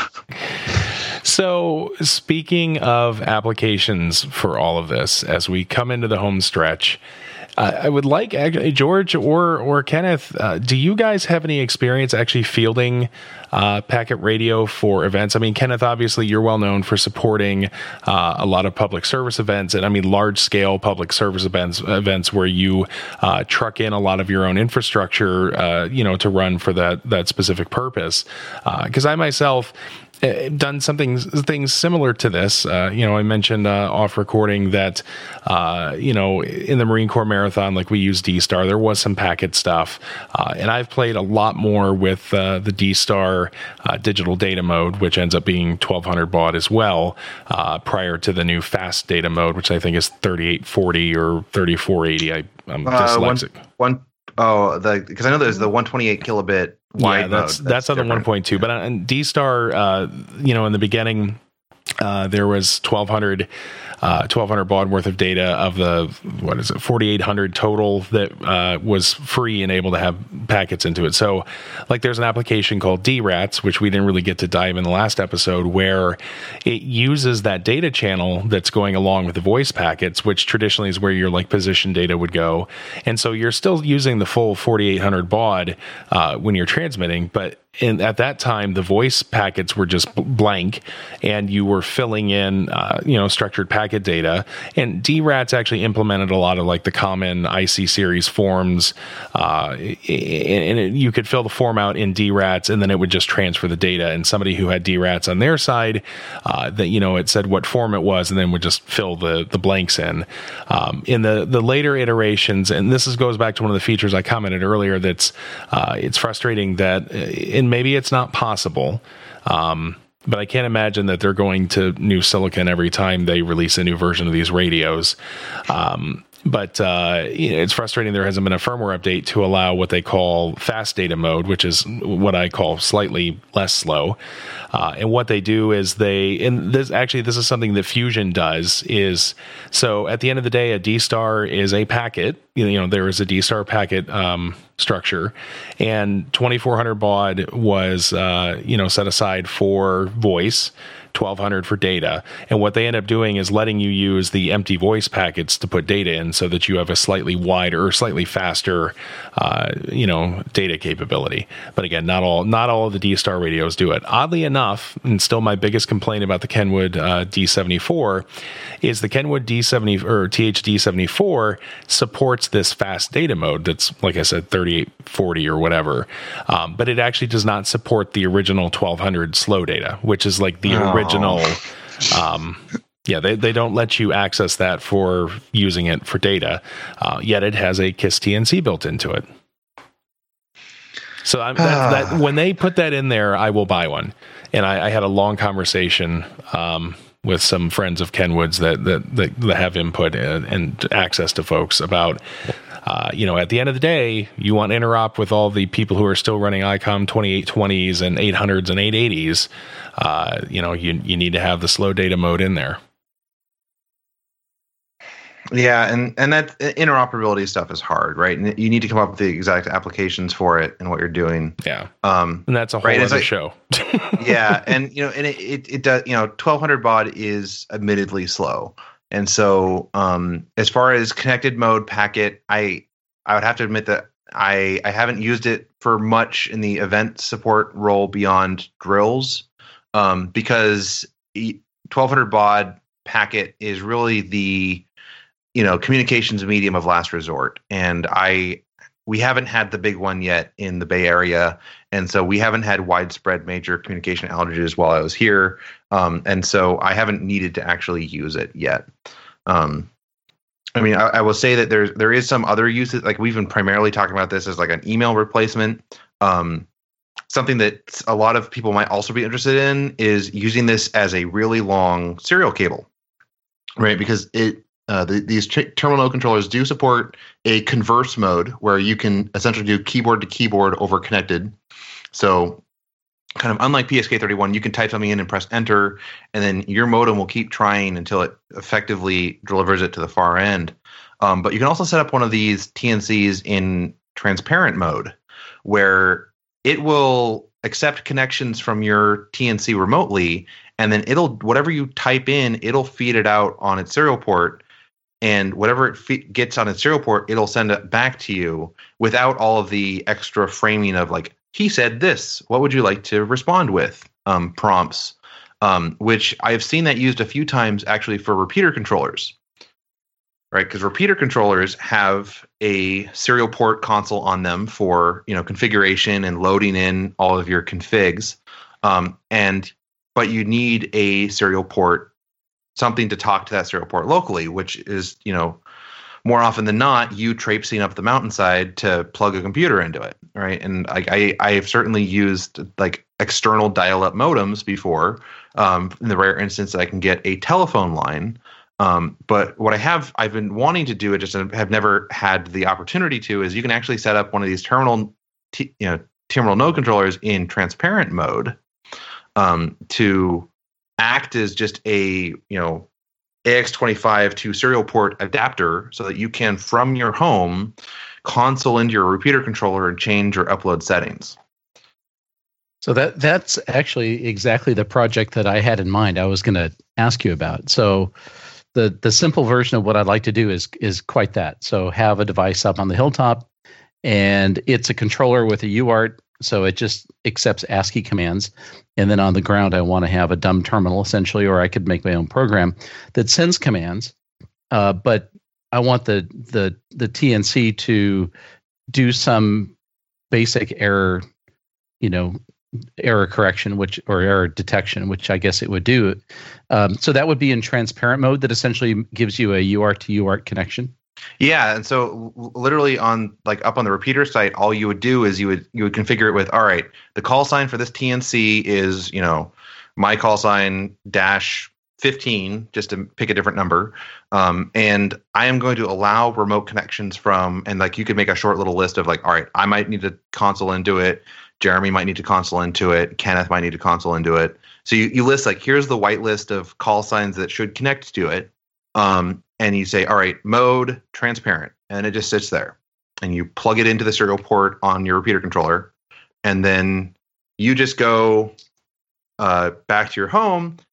So, speaking of applications for all of this, as we come into the home stretch, I would like actually George or Kenneth. Do you guys have any experience actually fielding packet radio for events? I mean, Kenneth, obviously you're well known for supporting a lot of public service events, and I mean large scale public service events where you truck in a lot of your own infrastructure, to run for that specific purpose. Because I myself done things similar to this. I mentioned off recording that, in the Marine Corps Marathon, like we use D-Star, there was some packet stuff. And I've played a lot more with the D-Star digital data mode, which ends up being 1200 baud as well, prior to the new fast data mode, which I think is 3840 or 3480. I'm dyslexic. Because I know there's the 128 kilobit wide mode. That's on the 1.2. But on D-Star, in the beginning, there was 1200 baud worth of data of the 4800 total that was free and able to have packets into it. So like there's an application called DRATS, which we didn't really get to dive in the last episode, where it uses that data channel that's going along with the voice packets, which traditionally is where your like position data would go. And so you're still using the full 4800 baud when you're transmitting, but at that time, the voice packets were just blank, and you were filling in, structured packet data. And DRATS actually implemented a lot of like the common IC series forms, and you could fill the form out in DRATS, and then it would just transfer the data. And somebody who had DRATS on their side, it said what form it was, and then would just fill the blanks in. In the later iterations, and this goes back to one of the features I commented earlier, that's it's frustrating that. And maybe it's not possible, but I can't imagine that they're going to new silicon every time they release a new version of these radios. But it's frustrating there hasn't been a firmware update to allow what they call fast data mode, which is what I call slightly less slow. And what they do is this is something that Fusion does, is so at the end of the day, a D-Star is a packet. There is a D-Star packet structure, and 2400 baud was set aside for voice. 1200 for data. And what they end up doing is letting you use the empty voice packets to put data in so that you have a slightly wider or slightly faster, data capability. But again, not all of the D-Star radios do it. Oddly enough, and still my biggest complaint about the Kenwood D74 is the Kenwood D70 or THD74 supports this fast data mode that's, like I said, 3840 or whatever. But it actually does not support the original 1200 slow data, which is like the original. They don't let you access that for using it for data. Yet it has a KISS TNC built into it. So that when they put that in there, I will buy one. And I had a long conversation with some friends of Kenwood's that have input and access to folks about, at the end of the day, you want interop with all the people who are still running ICOM 2820s and 800s and 880s. You need to have the slow data mode in there. Yeah, and that interoperability stuff is hard, right? And you need to come up with the exact applications for it and what you're doing. Yeah, and that's a whole other show. Yeah, and it does. 1200 baud is admittedly slow, and so as far as connected mode packet, I would have to admit that I haven't used it for much in the event support role beyond drills, because 1200 baud packet is really the communications medium of last resort. And we haven't had the big one yet in the Bay Area. And so we haven't had widespread major communication outages while I was here. And so I haven't needed to actually use it yet. I will say that there is some other uses, like we've been primarily talking about this as like an email replacement. Something that a lot of people might also be interested in is using this as a really long serial cable, right? Because these terminal node controllers do support a converse mode where you can essentially do keyboard to keyboard over connected. So kind of unlike PSK31, you can type something in and press enter, and then your modem will keep trying until it effectively delivers it to the far end. But you can also set up one of these TNCs in transparent mode where it will accept connections from your TNC remotely, and then whatever you type in, it'll feed it out on its serial port. And whatever it gets on its serial port, it'll send it back to you without all of the extra framing of like, he said this, what would you like to respond with? Prompts, which I've seen that used a few times actually for repeater controllers, right? Because repeater controllers have a serial port console on them for, configuration and loading in all of your configs. But you need a serial port, something to talk to that serial port locally, which is, more often than not, you traipsing up the mountainside to plug a computer into it, right? And I've certainly used like external dial-up modems before, in the rare instance that I can get a telephone line. But what I've been wanting to do, have never had the opportunity to, is you can actually set up one of these terminal node controllers in transparent mode, to act as just a AX25 to serial port adapter so that you can, from your home, console into your repeater controller and change or upload settings. So that's actually exactly the project that I had in mind. I was going to ask you about. So the simple version of what I'd like to do is quite that. So have a device up on the hilltop, and it's a controller with a UART. So it just accepts ASCII commands. And then on the ground, I want to have a dumb terminal, essentially, or I could make my own program that sends commands. But I want the TNC to do some basic error, error correction, or error detection, which I guess it would do. So that would be in transparent mode that essentially gives you a UART to UART connection. Yeah, and so literally up on the repeater site, all you would do is you would configure it with, all right, the call sign for this TNC is, my call sign -15, just to pick a different number. And I am going to allow remote connections from, and like you could make a short little list of like, all right, I might need to console into it. Jeremy might need to console into it. Kenneth might need to console into it. So you list like, here's the whitelist of call signs that should connect to it. And you say, all right, mode transparent, and it just sits there. And you plug it into the serial port on your repeater controller, and then you just go back to your home,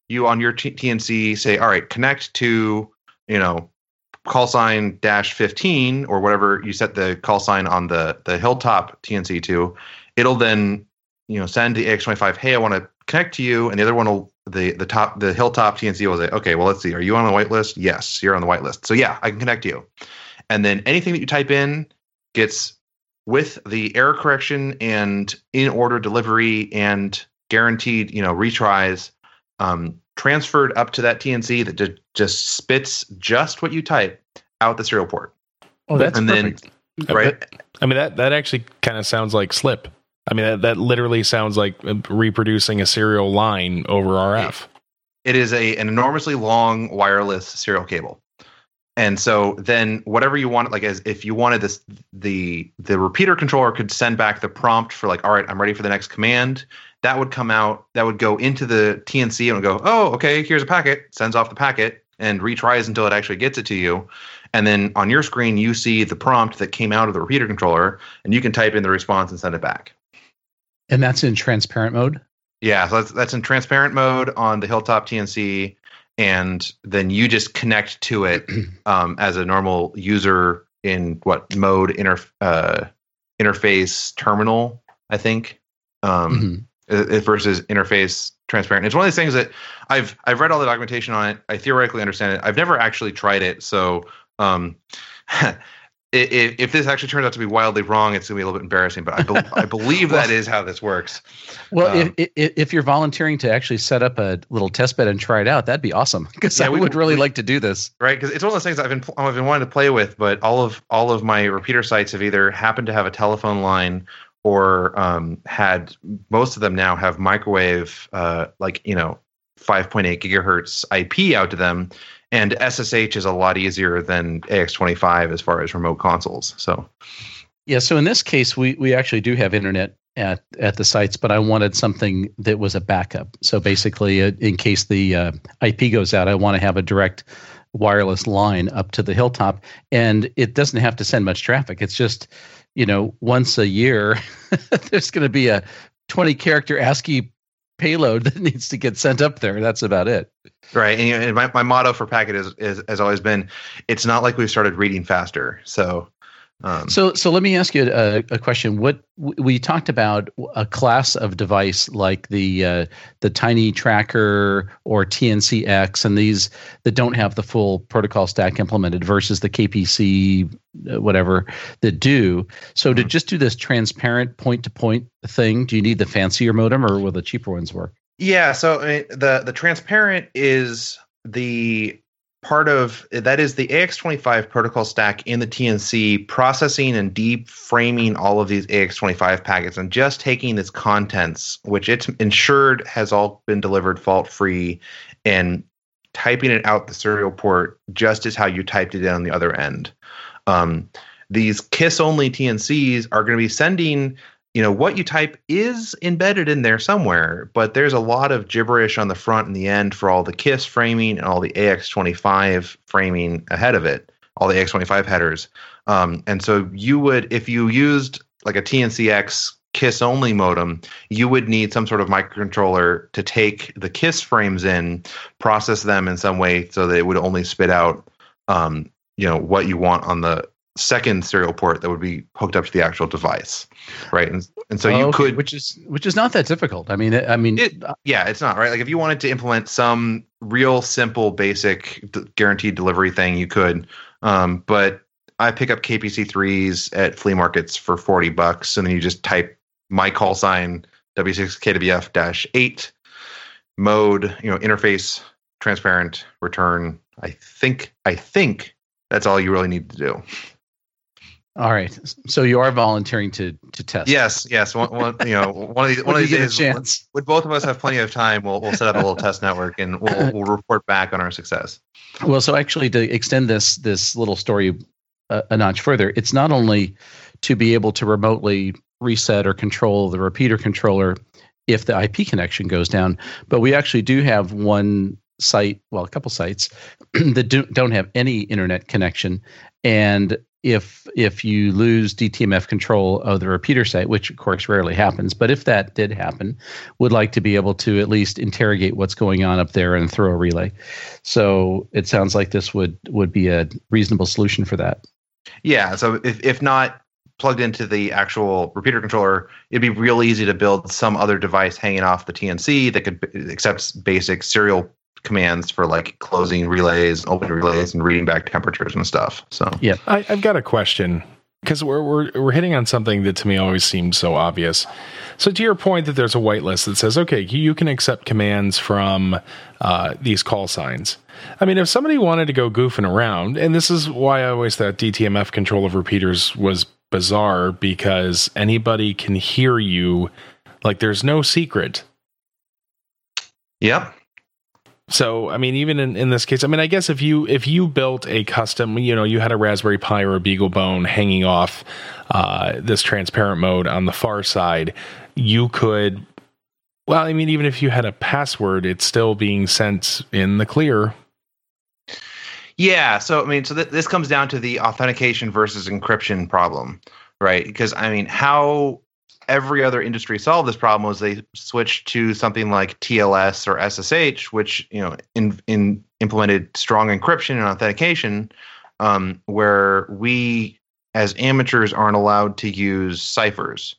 you on your TNC say, all right, connect to, call sign -15 or whatever you set the call sign on the Hilltop TNC to, it'll then, send the AX25, hey, I want to connect to you. And the other one will, the Hilltop TNC will say, okay, well, let's see. Are you on the whitelist? Yes, you're on the whitelist. So yeah, I can connect you. And then anything that you type in gets, with the error correction and in order delivery and guaranteed, retries, transferred up to that TNC that just spits just what you type out the serial port. Oh, that's perfect. Then, right? I mean, that actually kind of sounds like SLIP. I mean, that literally sounds like reproducing a serial line over RF. It is an enormously long wireless serial cable. And so then whatever you want, like as if you wanted this, the repeater controller could send back the prompt for like, all right, I'm ready for the next command. That would come out, that would go into the TNC and would go, oh, okay, here's a packet, sends off the packet and retries until it actually gets it to you. And then on your screen, you see the prompt that came out of the repeater controller and you can type in the response and send it back. And that's in transparent mode? Yeah, so that's in transparent mode on the Hilltop TNC. And then you just connect to it as a normal user in mode interface terminal, I think, versus interface transparent. It's one of these things that I've read all the documentation on it. I theoretically understand it. I've never actually tried it. So if this actually turns out to be wildly wrong, it's going to be a little bit embarrassing. But I believe that is how this works. Well, if you're volunteering to actually set up a little test bed and try it out, that'd be awesome. Because I would really like to do this. Right, because it's one of those things I've been wanting to play with. But all of my repeater sites have either happened to have a telephone line or had, most of them now have microwave 5.8 gigahertz IP out to them. And SSH is a lot easier than AX25 as far as remote consoles. So, yeah. So in this case, we actually do have internet at the sites, but I wanted something that was a backup. So basically, in case the IP goes out, I want to have a direct wireless line up to the Hilltop, and it doesn't have to send much traffic. It's just, once a year, there's going to be a 20-character ASCII payload that needs to get sent up there. That's about it. Right. And my motto for Packet has always been, it's not like we've started reading faster. So let me ask you a question. What we talked about, a class of device like the Tiny Tracker or TNCX, and these that don't have the full protocol stack implemented versus the KPC whatever that do. So to just do this transparent point-to-point thing, do you need the fancier modem or will the cheaper ones work? Yeah. So I mean, the transparent is the part of that is the AX25 protocol stack in the TNC, processing and deep framing all of these AX25 packets and just taking its contents, which it's ensured has all been delivered fault-free, and typing it out the serial port just as how you typed it in on the other end. These KISS-only TNCs are going to be sending, what you type is embedded in there somewhere, but there's a lot of gibberish on the front and the end for all the KISS framing and all the AX25 framing ahead of it, all the AX25 headers. And so you would, if you used like a TNCX KISS-only modem, you would need some sort of microcontroller to take the KISS frames in, process them in some way so that it would only spit out, what you want on the second serial port that would be hooked up to the actual device, right? And so you could, which is not that difficult. It's not, right. Like if you wanted to implement some real simple, basic guaranteed delivery thing, you could. But I pick up KPC3s at flea markets for $40, and then you just type my call sign W6KWF-8 mode, interface, transparent, return. I think that's all you really need to do. All right. So you are volunteering to test. Yes. One of these days, chance. when both of us have plenty of time, we'll set up a little test network and we'll report back on our success. Well, so actually, to extend this little story a notch further, it's not only to be able to remotely reset or control the repeater controller if the IP connection goes down, but we actually do have one site, well, a couple sites that don't have any internet connection, and if you lose DTMF control of the repeater site, which of course rarely happens, but if that did happen, would like to be able to at least interrogate what's going on up there and throw a relay. So it sounds like this would be a reasonable solution for that. Yeah. So if not plugged into the actual repeater controller, it'd be real easy to build some other device hanging off the TNC that could accept basic serial commands for like closing relays, opening relays, and reading back temperatures and stuff. So yeah, I've got a question, because we're hitting on something that to me always seemed so obvious. So to your point that there's a whitelist that says, okay, you can accept commands from these call signs. I mean, if somebody wanted to go goofing around, and this is why I always thought DTMF control of repeaters was bizarre, because anybody can hear you. Like, there's no secret. Yep. So, I mean, even in this case, I mean, I guess if you built a custom, you had a Raspberry Pi or a BeagleBone hanging off this transparent mode on the far side, you could, well, I mean, even if you had a password, it's still being sent in the clear. Yeah. So, I mean, this comes down to the authentication versus encryption problem, right? Because, I mean, how every other industry solved this problem was they switched to something like TLS or SSH, which implemented strong encryption and authentication, where we as amateurs aren't allowed to use ciphers.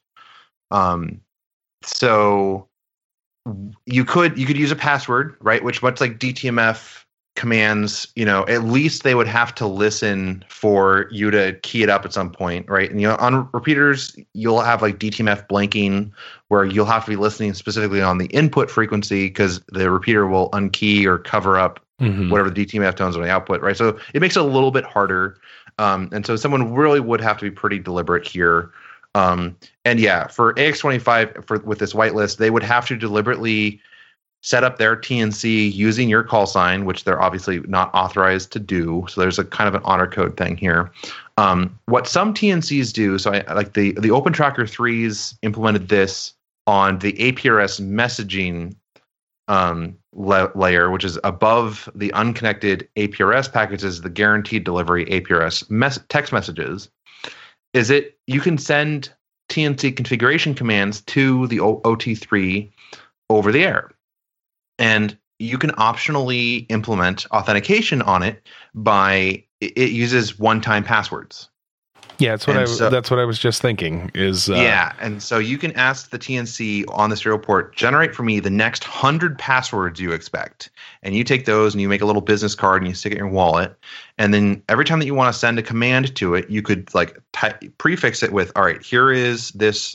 So you could use a password, right? Which, much like DTMF commands, at least they would have to listen for you to key it up at some point, right? And on repeaters, you'll have like DTMF blanking, where you'll have to be listening specifically on the input frequency, because the repeater will unkey or cover up whatever the DTMF tones on the output, right? So it makes it a little bit harder, and so someone really would have to be pretty deliberate here. And yeah, for AX25 with this whitelist, they would have to deliberately set up their TNC using your call sign, which they're obviously not authorized to do. So there's a kind of an honor code thing here. What some TNCs do, so I like the OpenTracker 3s implemented this on the APRS messaging layer, which is above the unconnected APRS packages, the guaranteed delivery APRS text messages, is you can send TNC configuration commands to the OT3 over the air. And you can optionally implement authentication on it by it uses one-time passwords. Yeah, that's what I was just thinking. Yeah, and so you can ask the TNC on the serial port, generate for me the next 100 passwords you expect, and you take those and you make a little business card and you stick it in your wallet. And then every time that you want to send a command to it, you could like prefix it with, all right, here is this,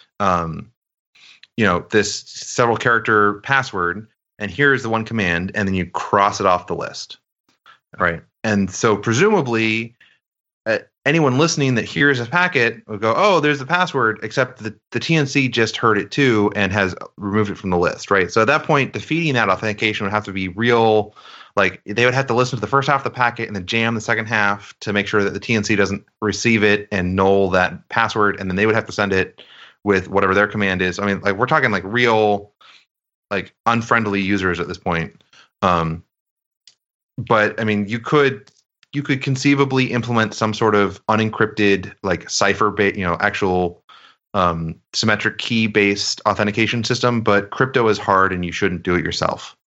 this several character password. And here's the one command, and then you cross it off the list, right? And so presumably, anyone listening that hears a packet will go, oh, there's the password, except the TNC just heard it too and has removed it from the list, right? So at that point, defeating that authentication would have to be real, like they would have to listen to the first half of the packet and then jam the second half to make sure that the TNC doesn't receive it and null that password, and then they would have to send it with whatever their command is. I mean, like we're talking like real, like unfriendly users at this point. But I mean, you could conceivably implement some sort of unencrypted, like cipher, actual symmetric key based authentication system. But crypto is hard, and you shouldn't do it yourself.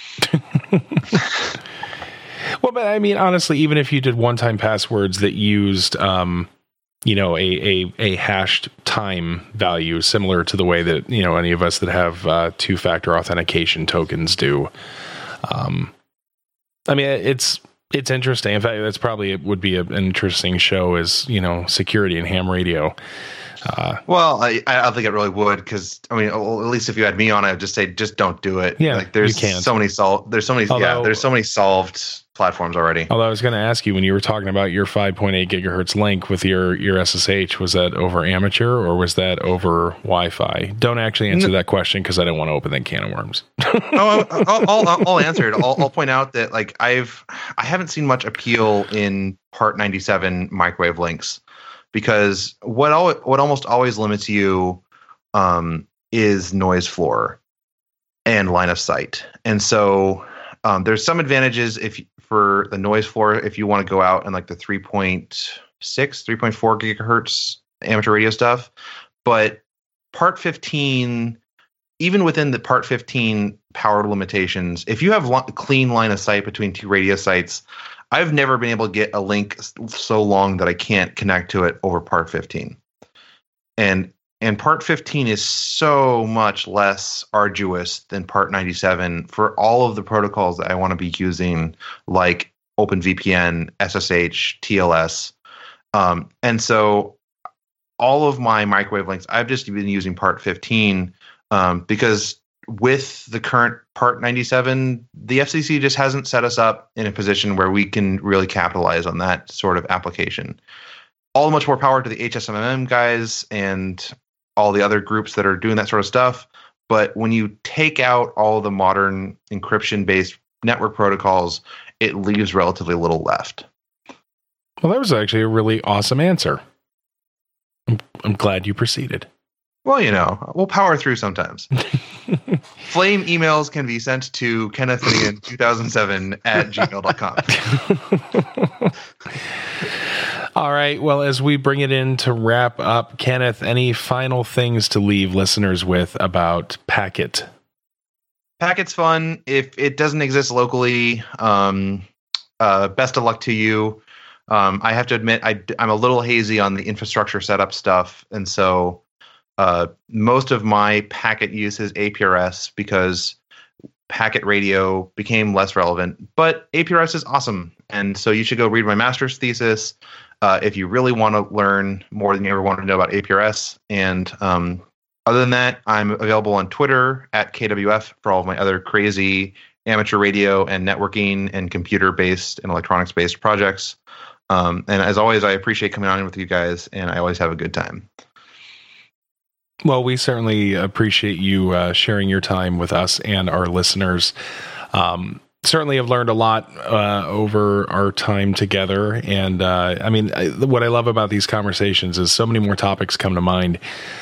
Well, but I mean, honestly, even if you did one-time passwords that used, a hashed time value similar to the way that, any of us that have two-factor authentication tokens do. I mean, it's interesting. In fact, that's probably, it would be an interesting show as, security and ham radio. Well, I don't think it really would, because I mean, at least if you had me on, I'd just say, just don't do it. Yeah, like there's so many there's so many solved platforms already. Although I was going to ask you, when you were talking about your 5.8 gigahertz link with your SSH, was that over amateur or was that over Wi-Fi? Don't actually answer that question, because I don't want to open that can of worms. I'll answer it. I'll point out that like I haven't seen much appeal in Part 97 microwave links. Because what almost always limits you is noise floor and line of sight, and so there's some advantages for the noise floor if you want to go out in like the 3.2 3.4 gigahertz amateur radio stuff. But Part 15, even within the Part 15 power limitations, if you have clean line of sight between two radio sites, I've never been able to get a link so long that I can't connect to it over Part 15. And Part 15 is so much less arduous than Part 97 for all of the protocols that I want to be using, like OpenVPN, SSH, TLS. And so all of my microwave links, I've just been using Part 15 because with the current Part 97, the FCC just hasn't set us up in a position where we can really capitalize on that sort of application. All much more power to the HSMM guys and all the other groups that are doing that sort of stuff. But when you take out all the modern encryption-based network protocols, it leaves relatively little left. Well, that was actually a really awesome answer. I'm glad you proceeded. Well, we'll power through sometimes. Flame emails can be sent to kennethfinian2007@gmail.com. All right. Well, as we bring it in to wrap up, Kenneth, any final things to leave listeners with about Packet? Packet's fun. If it doesn't exist locally, best of luck to you. I have to admit, I'm a little hazy on the infrastructure setup stuff. And so most of my Packet use is APRS because Packet radio became less relevant. But APRS is awesome. And so you should go read my master's thesis if you really want to learn more than you ever wanted to know about APRS. And other than that, I'm available on Twitter @KWF for all of my other crazy amateur radio and networking and computer-based and electronics-based projects. And as always, I appreciate coming on with you guys, and I always have a good time. Well, we certainly appreciate you sharing your time with us and our listeners. Certainly have learned a lot over our time together. And what I love about these conversations is so many more topics come to mind.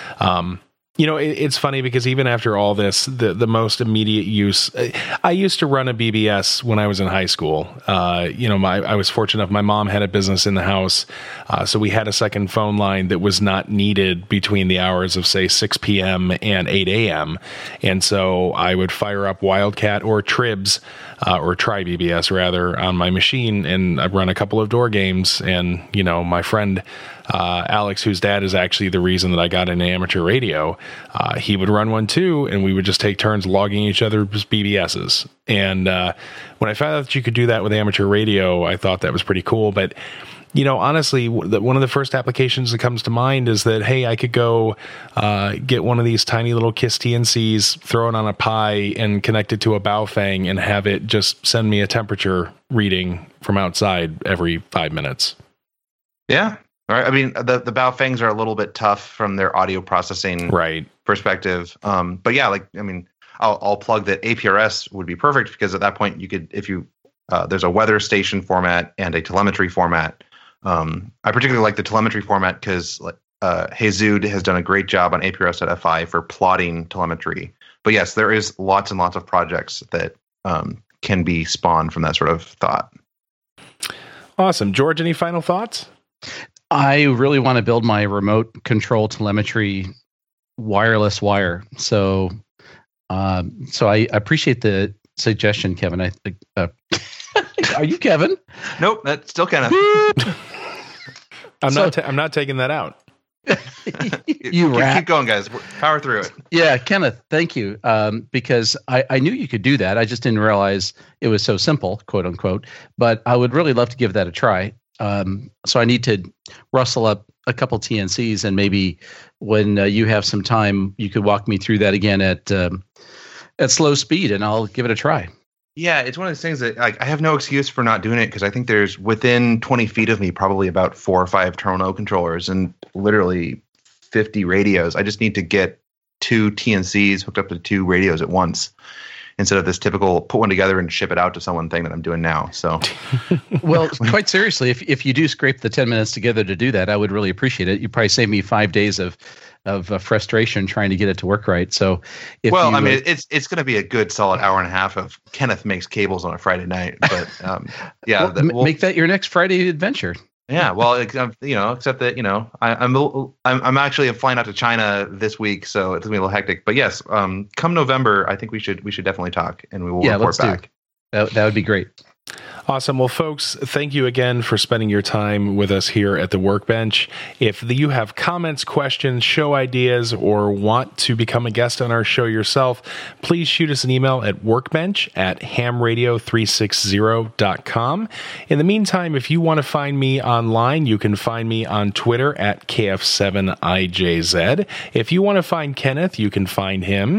It's funny because even after all this, the most immediate use, I used to run a BBS when I was in high school. I was fortunate enough. My mom had a business in the house. So we had a second phone line that was not needed between the hours of, say, 6 p.m. and 8 a.m. And so I would fire up Wildcat or Tribs, or Try BBS rather, on my machine, and I'd run a couple of door games. And, my friend, Alex, whose dad is actually the reason that I got into amateur radio, he would run one too, and we would just take turns logging each other's BBSs. And when I found out that you could do that with amateur radio, I thought that was pretty cool. But honestly, one of the first applications that comes to mind is that, hey, I could go get one of these tiny little KISS TNCs, throw it on a Pi, and connect it to a Baofeng and have it just send me a temperature reading from outside every 5 minutes. Yeah. All right. I mean, the Baofengs are a little bit tough from their audio processing perspective. But yeah, I'll plug that APRS would be perfect because at that point you could, there's a weather station format and a telemetry format. I particularly like the telemetry format because Hazud has done a great job on APRS.FI for plotting telemetry. But yes, there is lots and lots of projects that can be spawned from that sort of thought. Awesome. George, any final thoughts? I really want to build my remote control telemetry wireless wire. So I appreciate the suggestion, Kevin. Are you Kevin? Nope, that's still Kenneth. I'm not taking that out. Keep going, guys. Power through it. Yeah, Kenneth, thank you. Because I knew you could do that. I just didn't realize it was so simple, quote unquote. But I would really love to give that a try. So I need to rustle up a couple TNCs, and maybe when you have some time, you could walk me through that again at slow speed, and I'll give it a try. Yeah, it's one of those things that I have no excuse for not doing it because I think there's within 20 feet of me probably about 4 or 5 terminal controllers and literally 50 radios. I just need to get 2 TNCs hooked up to 2 radios at once instead of this typical put one together and ship it out to someone thing that I'm doing now. So, well, quite seriously, if you do scrape the 10 minutes together to do that, I would really appreciate it. You probably save me 5 days of frustration trying to get it to work right. So, it's going to be a good solid hour and a half of Kenneth makes cables on a Friday night. But make that your next Friday adventure. Yeah, well, except that I'm actually flying out to China this week, so it's gonna be a little hectic. But yes, come November, I think we should definitely talk, and we will report back. That would be great. Awesome. Well, folks, thank you again for spending your time with us here at the Workbench. If you have comments, questions, show ideas, or want to become a guest on our show yourself, please shoot us an email at workbench@hamradio360.com. In the meantime, if you want to find me online, you can find me on Twitter at KF7IJZ. If you want to find Kenneth, you can find him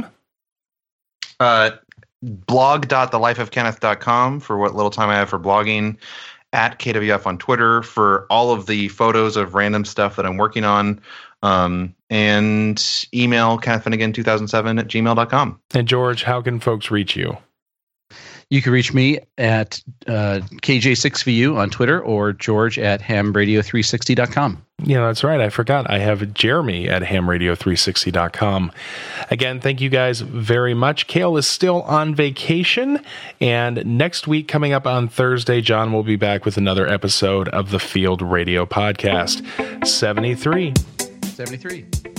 blog.thelifeofkenneth.com for what little time I have for blogging, at KWF on Twitter for all of the photos of random stuff that I'm working on, and email KennethFinnegan2007@gmail.com. And George, how can folks reach you? You can reach me at KJ6VU on Twitter or George at hamradio360.com. Yeah, that's right. I forgot. I have Jeremy at hamradio360.com. Again, thank you guys very much. Cale is still on vacation, and next week, coming up on Thursday, John will be back with another episode of the Field Radio Podcast. 73.